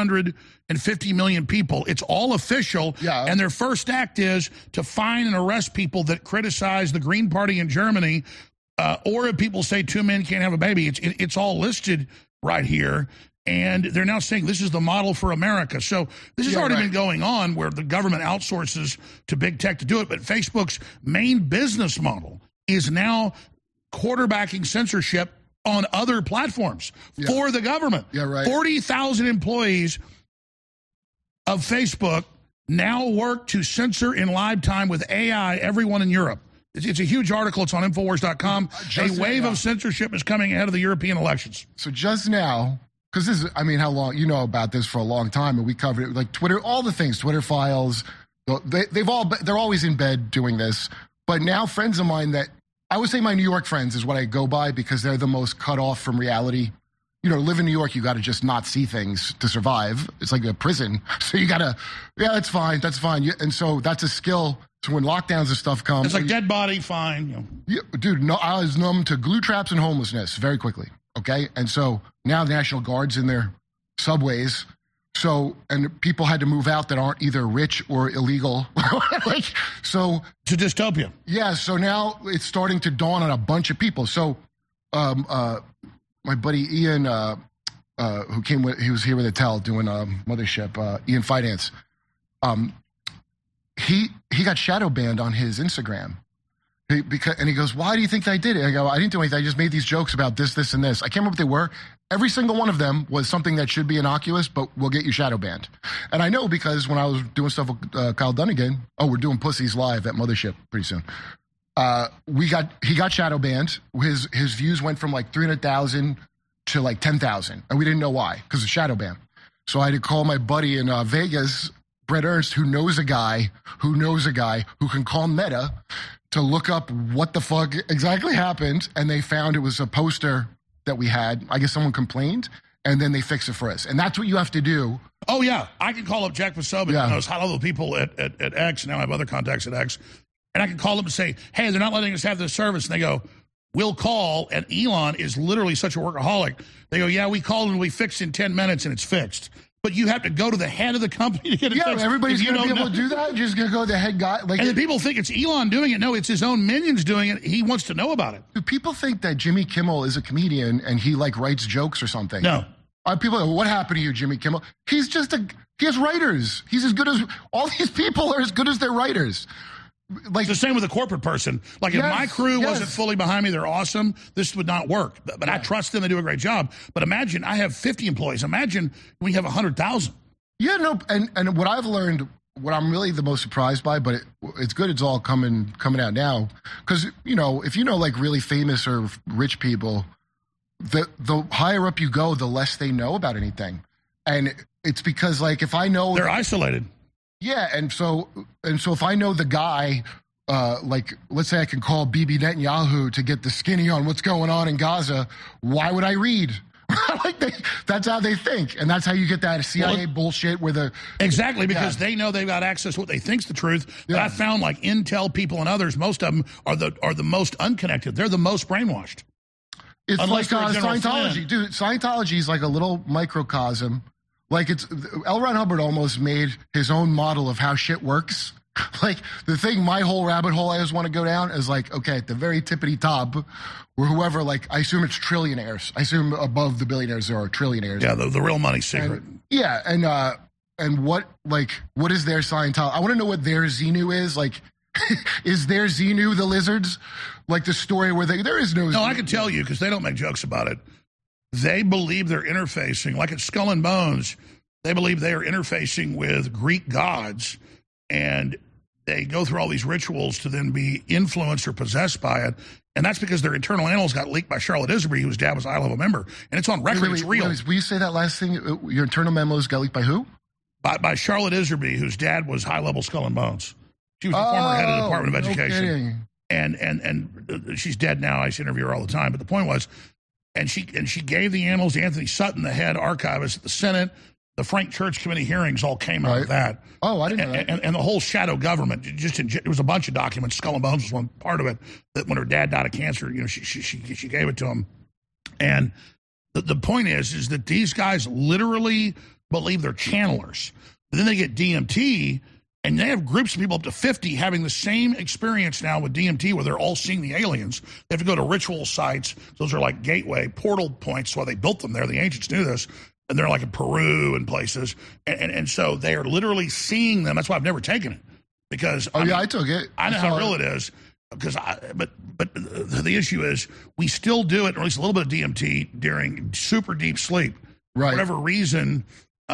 450 million people. It's all official, and their first act is to fine and arrest people that criticize the Green Party in Germany or if people say 2 men can't have a baby, it's all listed right here. And they're now saying this is the model for America. So this has already been going on where the government outsources to big tech to do it. But Facebook's main business model is now quarterbacking censorship on other platforms for the government. 40,000 employees of Facebook now work to censor in live time with AI everyone in Europe. It's a huge article. It's on Infowars.com. A wave of censorship is coming ahead of the European elections. So just now, because this is, I mean, how long, you know about this for a long time, and we covered it, like Twitter, all the things, Twitter files, they're always in bed doing this. But now friends of mine that, I would say my New York friends is what I go by because they're the most cut off from reality. You know, live in New York, you got to just not see things to survive. It's like a prison. So you got to, that's fine. And so that's a skill. So when lockdowns and stuff come. It's like dead body, fine. Dude, no, I was numb to glue traps and homelessness very quickly. Okay. And so now the National Guard's in their subways. So, and people had to move out that aren't either rich or illegal. So. It's a dystopia. Yeah. So now it's starting to dawn on a bunch of people. So, my buddy Ian, who he was here with Attell doing Mothership, Ian Finance. He got shadow banned on his Instagram. And he goes, why do you think I did it? I go, I didn't do anything. I just made these jokes about this, this, and this. I can't remember what they were. Every single one of them was something that should be innocuous, but will get you shadow banned. And I know because when I was doing stuff with Kyle Dunnigan, we're doing Pussies Live at Mothership pretty soon. He got shadow banned. His views went from like 300,000 to like 10,000. And we didn't know why, because of shadow ban. So I had to call my buddy in Vegas, Brett Ernst, who knows a guy who can call Meta to look up what the fuck exactly happened. And they found it was a poster that we had. I guess someone complained, and then they fixed it for us. And that's what you have to do. Oh, yeah. I can call up Jack Posobiec, those high-level people at X. Now I have other contacts at X. And I can call them and say, hey, they're not letting us have this service. And they go, we'll call. And Elon is literally such a workaholic. They go, yeah, we called and we fixed in 10 minutes and it's fixed. But you have to go to the head of the company to get it fixed. Yeah, everybody's going to be able to do that. Just going to go to the head guy. And then people think it's Elon doing it. No, it's his own minions doing it. He wants to know about it. Do people think that Jimmy Kimmel is a comedian and he like writes jokes or something? No. People go, what happened to you, Jimmy Kimmel? He has writers. He's as good as, all these people are as good as their writers. Like it's the same with a corporate person. Like if my crew wasn't fully behind me, they're awesome, this would not work. But I trust them, they do a great job. But imagine, I have 50 employees. Imagine we have 100,000. Yeah, no, and what I've learned, what I'm really the most surprised by, but it's good it's all coming out now. Because, you know, if you know like really famous or rich people, the higher up you go, the less they know about anything. And it's because like if I know... They're isolated. Yeah, and so if I know the guy, like let's say I can call Bibi Netanyahu to get the skinny on what's going on in Gaza, why would I read? That's how they think, and that's how you get that CIA bullshit where the exactly because they know they've got access to what they think's the truth. But I found like Intel people and others, most of them are the most unconnected. They're the most brainwashed. It's like Scientology, dude. Scientology is like a little microcosm. Like L. Ron Hubbard almost made his own model of how shit works. Like the thing, my whole rabbit hole I just want to go down is like, okay, at the very tippity top, where whoever, like, I assume it's trillionaires. I assume above the billionaires there are trillionaires. Yeah, the real money secret. And what is their Scientology? I want to know what their Xenu is. Like, is their Xenu the lizards? Like the story where there is no. No, I can tell you because they don't make jokes about it. They believe they're interfacing, like at Skull and Bones, they believe they are interfacing with Greek gods, and they go through all these rituals to then be influenced or possessed by it. And that's because their internal annals got leaked by Charlotte Iserby, whose dad was a high-level member. And it's on record, it's real. Will you say that last thing? Your internal memos got leaked by who? By Charlotte Iserby, whose dad was high-level Skull and Bones. She was the former head of the Department of Education. And she's dead now. I interview her all the time. But the point was, and she gave the annals to Anthony Sutton, the head archivist at the Senate. The Frank Church Committee hearings all came out of that. Oh, I didn't know that. And the whole shadow government, it was a bunch of documents. Skull and Bones was one part of it. That when her dad died of cancer, you know, she gave it to him. And the point is that these guys literally believe they're channelers. But then they get DMT, And they have groups of people up to 50 having the same experience now with DMT where they're all seeing the aliens. They have to go to ritual sites. Those are like gateway portal points. That's why they built them there. The ancients knew this. And they're like in Peru and places. And so they are literally seeing them. That's why I've never taken it. Because I took it. I know how real it is. But the issue is we still do it, or at least a little bit of DMT during super deep sleep. Right. For whatever reason,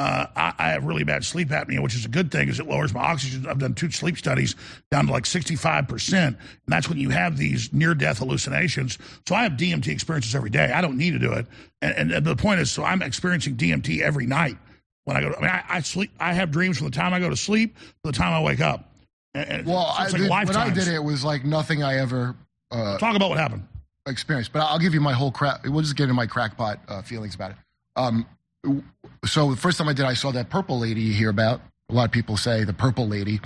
I have really bad sleep apnea, which is a good thing because it lowers my oxygen. I've done 2 sleep studies down to like 65%. And that's when you have these near-death hallucinations. So I have DMT experiences every day. I don't need to do it. And the point is, so I'm experiencing DMT every night when I go to, I sleep. I have dreams from the time I go to sleep to the time I wake up. And well, so when I did it, it was like nothing I ever talk about what happened. Experienced. But I'll give you my whole crap. We'll just get into my crackpot feelings about it. So the first time I did, I saw that purple lady you hear about. A lot of people say the purple lady.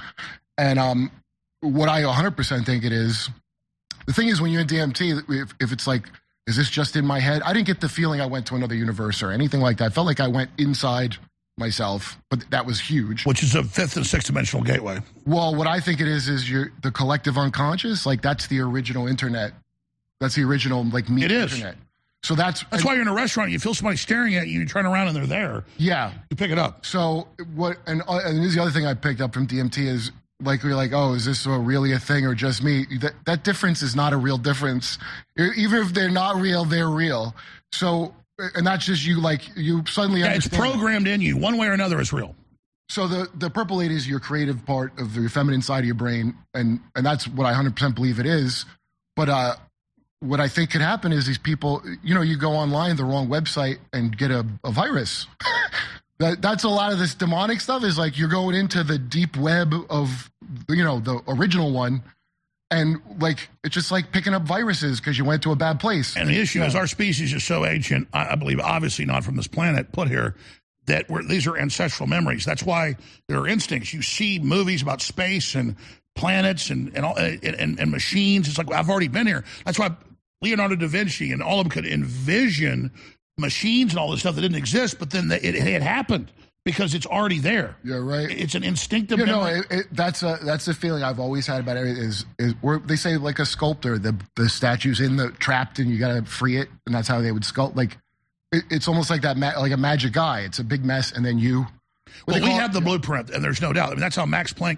And what I 100% think it is, the thing is when you're in DMT, if it's like, is this just in my head? I didn't get the feeling I went to another universe or anything like that. I felt like I went inside myself, but that was huge. Which is a 5th and 6th dimensional gateway. Well, what I think it is the collective unconscious. Like that's the original internet. That's the original like me internet. So that's why you're in a restaurant. You feel somebody staring at you. You turn around and they're there. Yeah, you pick it up. So what? And this is the other thing I picked up from DMT is like we're like, oh, is this really a thing or just me? That difference is not a real difference. Even if they're not real, they're real. So and that's just you like you suddenly understand. It's programmed in you one way or another. Is real. So the purple lady is your creative part of the feminine side of your brain, and that's what I 100% believe it is. But what I think could happen is these people, you go online, the wrong website, and get a virus. That's a lot of this demonic stuff is like you're going into the deep web of, the original one. And like, it's just like picking up viruses because you went to a bad place. And the issue is our species is so ancient, I believe, obviously not from this planet put here, that these are ancestral memories. That's why there are instincts. You see movies about space and planets and machines. It's like, I've already been here. That's why Leonardo da Vinci and all of them could envision machines and all this stuff that didn't exist, but then it had happened because it's already there. Yeah, right. It's an instinctive memory. That's the feeling I've always had about it is where they say like a sculptor, the statue's trapped and you got to free it, and that's how they would sculpt. Like it's almost like that, like a magic eye. It's a big mess, and then you. Well, we have the blueprint, and there's no doubt. I mean, that's how Max Planck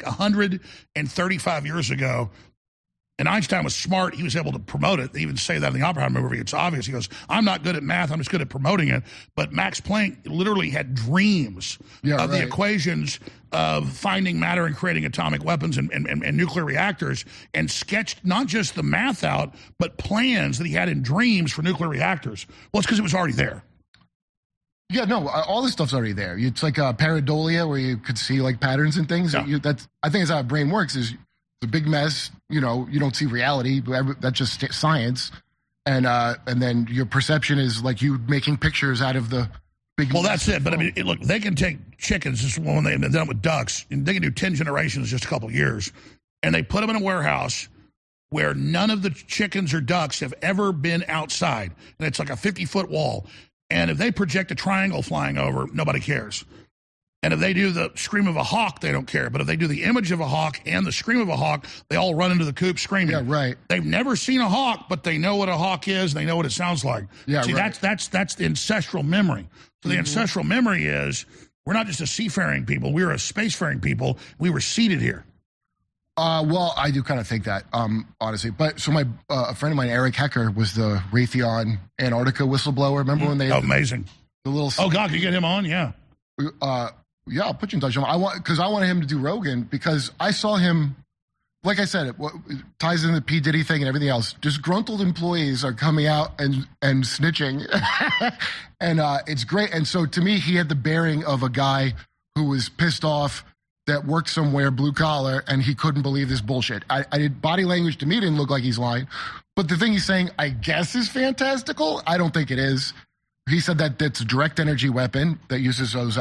135 years ago. And Einstein was smart. He was able to promote it. They even say that in the Oppenheimer movie. It's obvious. He goes, I'm not good at math. I'm just good at promoting it. But Max Planck literally had dreams of the equations of finding matter and creating atomic weapons and nuclear reactors, and sketched not just the math out, but plans that he had in dreams for nuclear reactors. Well, it's because it was already there. Yeah, no, all this stuff's already there. It's like pareidolia, where you could see like patterns and things. Yeah. I think that's how a brain works. Is it's a big mess. You don't see reality. That's just science. And then your perception is like you making pictures out of the big. Well, that's it. But I mean, look, they can take chickens. This is when they've done it with ducks, and they can do 10 generations, just a couple of years, and they put them in a warehouse where none of the chickens or ducks have ever been outside, and it's like a 50-foot wall. And if they project a triangle flying over, nobody cares. And if they do the scream of a hawk, they don't care. But if they do the image of a hawk and the scream of a hawk, they all run into the coop screaming. Yeah, right. They've never seen a hawk, but they know what a hawk is, and they know what it sounds like. Yeah, see, right. that's the ancestral memory. So the ancestral memory is we're not just a seafaring people. We're a spacefaring people. We were seated here. Well, I do kind of think that, honestly. But so a friend of mine, Eric Hecker, was the Raytheon Antarctica whistleblower. Remember when they? Oh, amazing. The little. Oh God, can you get him on? Yeah. Yeah, I'll put you in touch with him. because I wanted him to do Rogan because I saw him. Like I said, it ties in the P. Diddy thing and everything else. Disgruntled employees are coming out and snitching, and it's great. And so to me, he had the bearing of a guy who was pissed off that worked somewhere blue collar, and he couldn't believe this bullshit. I did body language to me didn't look like he's lying, but the thing he's saying, I guess, is fantastical. I don't think it is. He said that that's a direct energy weapon that uses those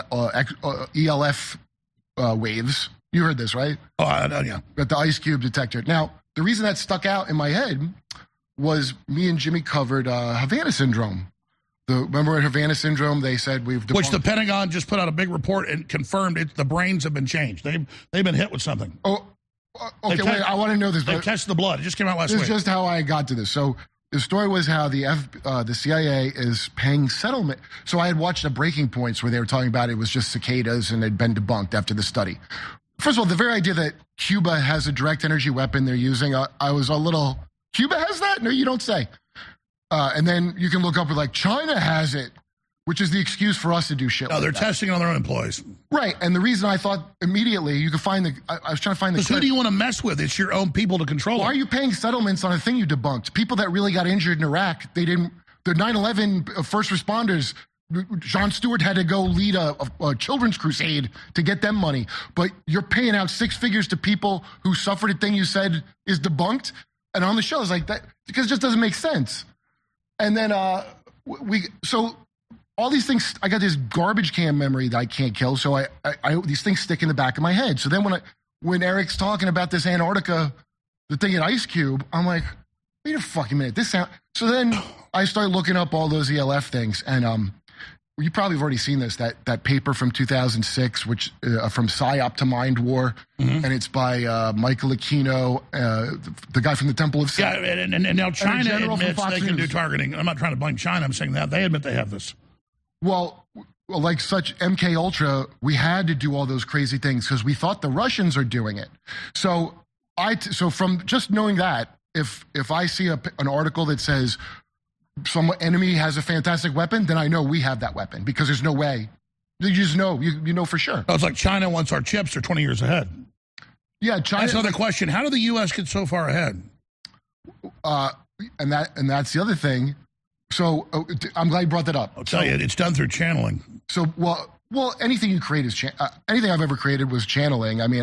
ELF waves. You heard this, right? Oh, yeah. At the ice cube detector. Now, the reason that stuck out in my head was me and Jimmy covered Havana syndrome, Remember at Havana Syndrome, they said we've debunked. Which the Pentagon just put out a big report and confirmed the brains have been changed. They've been hit with something. Oh, okay, wait, I want to know this. They tested the blood. It just came out last week. This is just how I got to this. So the story was how the CIA is paying settlement. So I had watched the Breaking Points where they were talking about it was just cicadas and had been debunked after the study. First of all, the very idea that Cuba has a direct energy weapon they're using, I was a little, Cuba has that? No, you don't say. And then you can look up with like, China has it, which is the excuse for us to do shit. No, they're testing on their own employees. Right. And the reason I thought immediately you could find I was trying to find the. Because who do you want to mess with? It's your own people to control. Why are you paying settlements on a thing you debunked? People that really got injured in Iraq, the 9/11 first responders, Jon Stewart had to go lead a children's crusade to get them money. But you're paying out six figures to people who suffered a thing you said is debunked. And on the show, it's like that, because it just doesn't make sense. And then so all these things, I got this garbage can memory that I can't kill. So I these things stick in the back of my head. So then when Eric's talking about this Antarctica, the thing at Ice Cube, I'm like, wait a fucking minute. So then I started looking up all those ELF things. And you probably have already seen this, that paper from 2006, which from PSYOP to Mind War. Mm-hmm. And it's by Michael Aquino, the guy from the Temple of Set. Yeah, and now China admits they can do targeting. I'm not trying to blame China. I'm saying that they admit they have this. Well, like such MK Ultra, we had to do all those crazy things because we thought the Russians are doing it. So from just knowing that, if I see an article that says some enemy has a fantastic weapon, then I know we have that weapon because there's no way. You just know, you know for sure. Oh, it's like China wants our chips. They're 20 years ahead. Yeah, China. That's another question. How did the U.S. get so far ahead? And that's the other thing. So I'm glad you brought that up. I'll tell you, it's done through channeling. So well, anything you create is anything I've ever created was channeling. I mean,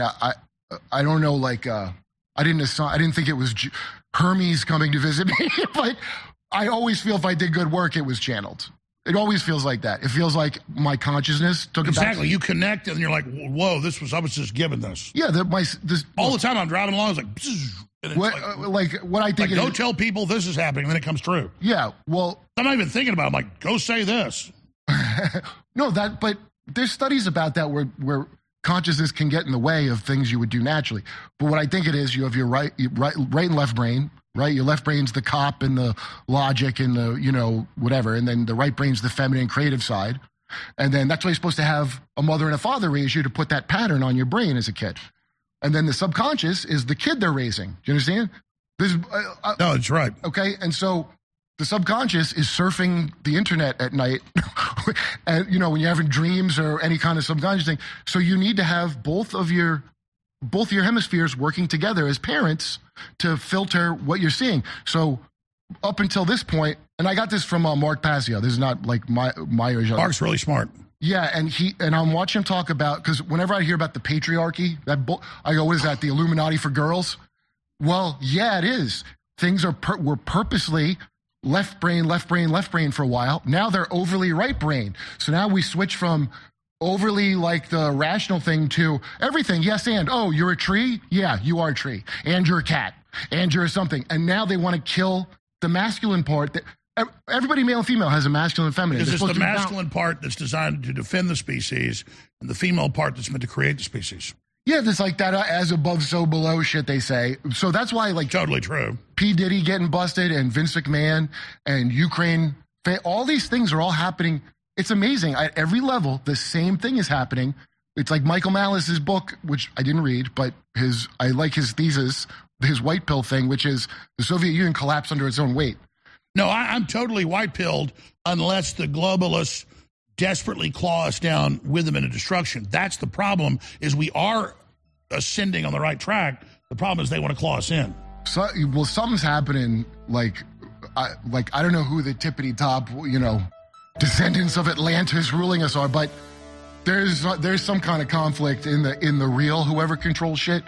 I don't know, like I didn't think it was Hermes coming to visit me, but I always feel if I did good work, it was channeled. It always feels like that. It feels like my consciousness took it back. Exactly. You connect and you're like, whoa, I was just given this. Yeah. All the time I'm driving along, it's like, what I think go tell people this is happening, and then it comes true. Yeah. Well, I'm not even thinking about it. I'm like, go say this. No, but there's studies about that where consciousness can get in the way of things you would do naturally. But what I think it is, you have your right and left brain. Right, your left brain's the cop and the logic and the whatever, and then the right brain's the feminine creative side, and then that's why you're supposed to have a mother and a father raise you to put that pattern on your brain as a kid, and then the subconscious is the kid they're raising. Do you understand? No, it's right. Okay, and so the subconscious is surfing the internet at night, and when you're having dreams or any kind of subconscious thing. So you need to have both your hemispheres working together as parents to filter what you're seeing. So up until this point, and I got this from Mark Passio. This is not like my Mark's really smart. Yeah, and I'm watching him talk about, because whenever I hear about the patriarchy, I go, what is that, the Illuminati for girls? Well, yeah, it is. Things were purposely left brain for a while. Now they're overly right brain. So now we switch from overly like the rational thing to everything. Yes, and you're a tree? Yeah, you are a tree. And you're a cat. And you're something. And now they want to kill the masculine part. Everybody, male and female, has a masculine and feminine. Because it's the masculine part that's designed to defend the species and the female part that's meant to create the species. Yeah, there's like that as above, so below shit they say. So that's why totally true. P. Diddy getting busted and Vince McMahon and Ukraine, all these things are all happening. It's amazing. At every level, the same thing is happening. It's like Michael Malice's book, which I didn't read, but I like his thesis, his white pill thing, which is the Soviet Union collapsed under its own weight. No, I'm totally white-pilled unless the globalists desperately claw us down with them into destruction. That's the problem, is we are ascending on the right track. The problem is they want to claw us in. So, well, something's happening, I don't know who the tippity top, descendants of Atlantis ruling us are, but there's some kind of conflict in the real whoever controls shit.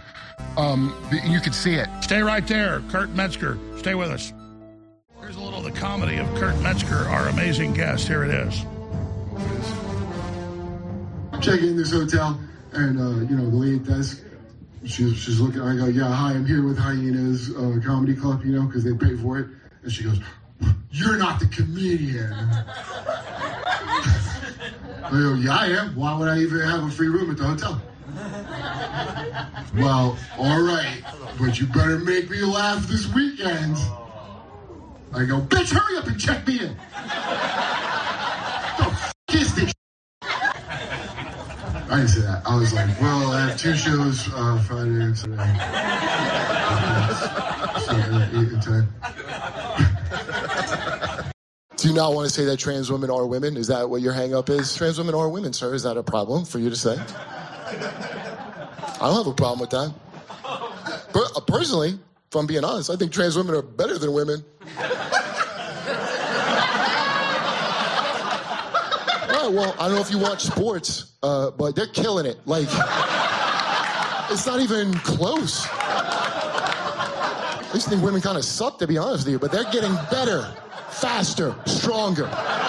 You could see it. Stay right there, Kurt Metzger. Stay with us. Here's a little of the comedy of Kurt Metzger, our amazing guest. Here it is. Checking in this hotel, and the lady at desk, she's looking. I go, yeah, hi, I'm here with Hyenas Comedy Club, because they pay for it. And she goes, you're not the comedian. I go, yeah, I am. Why would I even have a free room at the hotel? Well, all right, but you better make me laugh this weekend. I go, bitch, hurry up and check me in. The f*** is this? I didn't say that. I was like, well, I have 2 shows Friday and Saturday. So 8 and 10. Do you not want to say that trans women are women? Is that what your hang-up is? Trans women are women, sir. Is that a problem for you to say? I don't have a problem with that. But personally, if I'm being honest, I think trans women are better than women. All right, well, I don't know if you watch sports, but they're killing it. Like, it's not even close. I used to think women kind of suck, to be honest with you, but they're getting better, faster, stronger.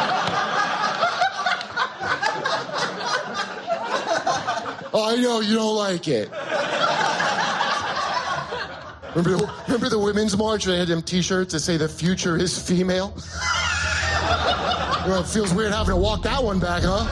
Oh, I know you don't like it. Remember the Women's March? They had them T-shirts that say the future is female? Well, it feels weird having to walk that one back, huh?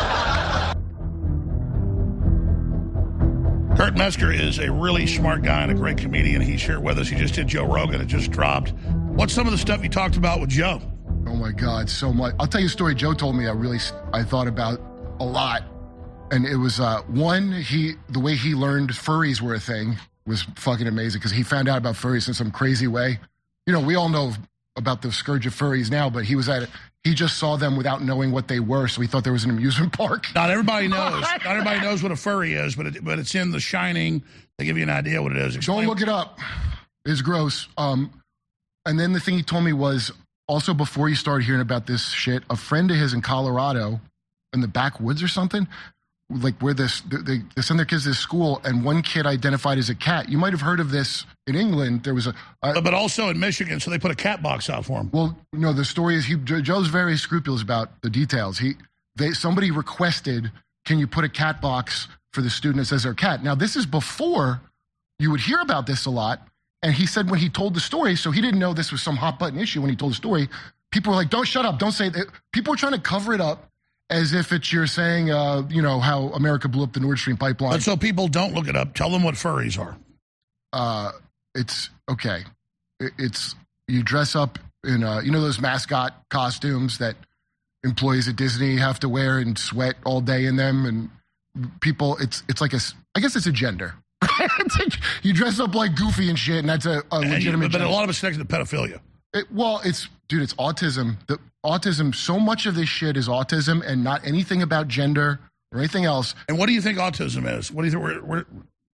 Kurt Metzger is a really smart guy and a great comedian. He's here with us. He just did Joe Rogan. It just dropped. What's some of the stuff you talked about with Joe? Oh, my God, so much. I'll tell you a story Joe told me I thought about a lot. And it was, one, the way he learned furries were a thing was fucking amazing because he found out about furries in some crazy way. You know, we all know about the scourge of furries now, but he just saw them without knowing what they were, so he thought there was an amusement park. Not everybody knows. Not everybody knows what a furry is, but it's in The Shining. They give you an idea what it is. Don't look it up. It's gross. And then the thing he told me was, also before you started hearing about this shit, a friend of his in Colorado, in the backwoods or something, like where they send their kids to this school, and one kid identified as a cat. You might have heard of this in England. There was but also in Michigan, so they put a cat box out for him. Well, no, the story is Joe's very scrupulous about the details. Somebody requested, can you put a cat box for the student that says they're a cat? Now, this is before you would hear about this a lot, and he said when he told the story, so he didn't know this was some hot button issue when he told the story, people were like, don't shut up, don't say that. People were trying to cover it up as if you're saying, how America blew up the Nord Stream pipeline. But so people don't look it up. Tell them what furries are. It's okay. It's you dress up in, those mascot costumes that employees at Disney have to wear and sweat all day in them, and people. It's like I guess it's a gender. You dress up like Goofy and shit, and that's a legitimate. But a lot of it's connected to pedophilia. It's autism. Autism, so much of this shit is autism and not anything about gender or anything else. And what do you think autism is? What do you think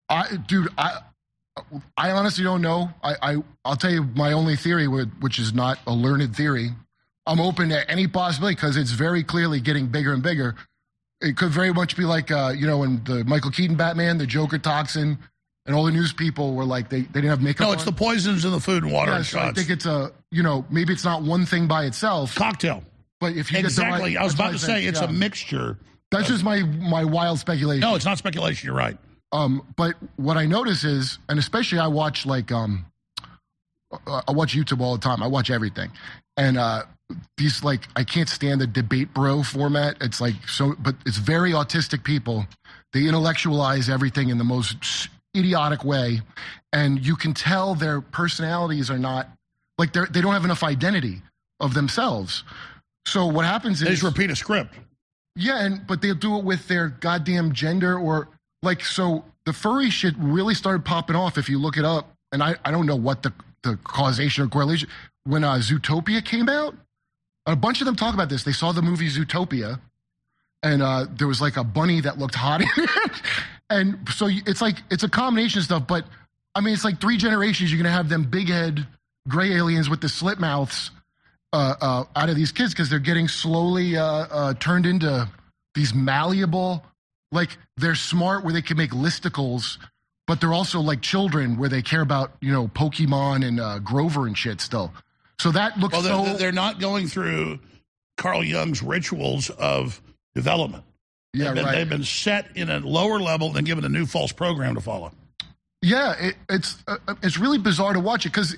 I honestly don't know. I'll tell you my only theory, which is not a learned theory. I'm open to any possibility because it's very clearly getting bigger and bigger. It could very much be like, in the Michael Keaton Batman, the Joker toxin, and all the news people were like, they didn't have makeup on. No, it's the poisons in the food and water and shots. I think it's maybe it's not one thing by itself. Cocktail. But if you exactly, get the right, I was about to say it's a mixture. That's just my wild speculation. No, it's not speculation. You're right. But what I notice is, and especially I watch I watch YouTube all the time. I watch everything, and these I can't stand the debate bro format. It's but it's very autistic people. They intellectualize everything in the most idiotic way, and you can tell their personalities are not they don't have enough identity of themselves. So what happens is they just repeat a script. Yeah, but they'll do it with their goddamn gender or so the furry shit really started popping off if you look it up, and I don't know what the causation or correlation. When Zootopia came out, a bunch of them talk about this. They saw the movie Zootopia, and there was a bunny that looked hot in it. And so it's a combination of stuff, but I mean, it's 3 generations. You're going to have them big head gray aliens with the slit mouths out of these kids because they're getting slowly turned into these malleable, they're smart where they can make listicles, but they're also like children where they care about, Pokemon and Grover and shit still. So that looks they're not going through Carl Jung's rituals of development. Yeah, right. They've been set in a lower level and given a new false program to follow. Yeah, it's really bizarre to watch it because,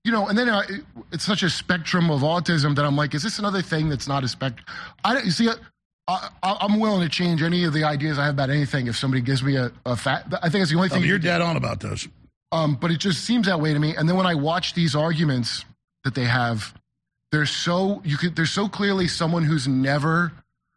you know, and then it's such a spectrum of autism that I'm like, is this another thing that's not a spectrum? You see, I'm willing to change any of the ideas I have about anything if somebody gives me a fact. I think it's the only thing. You're dead on about this. But it just seems that way to me. And then when I watch these arguments that they have, they're so clearly someone who's never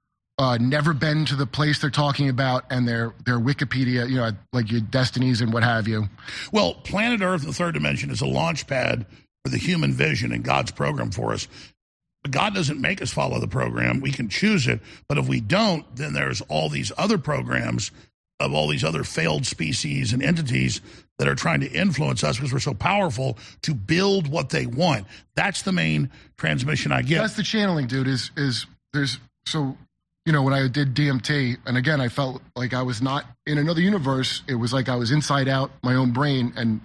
been to the place they're talking about, and their Wikipedia, you know, like your destinies and what have you. Well, Planet Earth, the third dimension, is a launch pad for the human vision and God's program for us. But God doesn't make us follow the program. We can choose it. But if we don't, then there's all these other programs of all these other failed species and entities that are trying to influence us because we're so powerful to build what they want. That's the main transmission I get. That's the channeling, dude, is there's so, you know, when I did DMT, and again, I felt like I was not in another universe. It was like I was inside out my own brain. And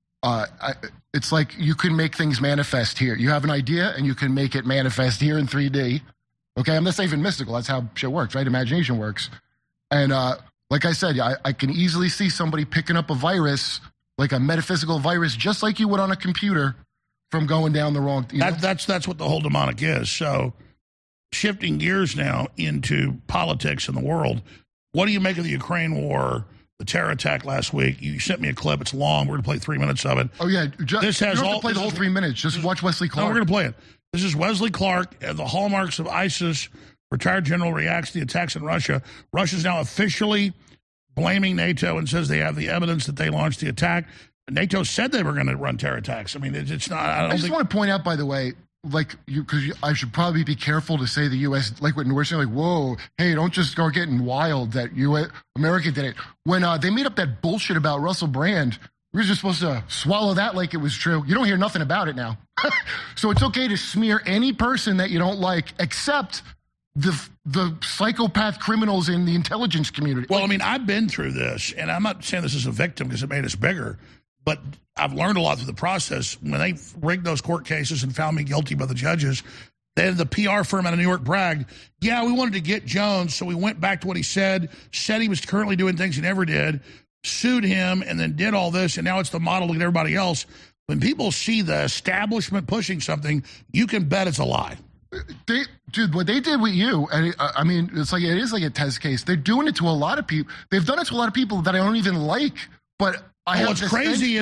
it's like you can make things manifest here. You have an idea and you can make it manifest here in 3D. Okay, I'm not saying even mystical. That's how shit works, right? Imagination works. And like I said, I can easily see somebody picking up a virus, like a metaphysical virus, just like you would on a computer, from going down the wrong. That's what the whole demonic is. So, shifting gears now into politics in the world, what do you make of the Ukraine war, the terror attack last week? You sent me a clip. It's long. We're going to play 3 minutes of it. Oh yeah, this has you don't have to play the whole 3 minutes. Just watch Wesley Clark. No, we're going to play it. This is Wesley Clark, the hallmarks of ISIS. Retired general reacts to the attacks in Russia. Russia's now officially blaming NATO and says they have the evidence that they launched the attack. NATO said they were going to run terror attacks. I mean, it's not. I just want to point out, by the way, like because I should probably be careful to say the U.S. like what we're saying, like, whoa, hey, don't just start getting wild that America did it. When they made up that bullshit about Russell Brand, we were just supposed to swallow that like it was true. You don't hear nothing about it now. So it's okay to smear any person that you don't like, except the psychopath criminals in the intelligence community. Well, I mean, I've been through this, and I'm not saying this is a victim because it made us bigger, but I've learned a lot through the process. When they rigged those court cases and found me guilty by the judges, then the PR firm out of New York bragged, yeah, we wanted to get Jones, so we went back to what he said he was currently doing things he never did, sued him, and then did all this, and now it's the model to get everybody else. When people see the establishment pushing something, you can bet it's a lie. Dude, what they did with you, and I mean, it is like a test case. They're doing it to a lot of people. They've done it to a lot of people that I don't even like. But what's crazy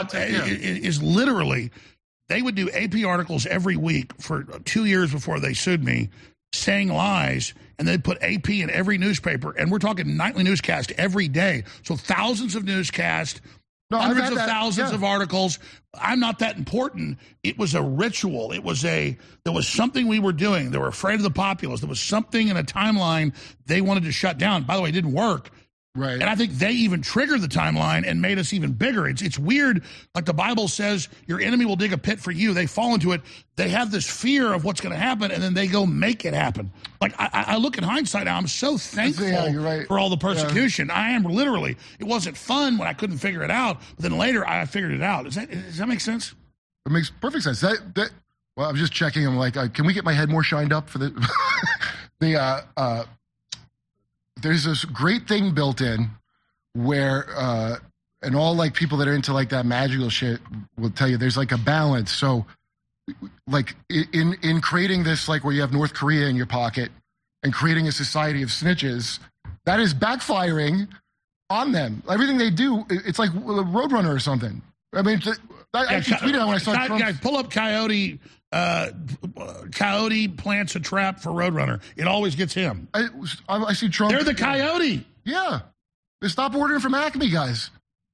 is literally they would do AP articles every week for 2 years before they sued me, saying lies, and they'd put AP in every newspaper, and we're talking nightly newscast every day. So thousands of newscasts. Hundreds of thousands of articles. I'm not that important. It was a ritual. There was something we were doing. They were afraid of the populace. There was something in a timeline they wanted to shut down. By the way, it didn't work. Right. And I think they even triggered the timeline and made us even bigger. It's weird. Like the Bible says, your enemy will dig a pit for you. They fall into it. They have this fear of what's going to happen, and then they go make it happen. Like I look in hindsight now, I'm so thankful for all the persecution. Yeah. I am literally. It wasn't fun when I couldn't figure it out, but then later I figured it out. Does that make sense? It makes perfect sense. Well, I'm just checking. I'm like, can we get my head more shined up for the there's this great thing built in where, and all like people that are into like that magical shit will tell you there's like a balance. So like in creating this, like where you have North Korea in your pocket and creating a society of snitches, that is backfiring on them. Everything they do, it's like Roadrunner or something. I mean, I actually tweeted out when I saw Trump. Guys, pull up Coyote. Coyote plants a trap for Roadrunner. It always gets him. I see Trump. They're the Coyote. Yeah. They stop ordering from Acme, guys.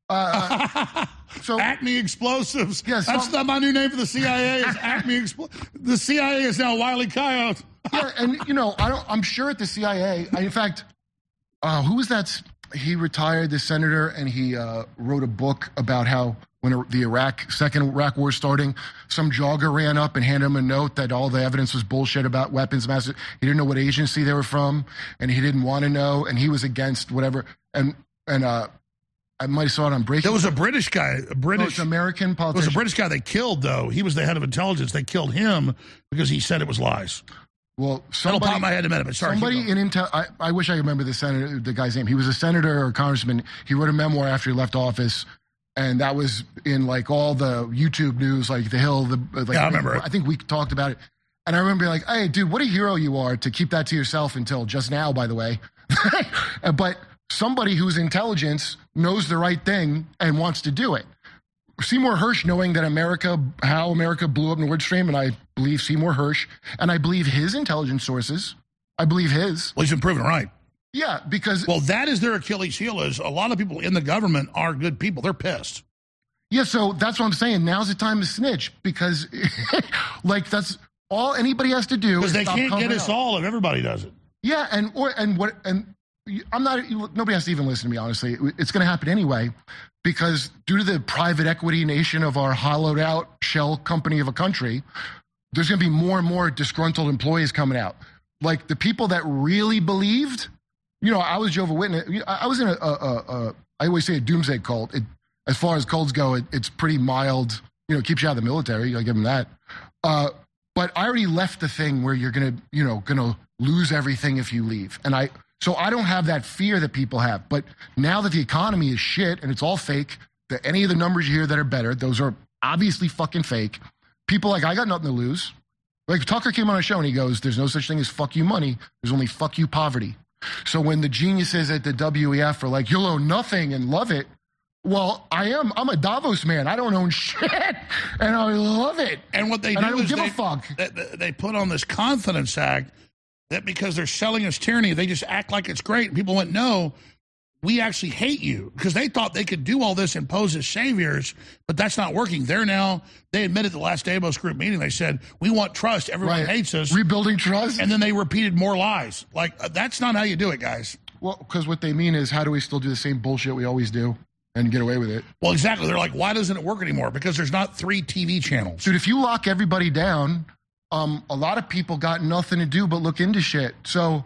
So Acme Explosives. Yes, that's not my new name for the CIA. Is Acme The CIA is now Wile E. Coyote. Yeah, and I'm sure at the CIA. In fact, who was that? He retired, the senator, and he wrote a book about how when the second Iraq war starting, some jogger ran up and handed him a note that all the evidence was bullshit about weapons massive. He didn't know what agency they were from, and he didn't want to know, and he was against whatever. And I might have saw it on Breaking. There was a British guy, American politician. There was a British guy they killed, though. He was the head of intelligence. They killed him because he said it was lies. Well, that'll pop my head in a minute. But sorry, somebody in Intel. I wish I remember the guy guy's name. He was a senator or congressman. He wrote a memoir after he left office, And that was in like all the YouTube news, like The Hill. Yeah, I remember it. I think we talked about it. And I remember being like, hey, dude, what a hero you are to keep that to yourself until just now, by the way. But somebody whose intelligence knows the right thing and wants to do it. Seymour Hersh, knowing that how America blew up Nord Stream, and I believe Seymour Hersh, and I believe his intelligence sources. I believe his. Well, he's been proven right. Yeah, because... Well, that is their Achilles heel, is a lot of people in the government are good people. They're pissed. Yeah, so that's what I'm saying. Now's the time to snitch, because like that's all anybody has to do. Because they can't get us all if everybody does it. Yeah, and I'm not, nobody has to even listen to me, honestly. It's going to happen anyway, because due to the private equity nation of our hollowed out shell company of a country, there's going to be more and more disgruntled employees coming out. Like the people that really believed, I was Jehovah's Witness. I was in I always say a doomsday cult. As far as cults go, it's pretty mild. Keeps you out of the military. I give them that. But I already left the thing where you're gonna lose everything if you leave. So I don't have that fear that people have. But now that the economy is shit and it's all fake, that any of the numbers you hear that are better, those are obviously fucking fake. People I got nothing to lose. Like Tucker came on a show and he goes, there's no such thing as fuck you money. There's only fuck you poverty. So when the geniuses at the WEF are like, you'll own nothing and love it. Well, I'm a Davos man. I don't own shit, and I love it. And what they do I don't is give a fuck. They put on this confidence act that because they're selling us tyranny, they just act like it's great. And people went, no, we actually hate you, because they thought they could do all this and pose as saviors, but that's not working. They admitted the last Davos group meeting, they said, we want trust. Everyone hates us. Rebuilding trust. And then they repeated more lies. Like, that's not how you do it, guys. Well, because what they mean is, how do we still do the same bullshit we always do and get away with it? Well, exactly. They're like, why doesn't it work anymore? Because there's not 3 TV channels. Dude, if you lock everybody down, a lot of people got nothing to do but look into shit. So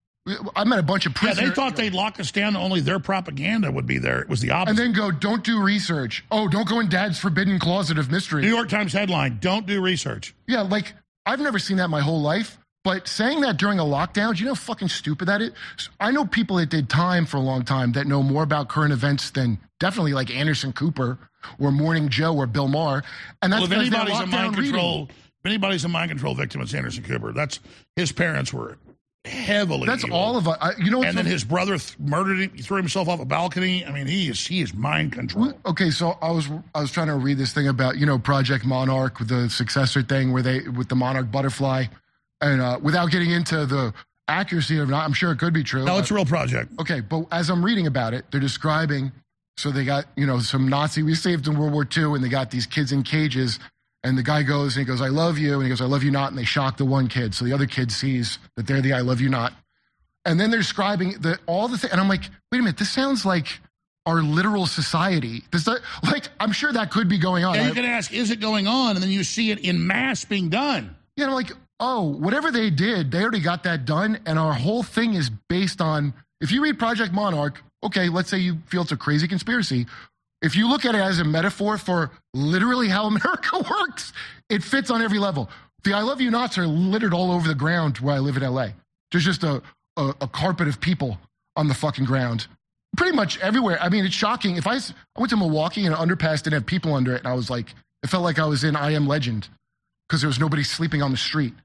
I met a bunch of prisoners. Yeah, they thought they'd lock us down. Only their propaganda would be there. It was the opposite. And then go, don't do research. Oh, don't go in Dad's forbidden closet of mystery. New York Times headline, don't do research. Yeah, like, I've never seen that my whole life. But saying that during a lockdown, do you know how fucking stupid that is? I know people that did time for a long time that know more about current events than definitely like Anderson Cooper or Morning Joe or Bill Maher. And that's if anybody's a mind control, if anybody's a mind control victim, it's Anderson Cooper. That's his parents were heavily. That's evil. all of us. And then his brother murdered him. He threw himself off a balcony. I mean, he is mind control. Okay, so I was trying to read this thing about Project Monarch, the successor thing with the Monarch butterfly, and without getting into the accuracy of it, I'm sure it could be true. No, it's a real project. Okay, but as I'm reading about it, they're describing. So they got some Nazi we saved in World War II, and they got these kids in cages. And the guy goes, and he goes, I love you. And he goes, I love you not. And they shock the one kid. So the other kid sees that they're the I love you not. And then they're describing all the things. And I'm like, wait a minute, this sounds like our literal society. I'm sure that could be going on. Yeah, you can ask, is it going on? And then you see it in mass being done. Yeah, I'm like, oh, whatever they did, they already got that done. And our whole thing is based on, if you read Project Monarch, okay, let's say you feel it's a crazy conspiracy. If you look at it as a metaphor for literally how America works, it fits on every level. The I love you nots are littered all over the ground where I live in LA. There's just a carpet of people on the fucking ground. Pretty much everywhere. I mean, it's shocking. I went to Milwaukee and an underpass didn't have people under it, and I was like, it felt like I was in I Am Legend because there was nobody sleeping on the street.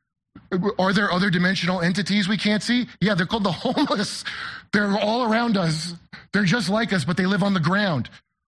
Are there other dimensional entities we can't see? Yeah, they're called the homeless. They're all around us. They're just like us, but they live on the ground.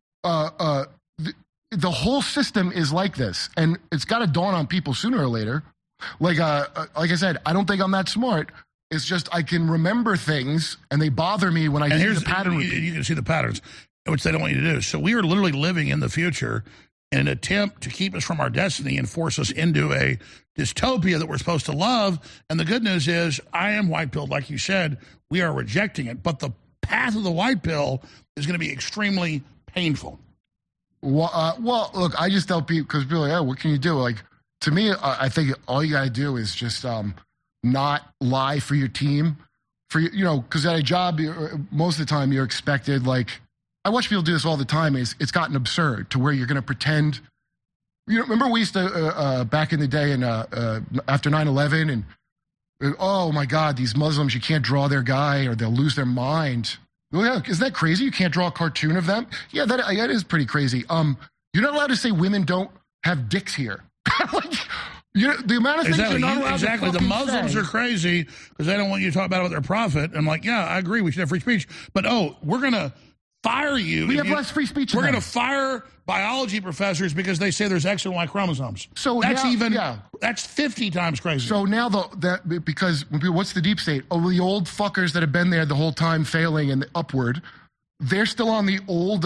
The whole system is like this, and it's got to dawn on people sooner or later. Like I said, I don't think I'm that smart. It's just I can remember things, and they bother me when I see the pattern. You can see the patterns, which they don't want you to do. So we are literally living in the future in an attempt to keep us from our destiny and force us into a dystopia that we're supposed to love. And the good news is, I am white-pilled, like you said. We are rejecting it. But the path of the white pill is going to be extremely painful. Well, look, I just tell people, because people are like, oh, what can you do? Like, to me, I think all you got to do is just not lie for your team. Because at a job, most of the time you're expected, like, I watch people do this all the time, it's gotten absurd to where you're going to pretend. Remember we used to, back in the day and after 9/11, and oh my God, these Muslims, you can't draw their guy or they'll lose their mind. Well, yeah, isn't that crazy? You can't draw a cartoon of them? Yeah, that is pretty crazy. You're not allowed to say women don't have dicks here. Like, the amount of things you're not allowed exactly. to The Muslims are crazy because they don't want you to talk about their prophet. I'm like, yeah, I agree. We should have free speech. But, we're going to fire you. We have less free speech. We're going to fire biology professors because they say there's X and Y chromosomes. So that's that's 50 times crazy. So now because when people, what's the deep state? Oh, the old fuckers that have been there the whole time failing and upward, they're still on the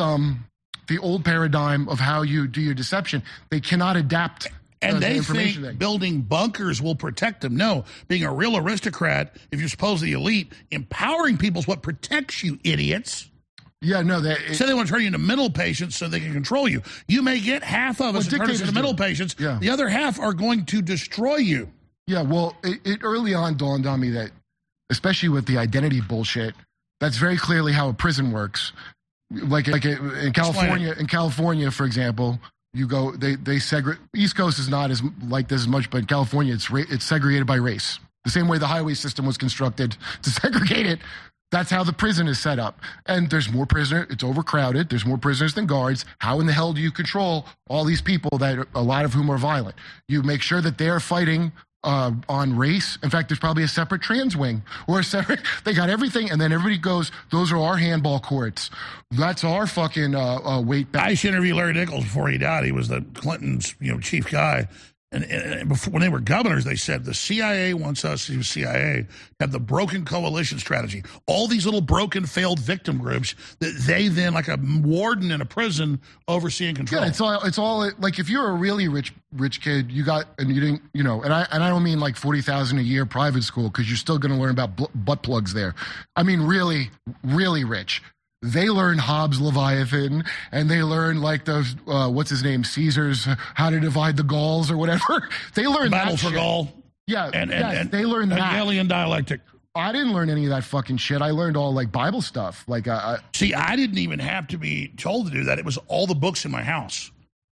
old paradigm of how you do your deception. They cannot adapt. And they think building bunkers will protect them. No, being a real aristocrat, if you're supposedly elite, empowering people is what protects you, idiots. Yeah, no. So they want to turn you into mental patients so they can control you. You may get half of us and turn us into mental patients. Yeah. The other half are going to destroy you. Yeah, well, it early on dawned on me that, especially with the identity bullshit, that's very clearly how a prison works. Like in California, for example, you go, they segregate. East Coast is not as like this as much, but in California, it's segregated by race. The same way the highway system was constructed to segregate it. That's how the prison is set up. And there's more prisoners. It's overcrowded. There's more prisoners than guards. How in the hell do you control all these people that a lot of whom are violent? You make sure that they're fighting on race. In fact, there's probably a separate trans wing or a separate. They got everything, and then everybody goes, "Those are our handball courts. That's our fucking weight." I used to interview Larry Nichols before he died. He was the Clintons, chief guy. And before, when they were governors, they said the CIA wants us, the CIA, to have the broken coalition strategy. All these little broken, failed victim groups that they then, like a warden in a prison, oversee and control. Yeah, it's all like if you're a really rich kid, you didn't, and I don't mean like $40,000 a year private school because you're still going to learn about butt plugs there. I mean really, really rich. They learn Hobbes' Leviathan, and they learn like those, what's his name, Caesar's How to Divide the Gauls or whatever. They learn Battle for Gaul. Yeah, and they learn that. Hegelian dialectic. I didn't learn any of that fucking shit. I learned all like Bible stuff. Like, see, I didn't even have to be told to do that. It was all the books in my house,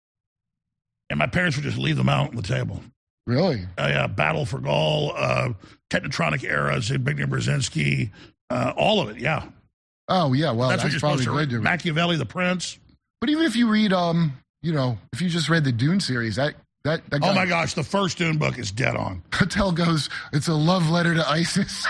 and my parents would just leave them out on the table. Really? Yeah, Battle for Gaul, Technotronic Era, Zbigniew Brzezinski, all of it. Yeah. Oh, yeah, well, that's what you're probably supposed to read. Machiavelli, The Prince. But even if you read, if you just read the Dune series, that guy, oh, my gosh, the first Dune book is dead on. Patel goes, it's a love letter to ISIS.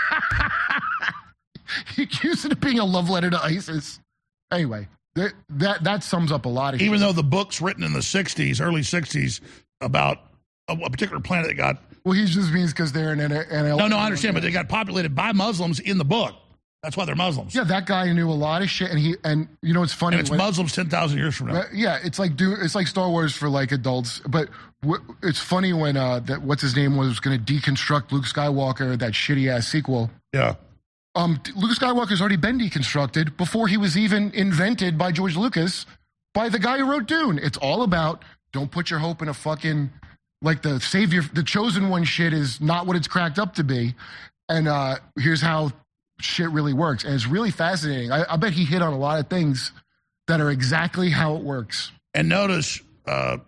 He accused it of being a love letter to ISIS. Anyway, that sums up a lot of shit. Even though the book's written in the 60s, early 60s, about a particular planet that got... Well, he just means because they're in NL. No, I understand, but they got populated by Muslims in the book. That's why they're Muslims. Yeah, that guy knew a lot of shit, and it's funny. And it's Muslims 10,000 years from now. Yeah, it's like Star Wars for like adults. But it's funny when what's his name was going to deconstruct Luke Skywalker, that shitty ass sequel. Yeah. Luke Skywalker's already been deconstructed before he was even invented by George Lucas, by the guy who wrote Dune. It's all about don't put your hope in a fucking like the savior, the chosen one shit is not what it's cracked up to be, and here's how shit really works. And it's really fascinating. I bet he hit on a lot of things that are exactly how it works. And notice Paul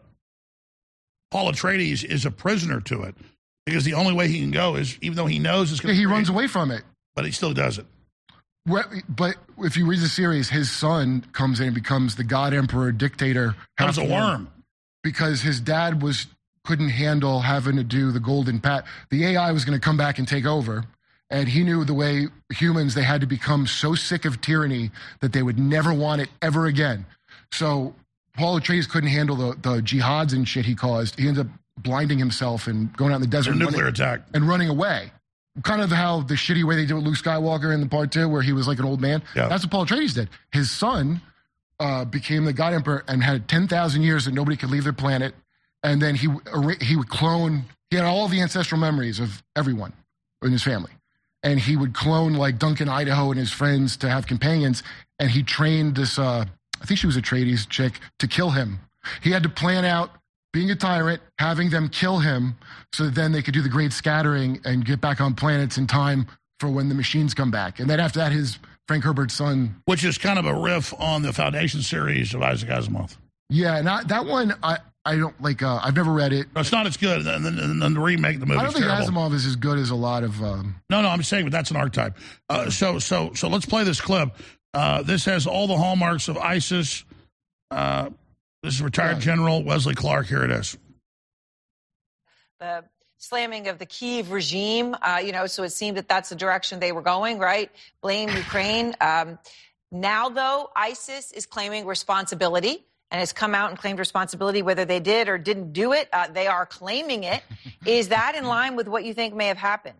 Atreides is a prisoner to it because the only way he can go is, even though he knows it's going to he runs away from it. But he still does it. But if you read the series, his son comes in and becomes the God Emperor dictator. Becomes a worm. Because his dad couldn't handle having to do the golden path. The AI was going to come back and take over. And he knew the way humans, they had to become so sick of tyranny that they would never want it ever again. So Paul Atreides couldn't handle the jihads and shit he caused. He ended up blinding himself and going out in the desert. Nuclear attack. And running away. Kind of how the shitty way they did with Luke Skywalker in the part 2 where he was like an old man. Yeah. That's what Paul Atreides did. His son became the God Emperor and had 10,000 years that nobody could leave their planet. And then he would clone, he had all the ancestral memories of everyone in his family. And he would clone like Duncan Idaho and his friends to have companions. And he trained this, I think she was a Atreides chick, to kill him. He had to plan out being a tyrant, having them kill him so that then they could do the great scattering and get back on planets in time for when the machines come back. And then after that, his Frank Herbert's son. Which is kind of a riff on the Foundation series of Isaac Asimov. Yeah, and that one, I don't like. I've never read it. No, it's not as good. And then the remake, the movie. I don't think terrible. Asimov is as good as a lot of. No, I'm saying, but that's an archetype. So let's play this clip. This has all the hallmarks of ISIS. This is retired General Wesley Clark. Here it is. The slamming of the Kyiv regime, so it seemed that that's the direction they were going, right? Blame Ukraine. Now, though, ISIS is claiming responsibility and has come out and claimed responsibility, whether they did or didn't do it. They are claiming it. Is that in line with what you think may have happened?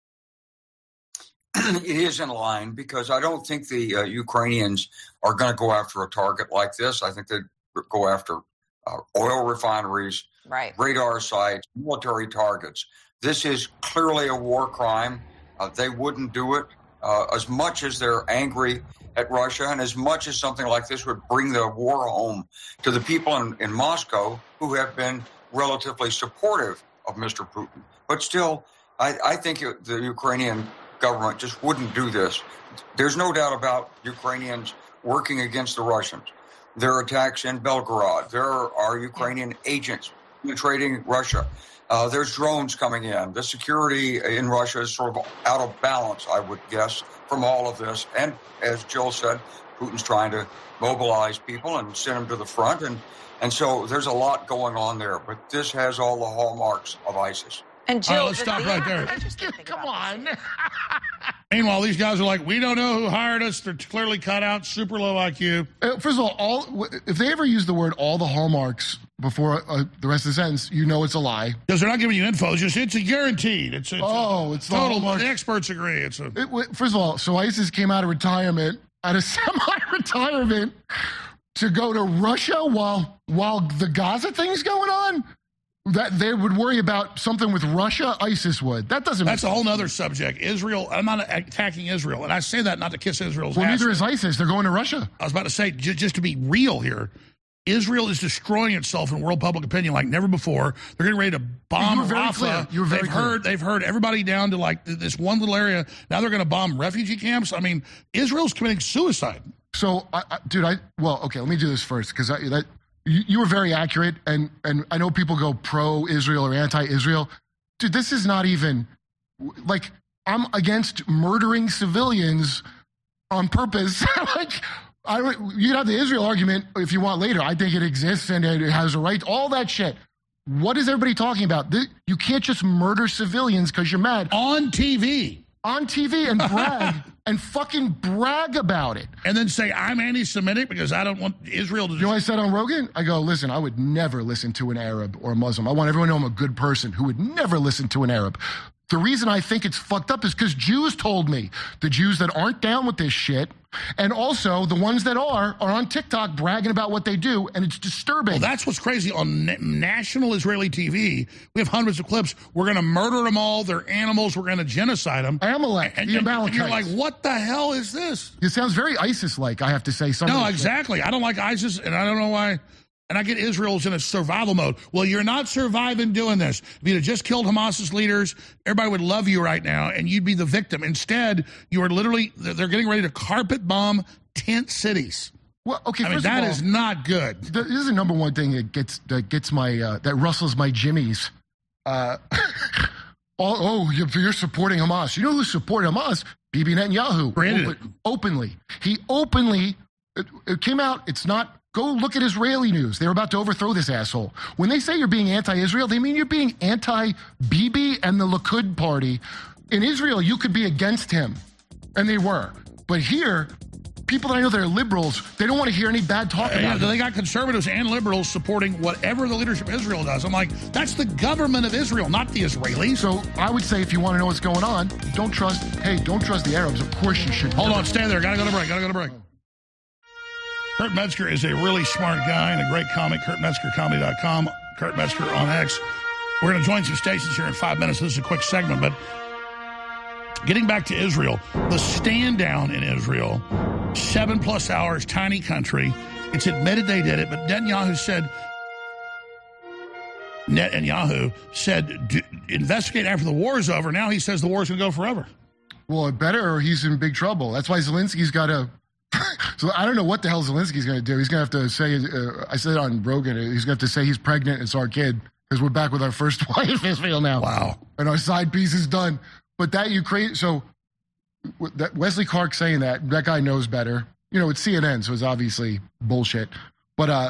It is in line because I don't think the Ukrainians are going to go after a target like this. I think they go after oil refineries, right, radar sites, military targets. This is clearly a war crime. They wouldn't do it as much as they're angry at Russia and as much as something like this would bring the war home to the people in Moscow who have been relatively supportive of Mr. Putin. But still, I think the Ukrainian government just wouldn't do this. There's no doubt about Ukrainians working against the Russians. There are attacks in Belgorod. There are Ukrainian agents penetrating Russia. There's drones coming in. The security in Russia is sort of out of balance, I would guess, from all of this. And as Jill said, Putin's trying to mobilize people and send them to the front. And so there's a lot going on there. But this has all the hallmarks of ISIS. And Jill, let's stop right there. Come on. Meanwhile, these guys are like, we don't know who hired us. They're clearly cut out, super low IQ. First of all, if they ever use the word all the hallmarks before the rest of the sentence, you know it's a lie. Because they're not giving you info. It's a guaranteed. It's total. The experts agree. First of all, so ISIS came out of retirement, out of semi-retirement, to go to Russia while the Gaza thing's going on? That they would worry about something with Russia, ISIS would. That's a whole other subject. Israel, I'm not attacking Israel. And I say that not to kiss Israel's ass. Well, neither is ISIS. They're going to Russia. I was about to say, just to be real here, Israel is destroying itself in world public opinion like never before. They're getting ready to bomb Rafah. You were very clear. They've heard everybody down to like this one little area. Now they're going to bomb refugee camps. I mean, Israel's committing suicide. So, okay, let me do this first because you were very accurate, and I know people go pro-Israel or anti-Israel. Dude, this is not even, like, I'm against murdering civilians on purpose. You can have the Israel argument if you want later. I think it exists and it has a right, all that shit. What is everybody talking about? You can't just murder civilians because you're mad. On TV. And brag and fucking brag about it. And then say, I'm anti-Semitic because I don't want Israel to... You know what I said on Rogan? I go, listen, I would never listen to an Arab or a Muslim. I want everyone to know I'm a good person who would never listen to an Arab. The reason I think it's fucked up is because Jews told me. The Jews that aren't down with this shit, and also the ones that are on TikTok bragging about what they do, and it's disturbing. Well, that's what's crazy. On national Israeli TV, we have hundreds of clips. We're going to murder them all. They're animals. We're going to genocide them. Amalek, and you're like, what the hell is this? It sounds very ISIS-like, I have to say. No, exactly. I don't like ISIS, and I don't know why. And I get Israel's in a survival mode. Well, you're not surviving doing this. If you'd have just killed Hamas's leaders, everybody would love you right now, and you'd be the victim. Instead, you are literally, they're getting ready to carpet bomb tent cities. Well, okay, I mean, that is not good. This is the number one thing that gets my, that rustles my jimmies. You're supporting Hamas. You know who's supporting Hamas? Bibi Netanyahu. Openly. He openly, it came out, it's not, go look at Israeli news. They're about to overthrow this asshole. When they say you're being anti-Israel, they mean you're being anti-Bibi and the Likud party. In Israel, you could be against him. And they were. But here, people that I know that are liberals, they don't want to hear any bad talk about it. They got conservatives and liberals supporting whatever the leadership of Israel does. I'm like, that's the government of Israel, not the Israelis. So I would say if you want to know what's going on, don't trust the Arabs. Of course you should. Hold on, stay there. Gotta go to break. Kurt Metzger is a really smart guy and a great comic. KurtMetzgerComedy.com. Kurt Metzger on X. We're going to join some stations here in 5 minutes. This is a quick segment, but getting back to Israel, the stand down in Israel, 7+ hours, tiny country. It's admitted they did it, but Netanyahu said, investigate after the war is over. Now he says the war is going to go forever. Well, it better or he's in big trouble. That's why Zelensky's got to So I don't know what the hell Zelensky's going to do. He's going to have to say, I said on Rogan, he's going to have to say he's pregnant. It's our kid because we're back with our first wife, Israel now. Wow. And our side piece is done. But that Ukraine, so that Wesley Clark saying that guy knows better. You know, it's CNN, so it's obviously bullshit. But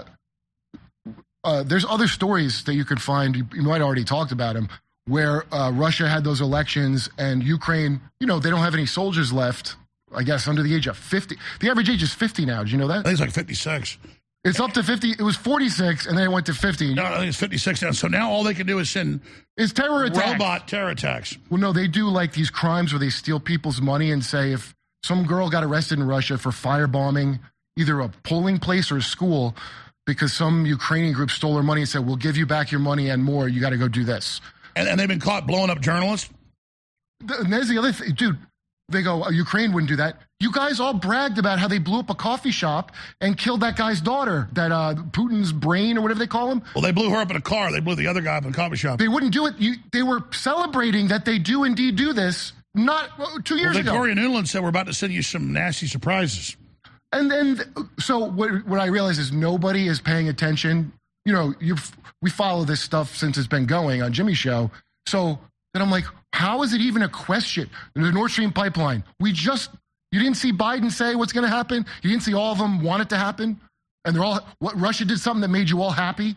there's other stories that you could find. You might have already talked about them, where Russia had those elections and Ukraine, you know, they don't have any soldiers left, I guess, under the age of 50. The average age is 50 now. Did you know that? I think it's like 56. It's up to 50. It was 46, and then it went to 50. No, I think it's 56 now. So now all they can do is send terror attacks. Robot terror attacks. Well, no, they do like these crimes where they steal people's money and say if some girl got arrested in Russia for firebombing either a polling place or a school because some Ukrainian group stole her money and said, we'll give you back your money and more. You got to go do this. And they've been caught blowing up journalists? And there's the other thing. Dude, they go, Ukraine wouldn't do that. You guys all bragged about how they blew up a coffee shop and killed that guy's daughter, that Putin's brain or whatever they call him. Well, they blew her up in a car. They blew the other guy up in a coffee shop. They wouldn't do it. They were celebrating that they do indeed do this not 2 years ago. Victoria Nuland said we're about to send you some nasty surprises. And then, so what I realize is nobody is paying attention. You know, we follow this stuff since it's been going on Jimmy's show. So then I'm like, how is it even a question? The Nord Stream pipeline. You didn't see Biden say what's going to happen. You didn't see all of them want it to happen. And they're all, what, Russia did something that made you all happy?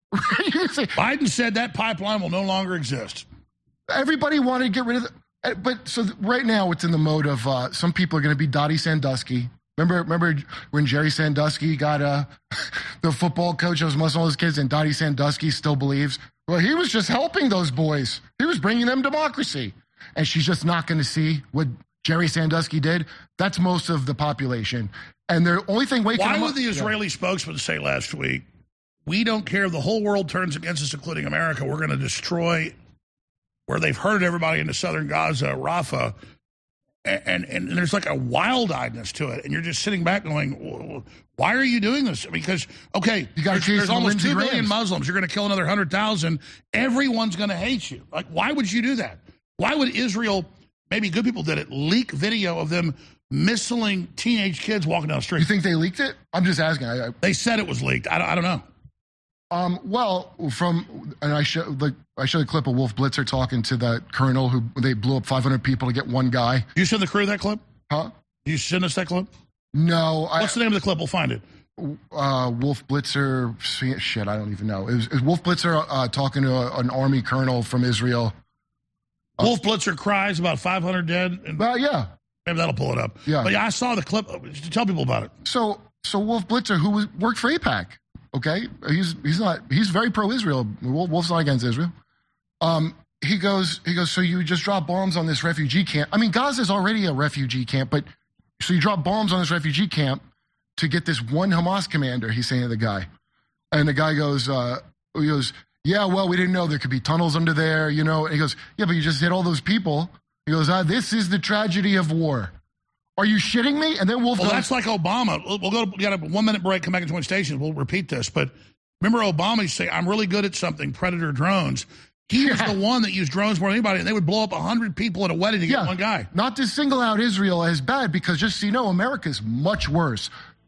Biden said that pipeline will no longer exist. Everybody wanted to get rid of it. But so right now it's in the mode of some people are going to be Dottie Sandusky. Remember when Jerry Sandusky got the football coach that was muscling all his kids, and Dottie Sandusky still believes, well, he was just helping those boys. He was bringing them democracy. And she's just not going to see what Jerry Sandusky did. That's most of the population. And the only thing waking Why them would up, the Israeli spokesman say last week, we don't care if the whole world turns against us, including America, we're going to destroy where they've herded everybody into southern Gaza, Rafah, and there's like a wild-eyedness to it, and you're just sitting back going, why are you doing this? Because, okay, there's almost 2 billion Muslims. You're going to kill another 100,000. Everyone's going to hate you. Like, why would you do that? Why would Israel, maybe good people did it, leak video of them missiling teenage kids walking down the street? You think they leaked it? I'm just asking. They said it was leaked. I don't know. Well, I showed a clip of Wolf Blitzer talking to that colonel who they blew up 500 people to get one guy. You send the crew that clip? Huh? You send us that clip? No. What's the name of the clip? We'll find it. Wolf Blitzer. Shit, I don't even know. It was Wolf Blitzer talking to an army colonel from Israel. Wolf Blitzer cries about 500 dead. Yeah. Maybe that'll pull it up. Yeah. But yeah, I saw the clip. Tell people about it. So Wolf Blitzer, who worked for AIPAC, okay, he's very pro-Israel. Wolf's not against Israel. He goes, so you just drop bombs on this refugee camp. I mean, Gaza's already a refugee camp, but so you drop bombs on this refugee camp to get this one Hamas commander, he's saying to the guy. And the guy goes, yeah, well, we didn't know there could be tunnels under there, you know. And he goes, yeah, but you just hit all those people. He goes, this is the tragedy of war. Are you shitting me? And then Wolf goes, that's like Obama. We got a 1 minute break, come back in 20 stations. We'll repeat this. But remember Obama used to say, I'm really good at something, Predator drones. He was the one that used drones more than anybody, and they would blow up 100 people at a wedding to get one guy. Not to single out Israel as bad, because just so you know, America's much worse.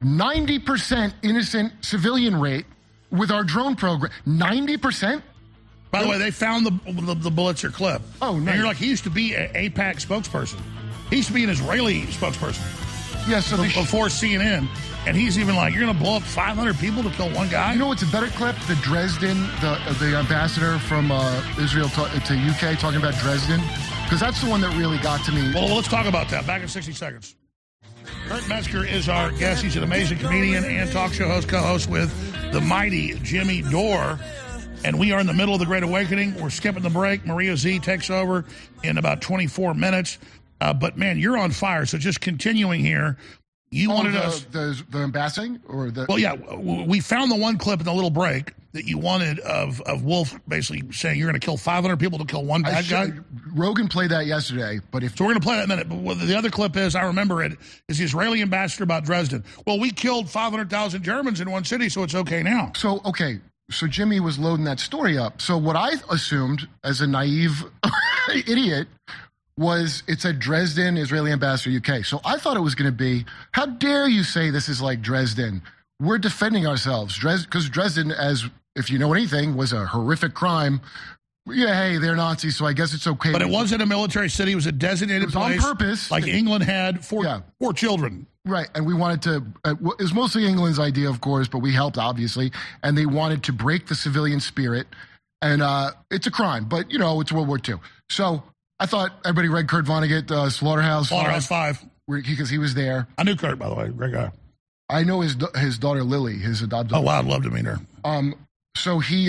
90% innocent civilian rate with our drone program. 90%? By the way, they found the Blitzer clip. Oh, nice. And you're like, he used to be an AIPAC spokesperson. He used to be an Israeli spokesperson. Yeah, so before CNN. And he's even like, you're going to blow up 500 people to kill one guy? You know what's a better clip? The Dresden, the ambassador from Israel to UK talking about Dresden. Because that's the one that really got to me. Well, let's talk about that. Back in 60 seconds. Kurt Metzger is our guest. He's an amazing comedian and talk show host, co-host with the mighty Jimmy Dore. And we are in the middle of the Great Awakening. We're skipping the break. Maria Z takes over in about 24 minutes. But, man, you're on fire. So just continuing here. You wanted us... The ambassador? Or the... Well, yeah. We found the one clip in the little break that you wanted of Wolf basically saying you're going to kill 500 people to kill one bad guy. Rogan played that yesterday. So we're going to play that in a minute. But what the other clip is, I remember it, is the Israeli ambassador about Dresden. Well, we killed 500,000 Germans in one city, so it's okay now. So Jimmy was loading that story up. So what I assumed as a naive idiot it said Dresden, Israeli ambassador, UK. So I thought it was going to be, how dare you say this is like Dresden? We're defending ourselves. Because Dresden, as if you know anything, was a horrific crime. Yeah, hey, they're Nazis, so I guess it's okay. But it wasn't a military city. It was a designated place. On purpose. Like England had four children. Right, and we wanted to, it was mostly England's idea, of course, but we helped, obviously, and they wanted to break the civilian spirit, and it's a crime, but, you know, it's World War II. So I thought everybody read Kurt Vonnegut, Slaughterhouse 5. Because he was there. I knew Kurt, by the way, great guy. I know his daughter, Lily, his adopted daughter. Oh, wow, I'd love to meet her. So he,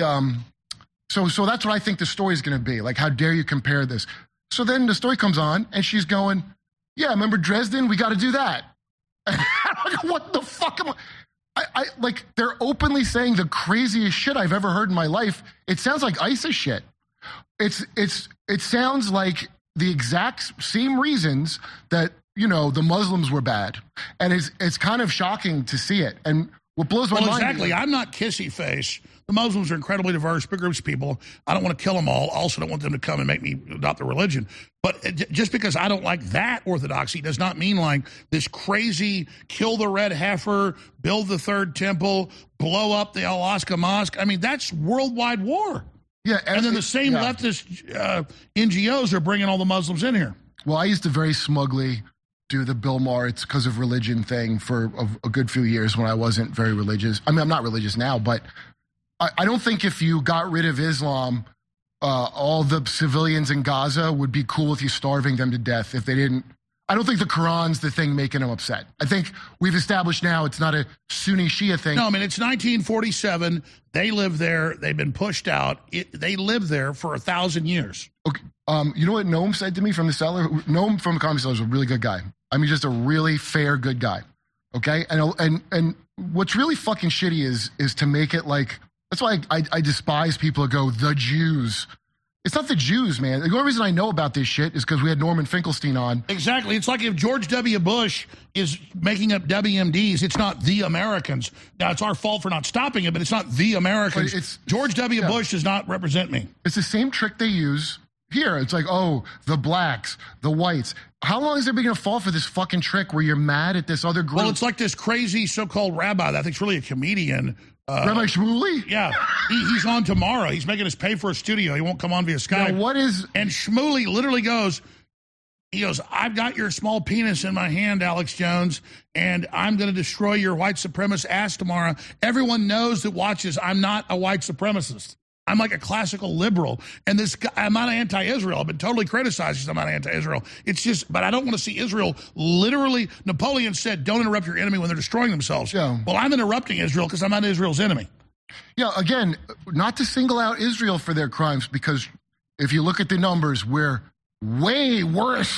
so that's what I think the story is going to be, like, how dare you compare this? So then the story comes on, and she's going, yeah, remember Dresden? We got to do that. What the fuck am I like, they're openly saying the craziest shit I've ever heard in my life. It sounds like ISIS shit. It sounds like the exact same reasons that, you know, the Muslims were bad. And it's kind of shocking to see it. And what blows my mind. Exactly. I'm not kissy face. The Muslims are incredibly diverse, big groups of people. I don't want to kill them all. Also don't want them to come and make me adopt their religion. But just because I don't like that orthodoxy does not mean like this crazy kill the red heifer, build the third temple, blow up the Al-Aqsa Mosque. I mean, that's worldwide war. Yeah, and then the same leftist NGOs are bringing all the Muslims in here. Well, I used to very smugly do the Bill Maher, it's because of religion thing for a good few years when I wasn't very religious. I mean, I'm not religious now, but I don't think if you got rid of Islam, all the civilians in Gaza would be cool with you starving them to death if they didn't. I don't think the Quran's the thing making them upset. I think we've established now it's not a Sunni Shia thing. No, I mean, it's 1947. They live there. They've been pushed out. They lived there for 1,000 years. Okay. You know what Noam said to me from the cellar? Noam from the Comedy Cellar is a really good guy. I mean, just a really fair, good guy. Okay? And what's really fucking shitty is to make it like, that's why I despise people who go, the Jews. It's not the Jews, man. The only reason I know about this shit is because we had Norman Finkelstein on. Exactly. It's like if George W. Bush is making up WMDs, it's not the Americans. Now, it's our fault for not stopping it, but it's not the Americans. George W. Bush does not represent me. It's the same trick they use here. It's like, oh, the blacks, the whites. How long is everybody going to fall for this fucking trick where you're mad at this other group? Well, it's like this crazy so-called rabbi that I think's really a comedian. Rabbi Shmuley? Yeah. He's on tomorrow. He's making us pay for a studio. He won't come on via Skype. Now, what is... And Shmuley literally goes, I've got your small penis in my hand, Alex Jones, and I'm going to destroy your white supremacist ass tomorrow. Everyone knows that watches I'm not a white supremacist. I'm like a classical liberal. And this guy, I'm not anti-Israel. I've been totally criticized because I'm not anti-Israel. It's just, but I don't want to see Israel literally. Napoleon said, don't interrupt your enemy when they're destroying themselves. Yeah. Well, I'm interrupting Israel because I'm not Israel's enemy. Yeah, again, not to single out Israel for their crimes, because if you look at the numbers, we're way worse.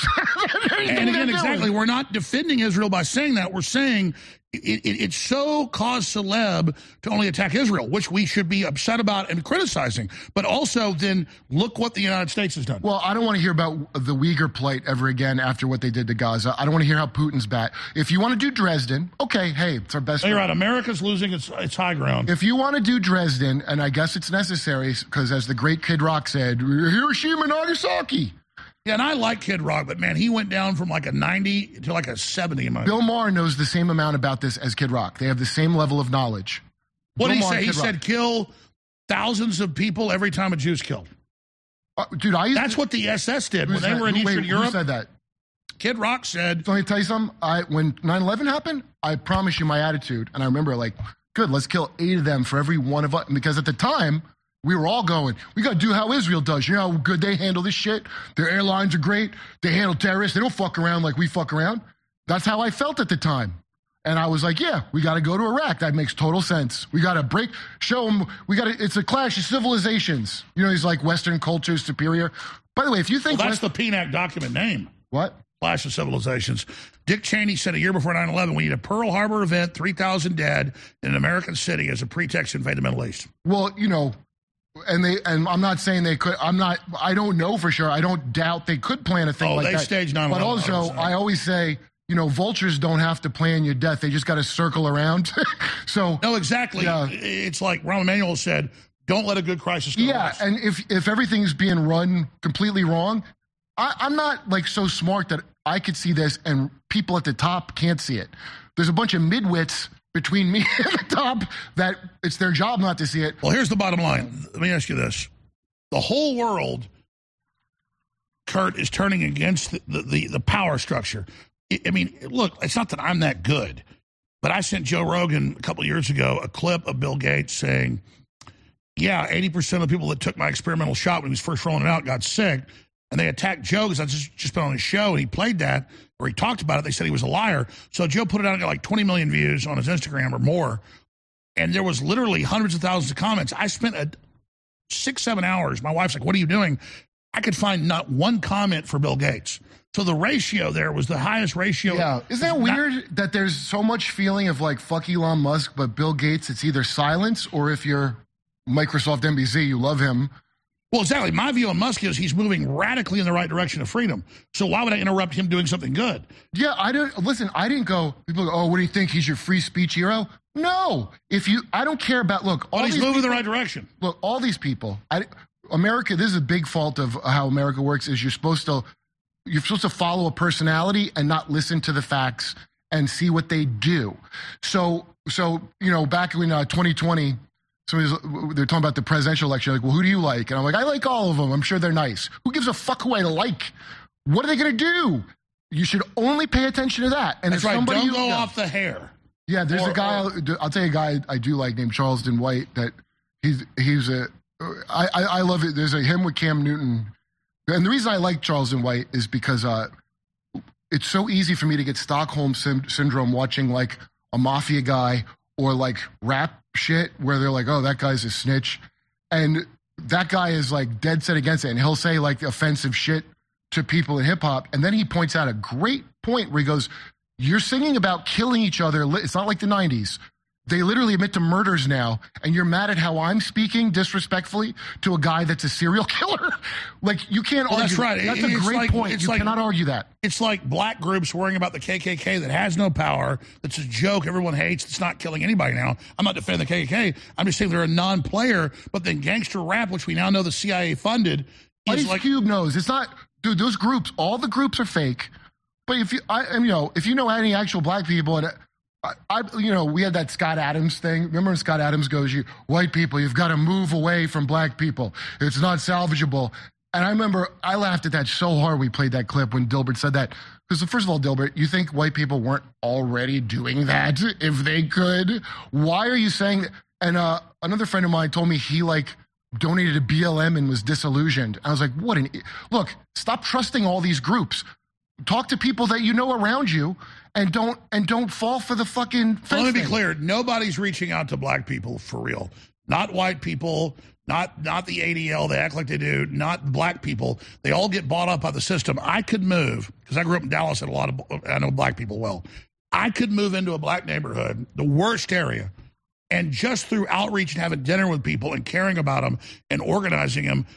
And again, exactly, we're not defending Israel by saying that. We're saying it's so cause celeb to only attack Israel, which we should be upset about and criticizing. But also then look what the United States has done. Well, I don't want to hear about the Uyghur plight ever again after what they did to Gaza. I don't want to hear how Putin's bad. If you want to do Dresden, okay, hey, it's our best. You're right. America's losing its high ground. If you want to do Dresden, and I guess it's necessary, because as the great Kid Rock said, Hiroshima, Nagasaki. Yeah, and I like Kid Rock, but man, he went down from like a 90 to like a 70. Bill Maher knows the same amount about this as Kid Rock. They have the same level of knowledge. What did he say? He said kill thousands of people every time a Jew's killed. Dude, that's what the SS did when they were in Eastern Europe. Who said that? Kid Rock said. So let me tell you something. When 9/11 happened, I promise you my attitude, and I remember like, good, let's kill 8 of them for every one of us, because at the time, we were all going, we got to do how Israel does. You know how good they handle this shit? Their airlines are great. They handle terrorists. They don't fuck around like we fuck around. That's how I felt at the time. And I was like, yeah, we got to go to Iraq. That makes total sense. We got to show them, it's a clash of civilizations. You know, he's like Western culture superior. By the way, if you think... Well, that's the PNAC document name. What? Clash of Civilizations. Dick Cheney said a year before 9/11, we need a Pearl Harbor event, 3,000 dead in an American city as a pretext to invade the Middle East. Well, you know... And I'm not saying they could. I don't know for sure. I don't doubt they could plan a thing like that. They staged 9/11. But also, I always say, you know, vultures don't have to plan your death. They just got to circle around. So no, exactly. Yeah. It's like Rahm Emanuel said, don't let a good crisis go. Yeah, and if everything's being run completely wrong, I'm not like so smart that I could see this and people at the top can't see it. There's a bunch of midwits between me and the top that it's their job not to see it. Well, here's the bottom line. Let me ask you this. The whole world, Kurt, is turning against the power structure. I mean, look, it's not that I'm that good, but I sent Joe Rogan a couple of years ago a clip of Bill Gates saying, yeah, 80% of the people that took my experimental shot when he was first rolling it out got sick, and they attacked Joe because I just been on his show, and he played that, or he talked about it. They said he was a liar. So Joe put it out and got like 20 million views on his Instagram or more, and there was literally hundreds of thousands of comments. I spent 6-7 hours. My wife's like, what are you doing? I could find not one comment for Bill Gates. So the ratio there was the highest ratio. Yeah. Isn't that weird that there's so much feeling of like, fuck Elon Musk, but Bill Gates, it's either silence, or if you're Microsoft NBC, you love him. Well, exactly. My view on Musk is he's moving radically in the right direction of freedom. So why would I interrupt him doing something good? Yeah, I didn't go, people go, oh, what do you think? He's your free speech hero? No. I don't care about, look. But he's moving in the right direction. Look, all these people, America, this is a big fault of how America works, is you're supposed to follow a personality and not listen to the facts and see what they do. So back in 2020, they're talking about the presidential election. Like, well, who do you like? And I'm like, I like all of them. I'm sure they're nice. Who gives a fuck who I like? What are they going to do? You should only pay attention to that. And that's right. Don't go off the hair. Yeah, there's a guy. I'll tell you a guy I do like named Charleston White. That I love it. There's him with Cam Newton, and the reason I like Charleston White is because it's so easy for me to get Stockholm syndrome watching like a mafia guy or like rap shit where they're like, oh, that guy's a snitch. And that guy is like dead set against it. And he'll say like offensive shit to people in hip hop. And then he points out a great point where he goes, you're singing about killing each other. It's not like the 90s. They literally admit to murders now, and you're mad at how I'm speaking disrespectfully to a guy that's a serial killer? Like, you can't argue. That's right. That's a great point. You cannot argue that. It's like black groups worrying about the KKK that has no power, that's a joke everyone hates, that's not killing anybody now. I'm not defending the KKK. I'm just saying they're a non-player, but then gangster rap, which we now know the CIA funded, is Ice Cube knows. It's not, dude, those groups, all the groups are fake. But if you know any actual black people, and we had that Scott Adams thing. Remember when Scott Adams goes, white people, you've got to move away from black people. It's not salvageable. And I remember I laughed at that so hard we played that clip when Dilbert said that. Because first of all, Dilbert, you think white people weren't already doing that if they could? Why are you saying that? And another friend of mine told me he donated to BLM and was disillusioned. I was like, look, stop trusting all these groups. Talk to people that you know around you, and don't fall for the fucking fence. Well, let me be thing. clear. Nobody's reaching out to black people for real. Not white people, not the ADL. They act like they do. Not black people. They all get bought up by the system. I could move, because I grew up in Dallas and I know black people well. I could move into a black neighborhood, the worst area, and just through outreach and having dinner with people and caring about them and organizing them,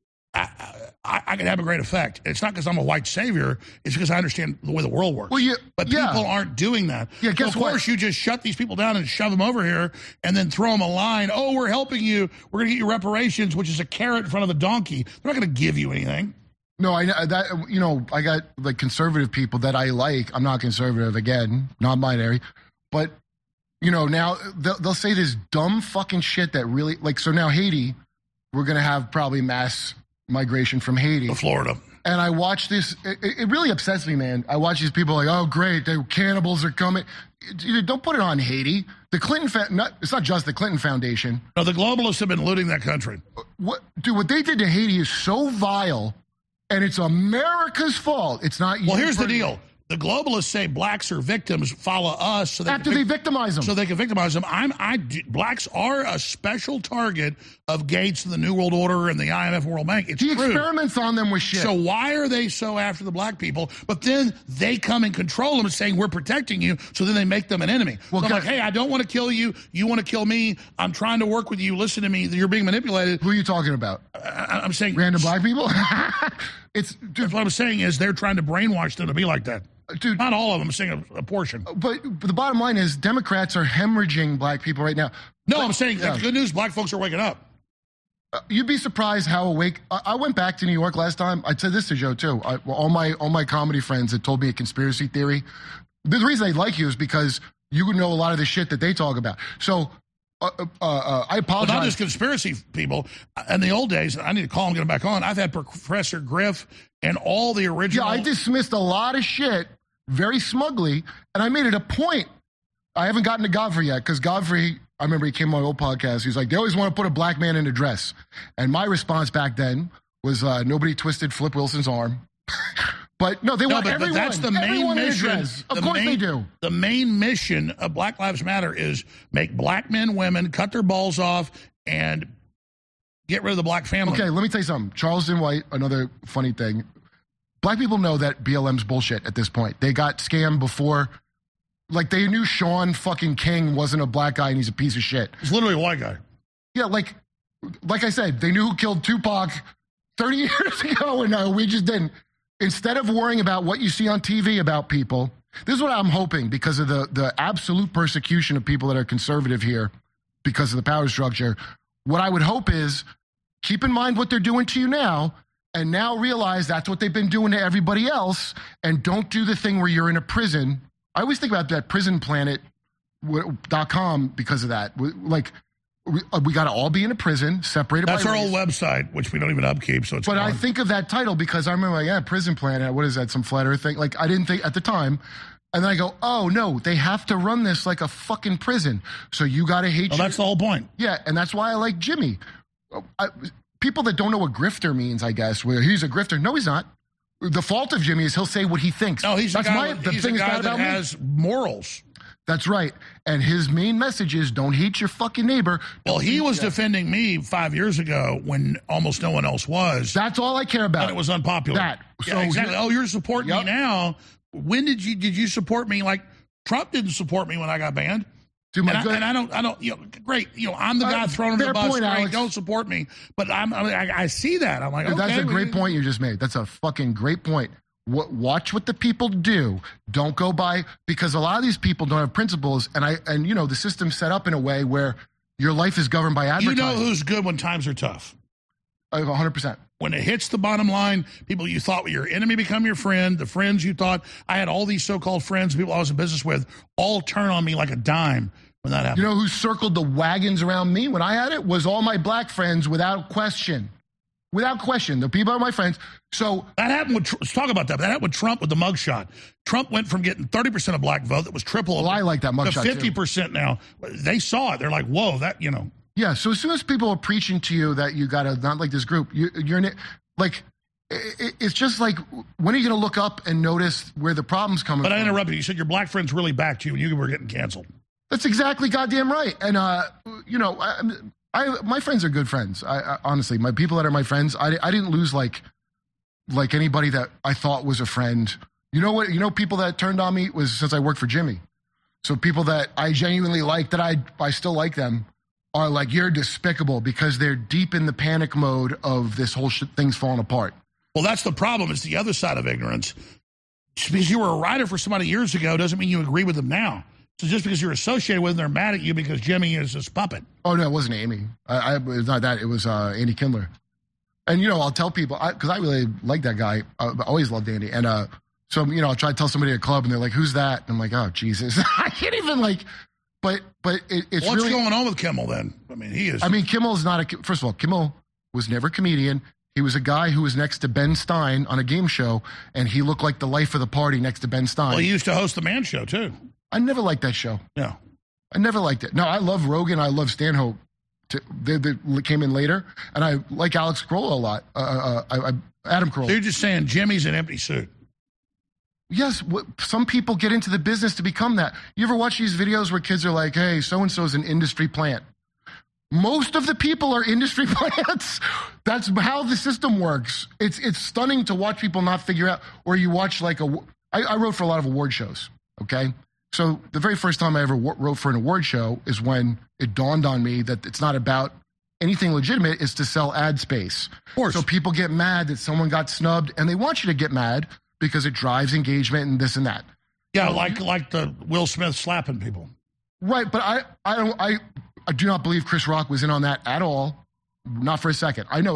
I can have a great effect. It's not because I'm a white savior. It's because I understand the way the world works. But people aren't doing that. Yeah, guess so of course, you just shut these people down and shove them over here and then throw them a line. Oh, we're helping you. We're going to get you reparations, which is a carrot in front of the donkey. They're not going to give you anything. No, I got like conservative people that I like. I'm not conservative, again, non-binary. But, now they'll say this dumb fucking shit that really, so now Haiti, we're going to have probably mass migration from Haiti to Florida. And I watch this. It really upsets me, man. I watch these people like, oh, great, the cannibals are coming. Don't put it on Haiti. The Clinton, it's not just the Clinton Foundation. No, the globalists have been looting that country. What they did to Haiti is so vile, and it's America's fault. It's not. Well, here's the deal. The globalists say blacks are victims, follow us. So they victimize them. So they can victimize them. Blacks are a special target of Gates and the New World Order and the IMF and World Bank. It's he true. Experiments on them with shit. So why are they so after the black people? But then they come and control them, saying we're protecting you. So then they make them an enemy. Well, so I'm like, hey, I don't want to kill you. You want to kill me. I'm trying to work with you. Listen to me. You're being manipulated. Who are you talking about? I'm saying random black people. That's what I'm saying is they're trying to brainwash them to be like that. Dude, not all of them. I'm saying a portion. But the bottom line is Democrats are hemorrhaging black people right now. No, I'm saying the good news, black folks are waking up. you'd be surprised how awake. I went back to New York last time. I said this to Joe too. All my comedy friends had told me a conspiracy theory. The reason I like you is because you know a lot of the shit that they talk about. So I apologize. Well, not just conspiracy people. In the old days, I need to call him, get him back on. I've had Professor Griff and all the original. Yeah, I dismissed a lot of shit very smugly, and I made it a point. I haven't gotten to Godfrey yet, because Godfrey, I remember he came on my old podcast. He was like, they always want to put a black man in a dress. And my response back then was, nobody twisted Flip Wilson's arm. But no, they want everyone. But that's the main mission. Of course they do. The main mission of Black Lives Matter is make black men, women, cut their balls off, and get rid of the black family. Okay, let me tell you something. Charleston White, another funny thing. Black people know that BLM's bullshit at this point. They got scammed before. Like, they knew Sean fucking King wasn't a black guy and he's a piece of shit. He's literally a white guy. Yeah, like I said, they knew who killed Tupac 30 years ago, and we just didn't. Instead of worrying about what you see on TV about people, this is what I'm hoping, because of the absolute persecution of people that are conservative here because of the power structure. What I would hope is keep in mind what they're doing to you now, and now realize that's what they've been doing to everybody else, and don't do the thing where you're in a prison. I always think about that prisonplanet.com because of that. Like, we got to all be in a prison, separated by race. That's our old website, which we don't even upkeep, so it's But gone. I think of that title because I remember, like, yeah, Prison Planet, what is that, some flat earth thing? Like, I didn't think at the time. And then I go, oh, no, they have to run this like a fucking prison. So you got to hate Well, that's the whole point. Yeah, and that's why I like Jimmy. People that don't know what grifter means, I guess, where he's a grifter. No, he's not. The fault of Jimmy is he'll say what he thinks. No, he's that's a guy, the he's thing a guy that has morals. That's right. And his main message is don't hate your fucking neighbor. Well, he was defending me 5 years ago when almost no one else was. That's all I care about. And it was unpopular. That. Yeah, So exactly. Oh, you're supporting me now. When did you support me? Like, Trump didn't support me when I got banned. Dude, I don't, great. I'm the guy thrown in the bus. Great, don't support me. But I see that. I'm like, Dude, okay. That's a great point you just made. That's a fucking great point. Watch what the people do. Don't go by, because a lot of these people don't have principles, and the system's set up in a way where your life is governed by advertising. You know who's good when times are tough? 100%. When it hits the bottom line, people you thought were your enemy become your friend. The friends you thought, I had all these so-called friends, people I was in business with, all turn on me like a dime when that happened. You know who circled the wagons around me when I had it? Was all my black friends, without question. Without question. The people are my friends. So that happened with, let's talk about that. That happened with Trump with the mugshot. Trump went from getting 30% of black vote, that was triple. Well, I like that mugshot to 50% now. They saw it. They're like, whoa, that, Yeah, so as soon as people are preaching to you that you got to not like this group, you're like, it's just like, when are you going to look up and notice where the problem's coming from? But I interrupted you. You said your black friends really backed you and you were getting canceled. That's exactly goddamn right. And, my friends are good friends. I honestly, my people that are my friends, I didn't lose like anybody that I thought was a friend. You know what? People that turned on me was since I worked for Jimmy. So people that I genuinely like, that I still like them, are like, you're despicable, because they're deep in the panic mode of this whole thing's falling apart. Well, that's the problem. It's the other side of ignorance. Just because you were a writer for somebody years ago doesn't mean you agree with them now. So just because you're associated with them, they're mad at you because Jimmy is his puppet. Oh, no, it wasn't Amy. It was not that. It was Andy Kindler. And, I'll tell people, because I really like that guy. I always loved Andy. And so, I'll try to tell somebody at a club, and they're like, who's that? And I'm like, oh, Jesus. I can't even, but it's What's really going on with Kimmel, then? I mean, he is. I mean, Kimmel's not first of all, Kimmel was never a comedian. He was a guy who was next to Ben Stein on a game show, and he looked like the life of the party next to Ben Stein. Well, he used to host the Man Show, too. I never liked that show. Yeah. I never liked it. No, I love Rogan. I love Stanhope. They came in later. And I like Alex Carolla a lot. Adam Carolla. So you're just saying Jimmy's an empty suit. Yes. Some people get into the business to become that. You ever watch these videos where kids are like, hey, so-and-so's an industry plant? Most of the people are industry plants. That's how the system works. It's stunning to watch people not figure out. Or you watch I wrote for a lot of award shows, okay? So the very first time I ever wrote for an award show is when it dawned on me that it's not about anything legitimate, it's to sell ad space. Of course. So people get mad that someone got snubbed, and they want you to get mad because it drives engagement and this and that. Yeah, like the Will Smith slapping people. Right, but I do not believe Chris Rock was in on that at all. Not for a second. I think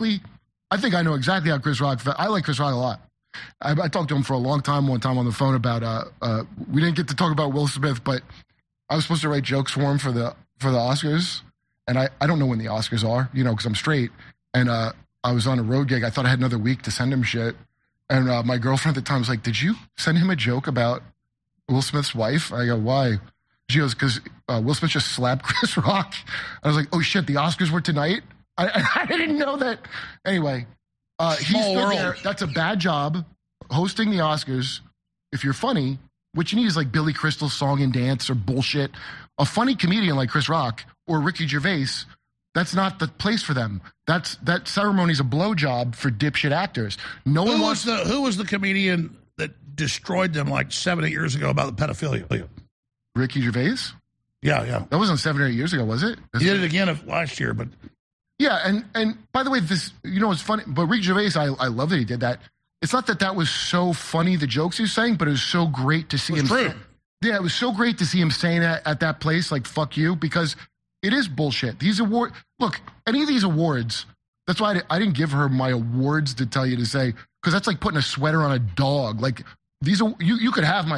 I know exactly how Chris Rock felt. I like Chris Rock a lot. I talked to him for a long time, one time on the phone about, we didn't get to talk about Will Smith, but I was supposed to write jokes for him for the Oscars. And I don't know when the Oscars are, because I'm straight. And I was on a road gig. I thought I had another week to send him shit. And my girlfriend at the time was like, did you send him a joke about Will Smith's wife? I go, why? She goes, because Will Smith just slapped Chris Rock. I was like, oh shit, the Oscars were tonight? I didn't know that. Anyway, he's still there. That's a bad job, hosting the Oscars. If you're funny, what you need is like Billy Crystal's song and dance or bullshit. A funny comedian like Chris Rock or Ricky Gervais, that's not the place for them. That ceremony's a blowjob for dipshit actors. Who was the comedian that destroyed them like 7 or 8 years ago about the pedophilia? Ricky Gervais? Yeah. That wasn't 7 or 8 years ago, was it? He did it again last year, but... Yeah, and by the way, this, it's funny, but Ricky Gervais, I love that he did that. It's not that was so funny, the jokes he was saying, but it was so great to see him. Yeah, it was so great to see him saying that at that place, like, fuck you, because it is bullshit. These awards, look, any of these awards, that's why I didn't give her my awards to tell you to say, because that's like putting a sweater on a dog. Like, these are, you could have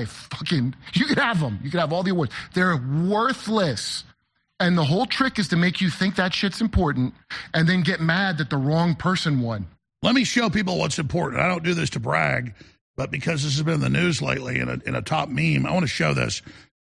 you could have them. You could have all the awards. They're worthless. And the whole trick is to make you think that shit's important and then get mad that the wrong person won. Let me show people what's important. I don't do this to brag, but because this has been in the news lately in a top meme, I want to show this.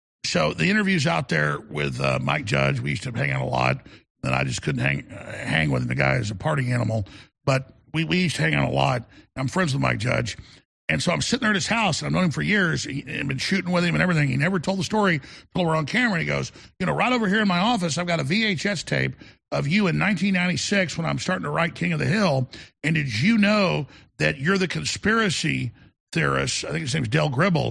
So the interview's out there with Mike Judge. We used to hang out a lot, and I just couldn't hang with him. The guy is a party animal, but we used to hang out a lot. I'm friends with Mike Judge. And so I'm sitting there at his house, and I've known him for years, and been shooting with him and everything. He never told the story until we're on camera, and he goes, right over here in my office, I've got a VHS tape of you in 1996 when I'm starting to write King of the Hill, and did you know that you're the conspiracy theorist, I think his name's Del Gribble,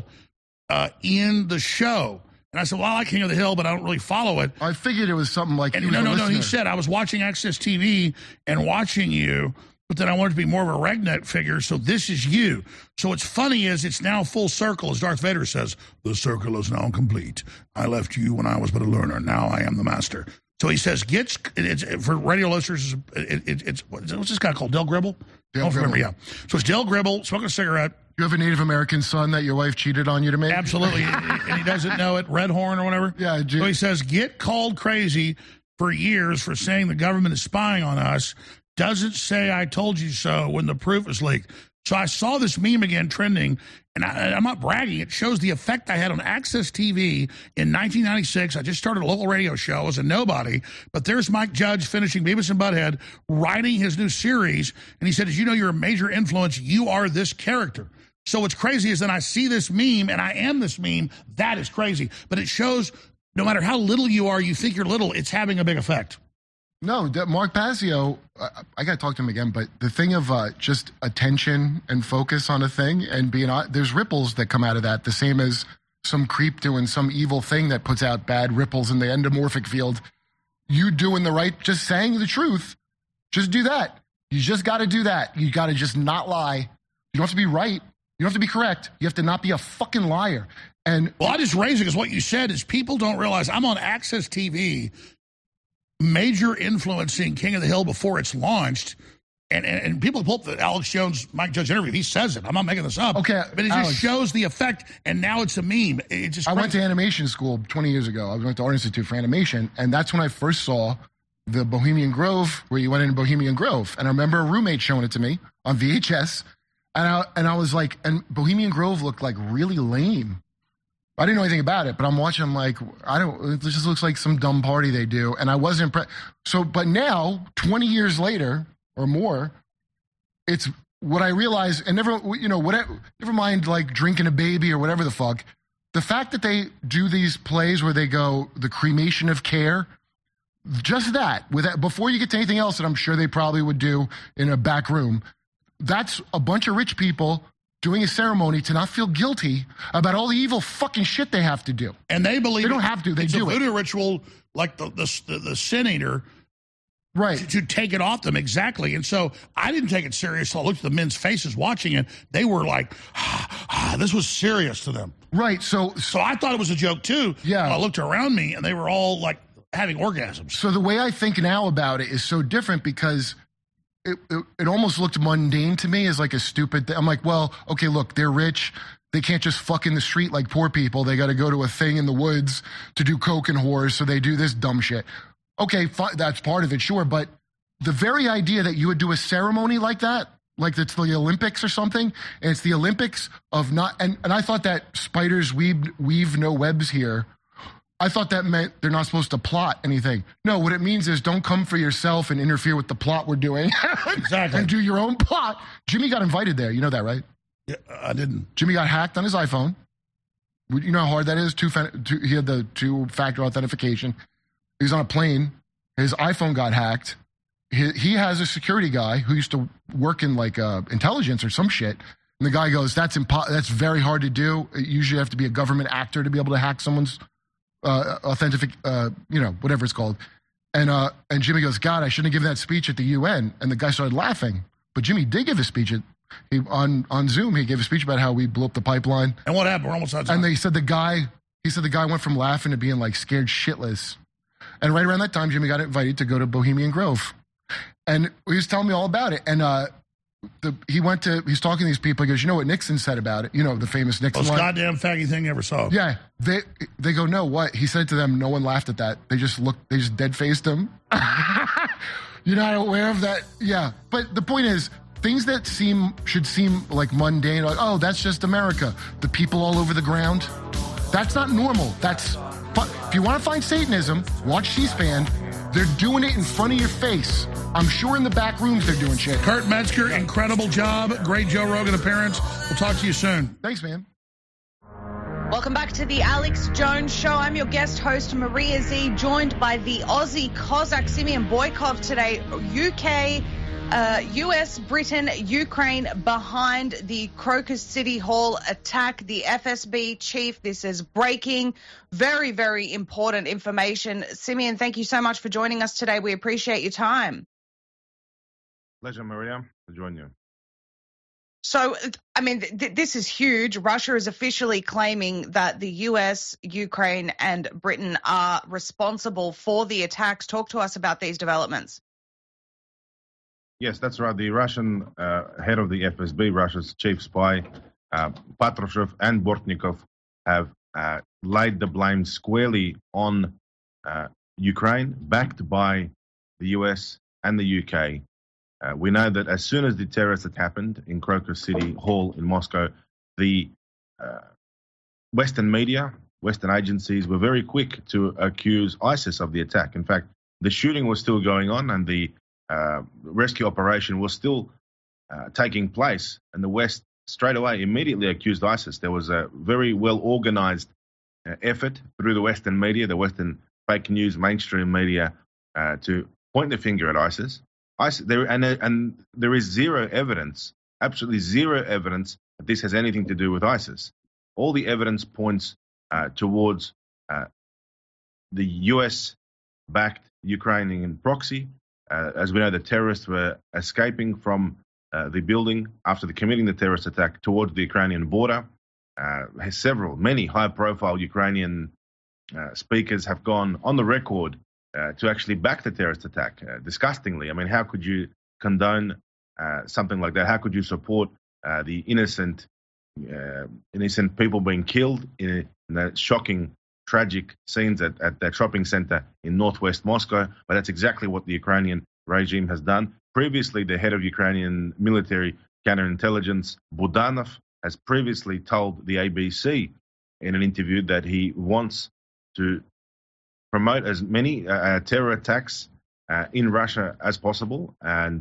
in the show? And I said, well, I like King of the Hill, but I don't really follow it. I figured it was something like... No, he said, I was watching Access TV and watching you, but then I wanted to be more of a Regnet figure, so this is you. So what's funny is it's now full circle, as Darth Vader says, the circle is now complete. I left you when I was but a learner. Now I am the master. So he says, for radio listeners, what's this guy called? Del Gribble? I don't remember, yeah. So it's Del Gribble, smoking a cigarette. You have a Native American son that your wife cheated on you to make? Absolutely, and he doesn't know it, Red Horn or whatever. Yeah. So he says, get called crazy for years for saying the government is spying on us. Doesn't say I told you so when the proof is leaked. So I saw this meme again trending, and I'm not bragging. It shows the effect I had on Access TV in 1996. I just started a local radio show. I was a nobody, but there's Mike Judge finishing Beavis and Butthead, writing his new series, and he said, as you know, you're a major influence. You are this character. So what's crazy is then I see this meme, and I am this meme. That is crazy. But it shows no matter how little you are, you think you're little, it's having a big effect. No, Mark Passio, I got to talk to him again, but the thing of just attention and focus on a thing and being on, there's ripples that come out of that, the same as some creep doing some evil thing that puts out bad ripples in the endomorphic field. You doing the right, just saying the truth, just do that. You just got to do that. You got to just not lie. You don't have to be right. You don't have to be correct. You have to not be a fucking liar. And well, I just raised it because what you said is people don't realize I'm on Access TV, major influencing King of the Hill before it's launched, and people pull up the Alex Jones, Mike Judge interview. He says it. I'm not making this up. Okay, but it just shows the effect, and now it's a meme. It's just. I went to animation school 20 years ago. I went to Art Institute for animation, and that's when I first saw the Bohemian Grove, where you went in Bohemian Grove. And I remember a roommate showing it to me on VHS, and I was like, and Bohemian Grove looked like really lame. I didn't know anything about it, but I'm watching, I'm like, it just looks like some dumb party they do. And I wasn't impressed. So, but now, 20 years later or more, it's what I realize, and never mind like drinking a baby or whatever the fuck. The fact that they do these plays where they go, the cremation of care, just that, before you get to anything else that I'm sure they probably would do in a back room, that's a bunch of rich people doing a ceremony to not feel guilty about all the evil fucking shit they have to do. And they believe they don't have to, they do it. It's a voodoo ritual like the sin eater, right? To take it off them, exactly. And so I didn't take it serious. So I looked at the men's faces watching it. They were like, this was serious to them. Right, so I thought it was a joke too. Yeah. I looked around me and they were all like having orgasms. So the way I think now about it is so different because it almost looked mundane to me as like a stupid thing. I'm like, well, okay, look, they're rich. They can't just fuck in the street like poor people. They got to go to a thing in the woods to do coke and whores, so they do this dumb shit. Okay, that's part of it, sure, but the very idea that you would do a ceremony like that, like it's the Olympics or something, and it's the Olympics of not, and I thought that spiders weave no webs here. I thought that meant they're not supposed to plot anything. No, what it means is don't come for yourself and interfere with the plot we're doing. Exactly. And do your own plot. Jimmy got invited there. You know that, right? Yeah, I didn't. Jimmy got hacked on his iPhone. You know how hard that is? He had the two-factor authentication. He was on a plane. His iPhone got hacked. He has a security guy who used to work in like intelligence or some shit. And the guy goes, that's very hard to do. You usually have to be a government actor to be able to hack someone's whatever it's called. And Jimmy goes, God, I shouldn't have given that speech at the UN. And the guy started laughing. But Jimmy did give a speech on Zoom. He gave a speech about how we blew up the pipeline. And what happened? We're almost out of time. And he said the guy went from laughing to being like scared shitless. And right around that time, Jimmy got invited to go to Bohemian Grove. And he was telling me all about it. And he's talking to these people. He goes, you know what Nixon said about it? You know, the famous Nixon Most line. goddamn faggy thing you ever saw. Yeah. They go, no, what? He said it to them. No one laughed at that. They just dead-faced him. You're not aware of that? Yeah. But the point is, things that should seem like mundane, like, oh, that's just America. The people all over the ground. That's not normal. If you want to find Satanism, watch C-SPAN. They're doing it in front of your face. I'm sure in the back rooms they're doing shit. Kurt Metzger, incredible job. Great Joe Rogan appearance. We'll talk to you soon. Thanks, man. Welcome back to the Alex Jones Show. I'm your guest host, Maria Z, joined by the Aussie Cossack, Simeon Boykov today. UK, US, Britain, Ukraine behind the Crocus City Hall attack. The FSB chief, this is breaking, very, very important information. Simeon, thank you so much for joining us today. We appreciate your time. Pleasure, Maria, to join you. So, I mean, this is huge. Russia is officially claiming that the US, Ukraine, and Britain are responsible for the attacks. Talk to us about these developments. Yes, that's right. The Russian head of the FSB, Russia's chief spy, Patrushev and Bortnikov, have laid the blame squarely on Ukraine, backed by the US and the UK. We know that as soon as the terrorist attack happened in Crocus City Hall in Moscow, the Western media, Western agencies were very quick to accuse ISIS of the attack. In fact, the shooting was still going on and the rescue operation was still taking place, and the West straight away immediately accused ISIS. There was a very well-organized effort through the Western media, the Western fake news, mainstream media, to point the finger at ISIS. There is zero evidence, absolutely zero evidence that this has anything to do with ISIS. All the evidence points towards the US-backed Ukrainian proxy. As we know, the terrorists were escaping from the building after committing the terrorist attack towards the Ukrainian border. Many high-profile Ukrainian speakers have gone on the record to actually back the terrorist attack, disgustingly. I mean, how could you condone something like that? How could you support the innocent people being killed in the shocking, tragic scenes at that shopping center in northwest Moscow? But that's exactly what the Ukrainian regime has done. Previously, the head of Ukrainian military counterintelligence, Budanov, has previously told the ABC in an interview that he wants to promote as many terror attacks in Russia as possible. And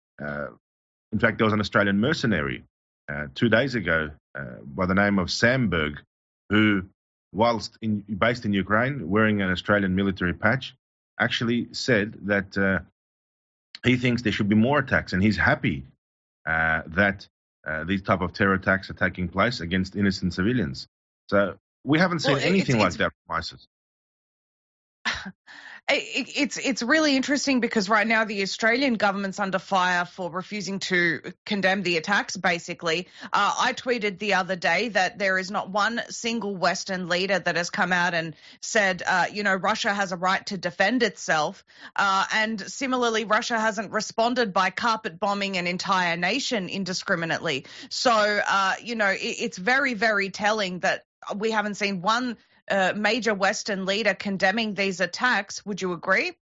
in fact, there was an Australian mercenary 2 days ago by the name of Sam Berg, who, whilst based in Ukraine, wearing an Australian military patch, actually said that he thinks there should be more attacks, and he's happy that these type of terror attacks are taking place against innocent civilians. So we haven't seen anything like that from ISIS. It's really interesting because right now the Australian government's under fire for refusing to condemn the attacks, basically. I tweeted the other day that there is not one single Western leader that has come out and said, Russia has a right to defend itself. And similarly, Russia hasn't responded by carpet bombing an entire nation indiscriminately. So, it's very, very telling that we haven't seen one major Western leader condemning these attacks. Would you agree?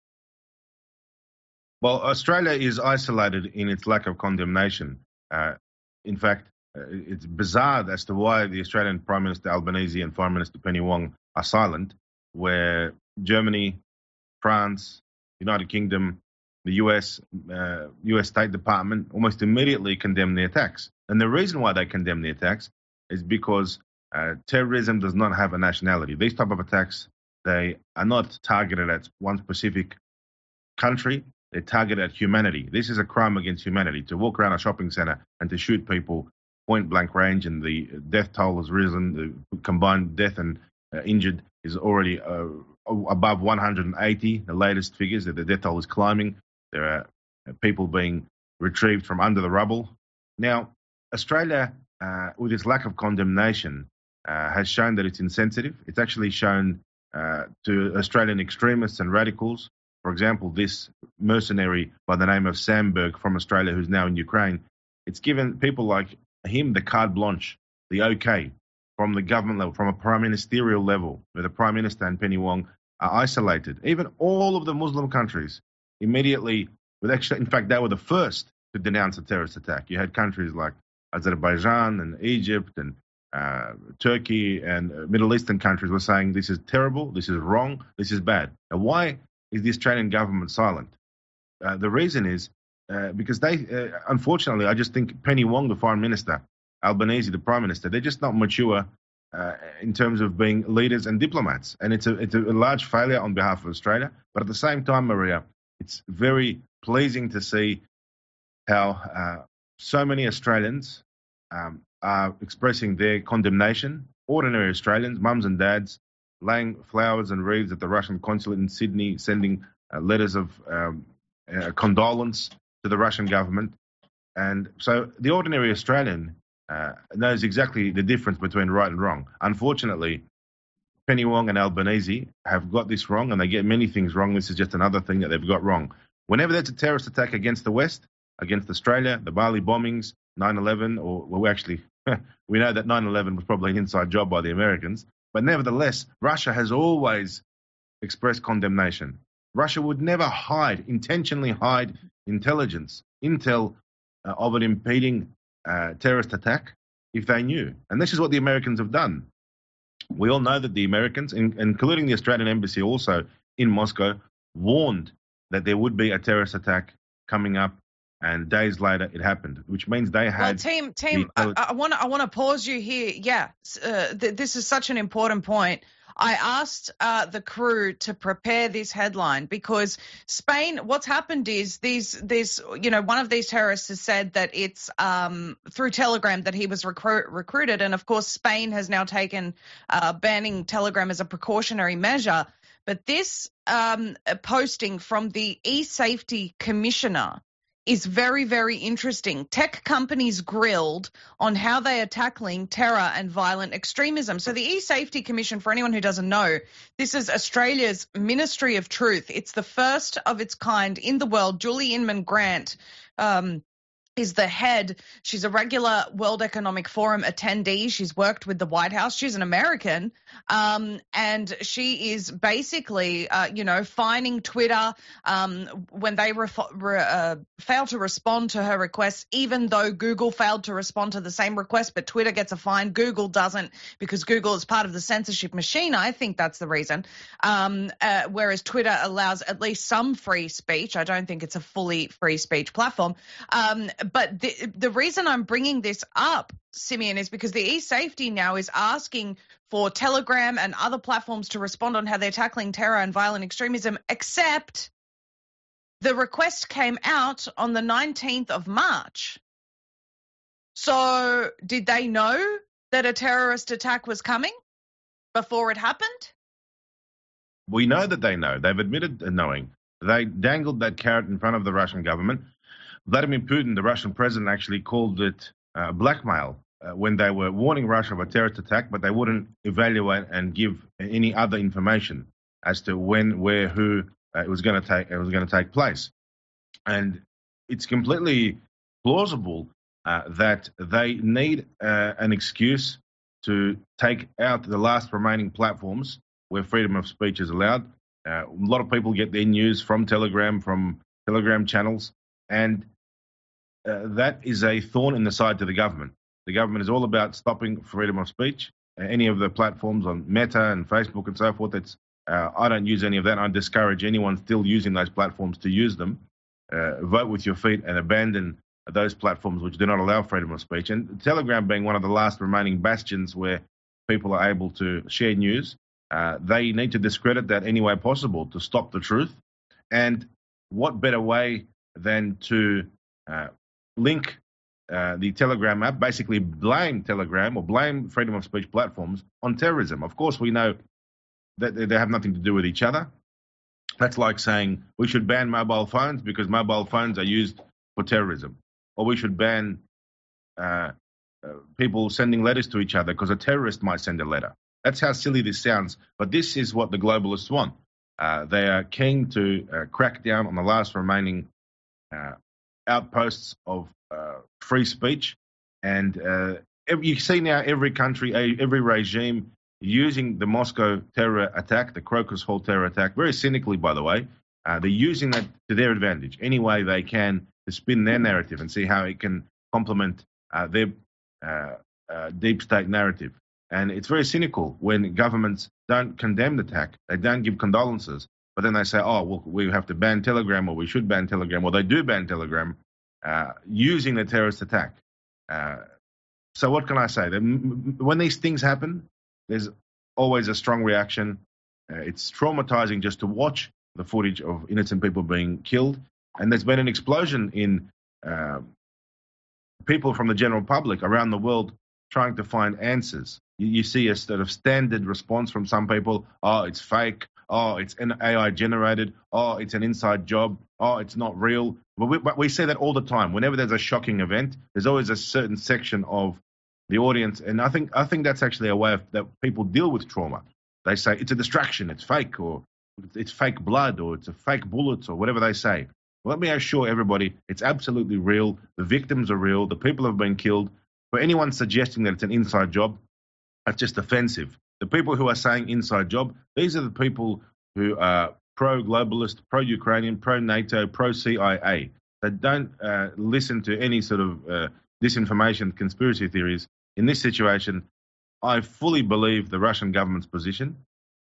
Well, Australia is isolated in its lack of condemnation. In fact, it's bizarre as to why the Australian Prime Minister Albanese and Foreign Minister Penny Wong are silent, where Germany, France, United Kingdom, the US State Department almost immediately condemned the attacks. And the reason why they condemn the attacks is because terrorism does not have a nationality. These type of attacks, they are not targeted at one specific country. They're targeted at humanity. This is a crime against humanity. To walk around a shopping centre and to shoot people point blank range, and the death toll has risen. The combined death and injured is already above 180. The latest figures that the death toll is climbing. There are people being retrieved from under the rubble. Now, Australia, with its lack of condemnation, has shown that it's insensitive. It's actually shown to Australian extremists and radicals. For example, this mercenary by the name of Sandberg from Australia, who's now in Ukraine, it's given people like him the carte blanche, the okay, from the government level, from a prime ministerial level, where the Prime Minister and Penny Wong are isolated. Even all of the Muslim countries immediately, in fact, they were the first to denounce a terrorist attack. You had countries like Azerbaijan and Egypt and Turkey and Middle Eastern countries were saying this is terrible, this is wrong, this is bad. Now, why is the Australian government silent? The reason is because they, unfortunately, I just think Penny Wong, the Foreign Minister, Albanese, the Prime Minister, they're just not mature in terms of being leaders and diplomats. And it's a large failure on behalf of Australia. But at the same time, Maria, it's very pleasing to see how so many Australians are expressing their condemnation. Ordinary Australians, mums and dads, laying flowers and wreaths at the Russian consulate in Sydney, sending letters of condolence to the Russian government. And so the ordinary Australian knows exactly the difference between right and wrong. Unfortunately, Penny Wong and Albanese have got this wrong, and they get many things wrong. This is just another thing that they've got wrong. Whenever there's a terrorist attack against the West, against Australia, the Bali bombings, 9/11, we know that 9/11 was probably an inside job by the Americans, but nevertheless, Russia has always expressed condemnation. Russia would never intentionally hide intel of an impeding terrorist attack if they knew. And this is what the Americans have done. We all know that the Americans, including the Australian Embassy also in Moscow, warned that there would be a terrorist attack coming up. And days later, it happened, which means they had. Well, team, I want to pause you here. Yeah, this is such an important point. I asked the crew to prepare this headline because Spain. What's happened is one of these terrorists has said that it's through Telegram that he was recruited, and of course Spain has now taken banning Telegram as a precautionary measure. But this posting from the eSafety Commissioner is very, very interesting. Tech companies grilled on how they are tackling terror and violent extremism. So the eSafety Commission, for anyone who doesn't know, this is Australia's Ministry of Truth. It's the first of its kind in the world. Julie Inman Grant is the head. She's a regular World Economic Forum attendee. She's worked with the White House. She's an American. And she is basically, fining Twitter when they fail to respond to her requests, even though Google failed to respond to the same request, but Twitter gets a fine. Google doesn't because Google is part of the censorship machine. I think that's the reason. Whereas Twitter allows at least some free speech. I don't think it's a fully free speech platform. But the reason I'm bringing this up, Simeon, is because the eSafety now is asking for Telegram and other platforms to respond on how they're tackling terror and violent extremism, except the request came out on the 19th of March. So did they know that a terrorist attack was coming before it happened? We know that they know. They've admitted knowing. They dangled that carrot in front of the Russian government. Vladimir Putin, the Russian president, actually called it blackmail when they were warning Russia of a terrorist attack, but they wouldn't evaluate and give any other information as to when, where, who it was going to take place. And it's completely plausible that they need an excuse to take out the last remaining platforms where freedom of speech is allowed. A lot of people get their news from Telegram channels, and that is a thorn in the side to the government. The government is all about stopping freedom of speech. Any of the platforms on Meta and Facebook and so forth, I don't use any of that. I discourage anyone still using those platforms to use them. Vote with your feet and abandon those platforms which do not allow freedom of speech. And Telegram being one of the last remaining bastions where people are able to share news, they need to discredit that any way possible to stop the truth. And what better way than to link the Telegram app, basically blame Telegram or blame freedom of speech platforms on terrorism. Of course, we know that they have nothing to do with each other. That's like saying we should ban mobile phones because mobile phones are used for terrorism. Or we should ban people sending letters to each other because a terrorist might send a letter. That's how silly this sounds, but this is what the globalists want. They are keen to crack down on the last remaining outposts of free speech. And you see now every country, every regime using the Moscow terror attack, the Crocus Hall terror attack, very cynically, by the way. They're using that to their advantage any way they can to spin their narrative and see how it can complement their deep state narrative. And it's very cynical when governments don't condemn the attack, they don't give condolences, but then they say, oh, well, we have to ban Telegram, or we should ban Telegram, or they do ban Telegram using the terrorist attack. So what can I say? When these things happen, there's always a strong reaction. It's traumatizing just to watch the footage of innocent people being killed. And there's been an explosion in people from the general public around the world trying to find answers. You see a sort of standard response from some people. Oh, it's fake. Oh, it's an AI generated. Oh, it's an inside job. Oh, it's not real. But we say that all the time. Whenever there's a shocking event, there's always a certain section of the audience. And I think that's actually a way that people deal with trauma. They say it's a distraction, it's fake, or it's fake blood, or it's a fake bullet, or whatever they say. Well, let me assure everybody, it's absolutely real. The victims are real. The people have been killed. For anyone suggesting that it's an inside job, that's just offensive. The people who are saying inside job, these are the people who are pro-globalist, pro-Ukrainian, pro-NATO, pro-CIA. They don't listen to any sort of disinformation, conspiracy theories. In this situation, I fully believe the Russian government's position.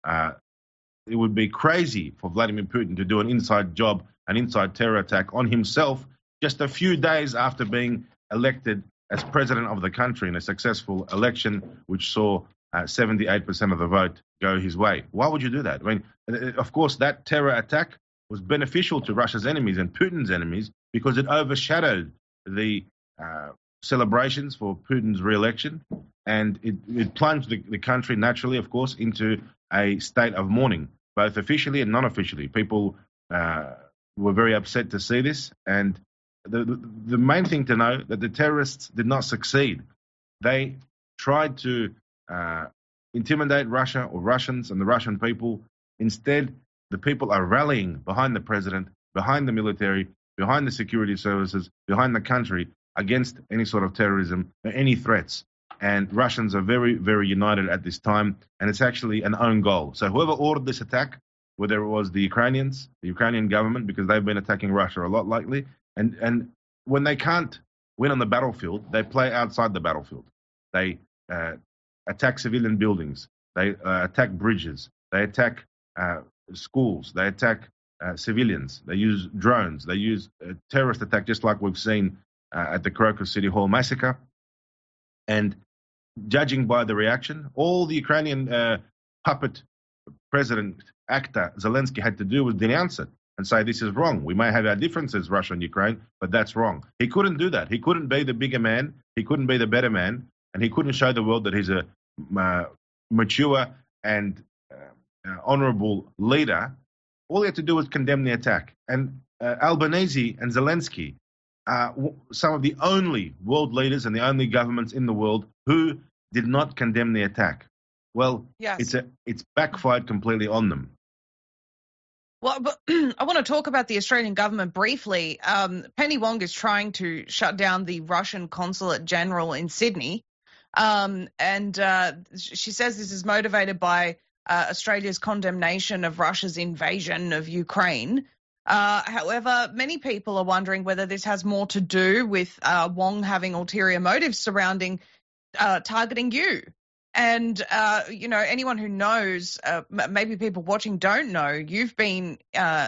It would be crazy for Vladimir Putin to do an inside job, an inside terror attack on himself just a few days after being elected as president of the country in a successful election, which saw 78% of the vote go his way. Why would you do that? I mean, of course, that terror attack was beneficial to Russia's enemies and Putin's enemies because it overshadowed the celebrations for Putin's re-election, and it plunged the country naturally, of course, into a state of mourning, both officially and non-officially. People were very upset to see this, and the main thing to know that the terrorists did not succeed. They tried to intimidate Russia or Russians and the Russian people. Instead, the people are rallying behind the president, behind the military, behind the security services, behind the country against any sort of terrorism, any threats. And Russians are very, very united at this time, and it's actually an own goal. So whoever ordered this attack, whether it was the Ukrainians, the Ukrainian government, because they've been attacking Russia a lot lately, and when they can't win on the battlefield, they play outside the battlefield. They attack civilian buildings. They attack bridges. They attack schools. They attack civilians. They use drones. They use terrorist attack, just like we've seen at the Crocus City Hall massacre. And judging by the reaction, all the Ukrainian puppet president actor Zelensky had to do was denounce it and say, this is wrong. We may have our differences, Russia and Ukraine, but that's wrong. He couldn't do that. He couldn't be the bigger man. He couldn't be the better man. And he couldn't show the world that he's a mature and honorable leader, all he had to do was condemn the attack. And Albanese and Zelensky are some of the only world leaders and the only governments in the world who did not condemn the attack. Well, yes. it's backfired completely on them. Well, but I want to talk about the Australian government briefly. Penny Wong is trying to shut down the Russian Consulate General in Sydney. And she says this is motivated by Australia's condemnation of Russia's invasion of Ukraine. However, many people are wondering whether this has more to do with Wong having ulterior motives surrounding targeting you. And, anyone who knows, maybe people watching don't know, you've been,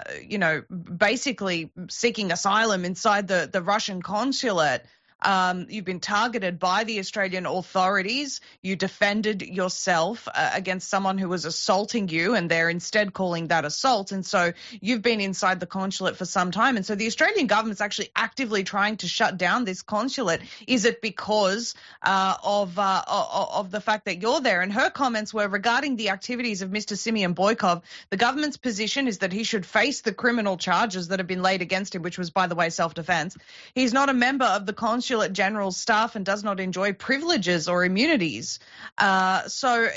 basically seeking asylum inside the Russian consulate. You've been targeted by the Australian authorities. You defended yourself against someone who was assaulting you, and they're instead calling that assault. And so you've been inside the consulate for some time. And so the Australian government's actually actively trying to shut down this consulate. Is it because of the fact that you're there? And her comments were regarding the activities of Mr. Simeon Boykov. The government's position is that he should face the criminal charges that have been laid against him, which was, by the way, self-defense. He's not a member of the consulate general's staff and does not enjoy privileges or immunities. What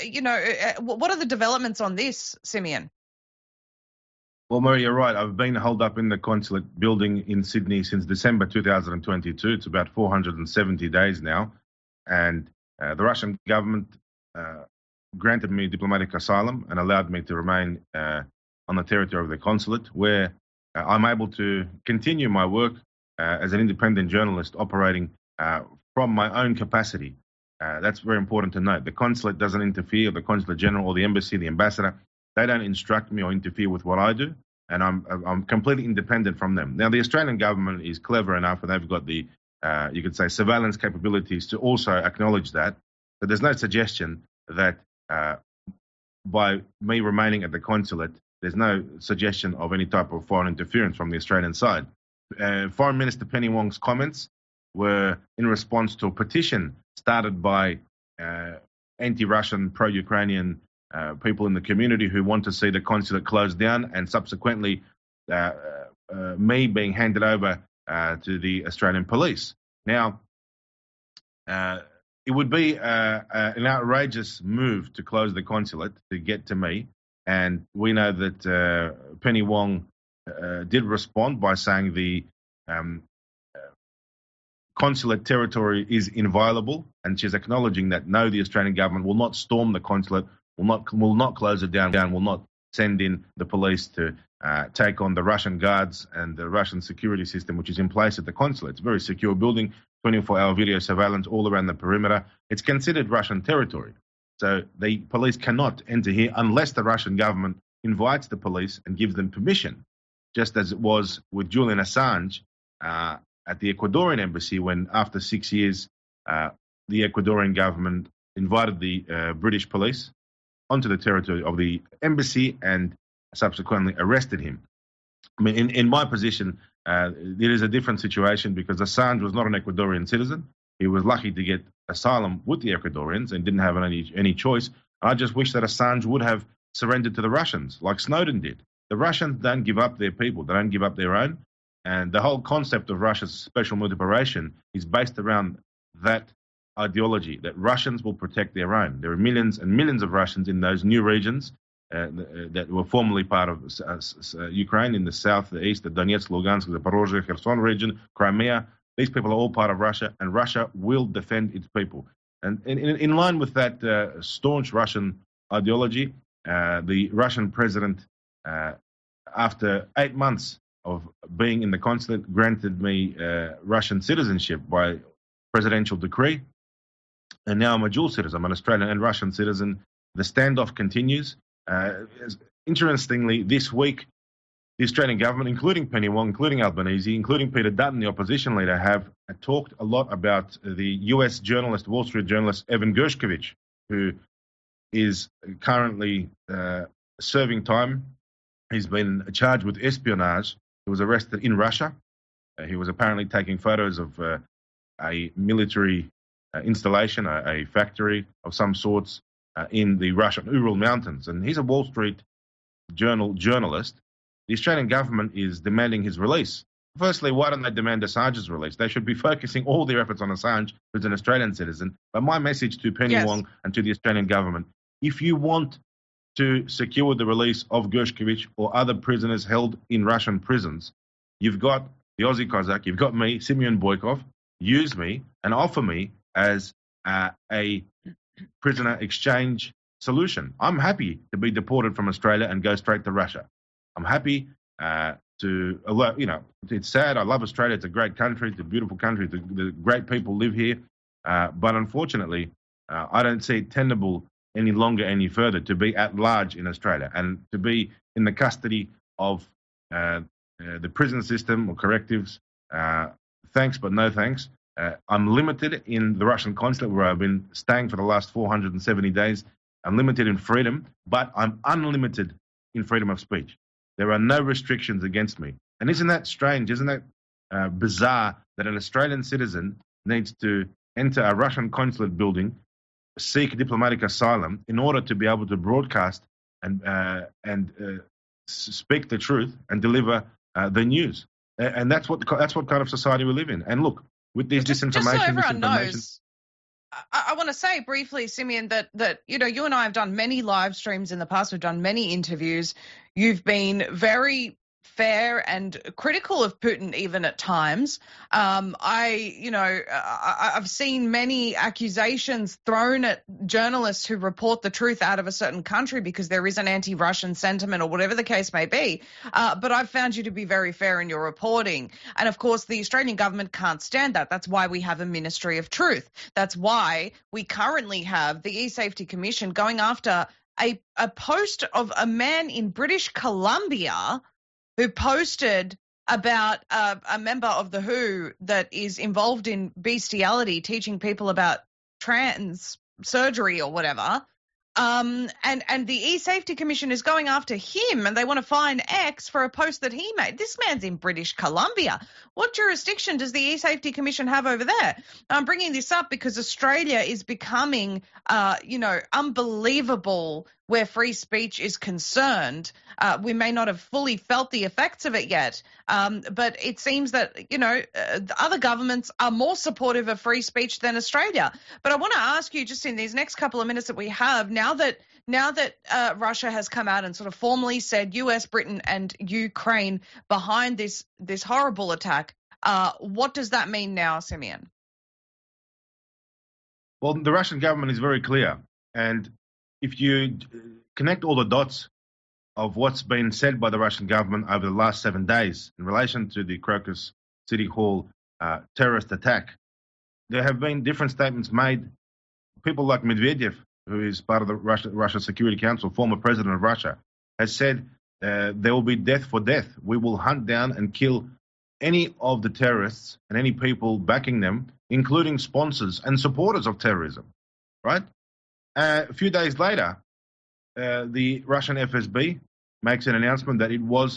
are the developments on this, Simeon? Well, Marie, you're right. I've been holed up in the consulate building in Sydney since December 2022. It's about 470 days now. And the Russian government granted me diplomatic asylum and allowed me to remain on the territory of the consulate, where I'm able to continue my work as an independent journalist operating from my own capacity. That's very important to note. The consulate doesn't interfere, the consulate general or the embassy, the ambassador, they don't instruct me or interfere with what I do, and I'm completely independent from them. Now, the Australian government is clever enough, and they've got the, you could say, surveillance capabilities to also acknowledge that. But there's no suggestion that by me remaining at the consulate, there's no suggestion of any type of foreign interference from the Australian side. Foreign Minister Penny Wong's comments were in response to a petition started by anti-Russian, pro-Ukrainian people in the community who want to see the consulate closed down, and subsequently me being handed over to the Australian police. Now, it would be an outrageous move to close the consulate to get to me, and we know that Penny Wong did respond by saying the consulate territory is inviolable, and she's acknowledging that no, the Australian government will not storm the consulate, will not close it down, will not send in the police to take on the Russian guards and the Russian security system which is in place at the consulate. It's a very secure building, 24-hour video surveillance all around the perimeter. It's considered Russian territory, so the police cannot enter here unless the Russian government invites the police and gives them permission, just as it was with Julian Assange at the Ecuadorian embassy when, after 6 years, the Ecuadorian government invited the British police onto the territory of the embassy and subsequently arrested him. I mean, in my position, it is a different situation because Assange was not an Ecuadorian citizen. He was lucky to get asylum with the Ecuadorians and didn't have any choice. I just wish that Assange would have surrendered to the Russians like Snowden did. The Russians don't give up their people. They don't give up their own. And the whole concept of Russia's special military operation is based around that ideology, that Russians will protect their own. There are millions and millions of Russians in those new regions that were formerly part of Ukraine in the south, the east, the Donetsk, Lugansk, the Zaporozhye, Kherson region, Crimea. These people are all part of Russia, and Russia will defend its people. And in line with that staunch Russian ideology, the Russian president, after 8 months of being in the consulate, granted me Russian citizenship by presidential decree. And now I'm a dual citizen. I'm an Australian and Russian citizen. The standoff continues. Interestingly, this week, the Australian government, including Penny Wong, including Albanese, including Peter Dutton, the opposition leader, have talked a lot about the US journalist, Wall Street journalist, Evan Gershkovich, who is currently serving time. He's been charged with espionage. He was arrested in Russia. He was apparently taking photos of a military installation, a factory of some sorts in the Russian Ural Mountains. And he's a Wall Street journalist, the Australian government is demanding his release. Firstly, why don't they demand Assange's release? They should be focusing all their efforts on Assange, who's an Australian citizen. But my message to Penny Wong and to the Australian government, if you want to secure the release of Gershkovich or other prisoners held in Russian prisons, you've got the Aussie Cossack, you've got me, Simeon Boykov, use me and offer me as a prisoner exchange solution. I'm happy to be deported from Australia and go straight to Russia. I'm happy it's sad. I love Australia. It's a great country. It's a beautiful country. The great people live here. But unfortunately, I don't see it tenable any longer, any further, to be at large in Australia and to be in the custody of the prison system or correctives. Thanks, but no thanks. I'm limited in the Russian consulate where I've been staying for the last 470 days. I'm limited in freedom, but I'm unlimited in freedom of speech. There are no restrictions against me. And isn't that strange? Isn't that bizarre that an Australian citizen needs to enter a Russian consulate building, seek diplomatic asylum in order to be able to broadcast and speak the truth and deliver the news? And that's what kind of society we live in. And look, with these disinformation, just so everyone knows, I want to say briefly, Simeon, that you and I have done many live streams in the past. We've done many interviews. You've been very fair and critical of Putin even at times. I've seen many accusations thrown at journalists who report the truth out of a certain country because there is an anti-Russian sentiment or whatever the case may be. But I've found you to be very fair in your reporting. And of course, the Australian government can't stand that. That's why we have a Ministry of Truth. That's why we currently have the eSafety Commission going after a post of a man in British Columbia who posted about a member of the WHO that is involved in bestiality, teaching people about trans surgery or whatever. And the eSafety Commission is going after him, and they want to fine X for a post that he made. This man's in British Columbia. What jurisdiction does the eSafety Commission have over there? I'm bringing this up because Australia is becoming, unbelievable where free speech is concerned. We may not have fully felt the effects of it yet, but it seems that, other governments are more supportive of free speech than Australia. But I want to ask you, just in these next couple of minutes that we have, now that Russia has come out and sort of formally said US, Britain and Ukraine behind this horrible attack, what does that mean now, Simeon? Well, the Russian government is very clear. And if you connect all the dots of what's been said by the Russian government over the last 7 days in relation to the Crocus City Hall terrorist attack, there have been different statements made. People like Medvedev, who is part of the Russia Security Council, former president of Russia, has said there will be death for death. We will hunt down and kill any of the terrorists and any people backing them, including sponsors and supporters of terrorism, right? A few days later, the Russian FSB makes an announcement that it was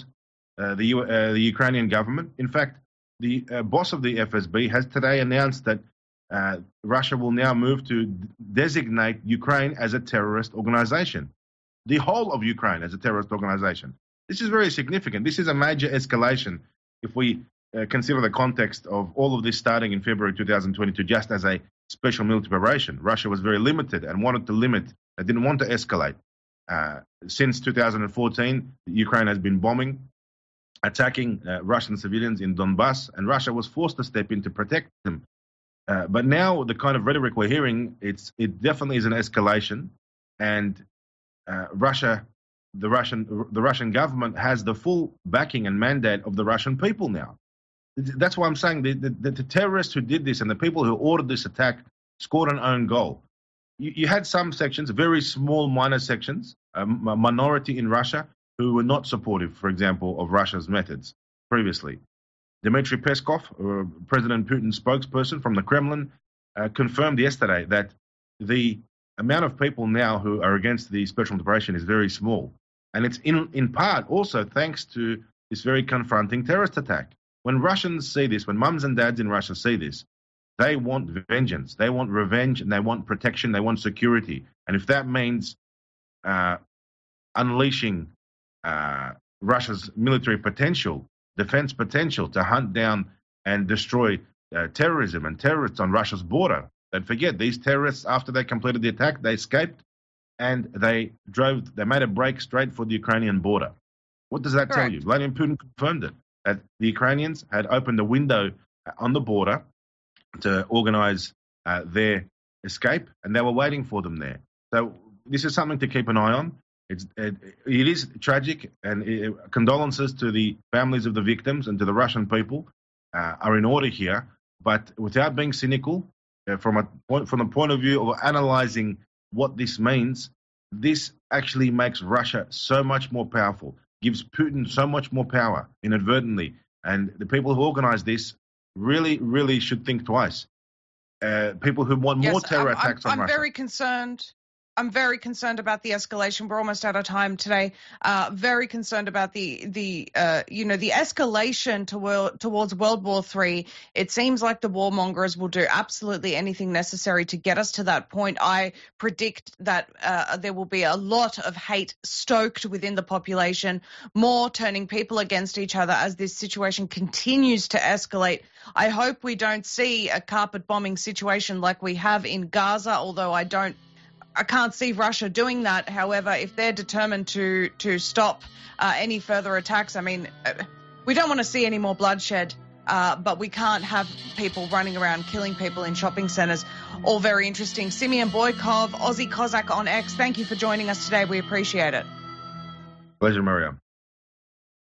the Ukrainian government. In fact, the boss of the FSB has today announced that Russia will now move to designate Ukraine as a terrorist organization, the whole of Ukraine as a terrorist organization. This is very significant. This is a major escalation if we consider the context of all of this starting in February 2022 just as a special military operation. Russia was very limited and wanted to limit, didn't want to escalate. Since 2014, Ukraine has been bombing, attacking Russian civilians in Donbass, and Russia was forced to step in to protect them. But now the kind of rhetoric we're hearing, it definitely is an escalation, and the Russian government has the full backing and mandate of the Russian people now. That's why I'm saying the terrorists who did this and the people who ordered this attack scored an own goal. You had some sections, very small, minor sections, a minority in Russia who were not supportive, for example, of Russia's methods previously. Dmitry Peskov, President Putin's spokesperson from the Kremlin, confirmed yesterday that the amount of people now who are against the special operation is very small. And it's in part also thanks to this very confronting terrorist attack. When Russians see this, when mums and dads in Russia see this, they want vengeance, they want revenge, and they want protection, they want security. And if that means unleashing Russia's military potential, defense potential to hunt down and destroy terrorism and terrorists on Russia's border. Don't forget, these terrorists, after they completed the attack, they escaped and they made a break straight for the Ukrainian border. What does that tell you? Vladimir Putin confirmed it, that the Ukrainians had opened a window on the border to organize their escape, and they were waiting for them there. So this is something to keep an eye on. It is tragic, and condolences to the families of the victims and to the Russian people are in order here. But without being cynical, from the point of view of analyzing what this means, this actually makes Russia so much more powerful, gives Putin so much more power inadvertently. And the people who organize this really, really should think twice. People who want more terror attacks on Russia. I'm very concerned about the escalation. We're almost out of time today. Very concerned about the escalation towards World War III. It seems like the warmongers will do absolutely anything necessary to get us to that point. I predict that there will be a lot of hate stoked within the population, more turning people against each other as this situation continues to escalate. I hope we don't see a carpet bombing situation like we have in Gaza, although I can't see Russia doing that. However, if they're determined to stop any further attacks, I mean, we don't want to see any more bloodshed, but we can't have people running around killing people in shopping centres. All very interesting. Simeon Boykov, Aussie Cossack on X, thank you for joining us today. We appreciate it. Pleasure, Maria.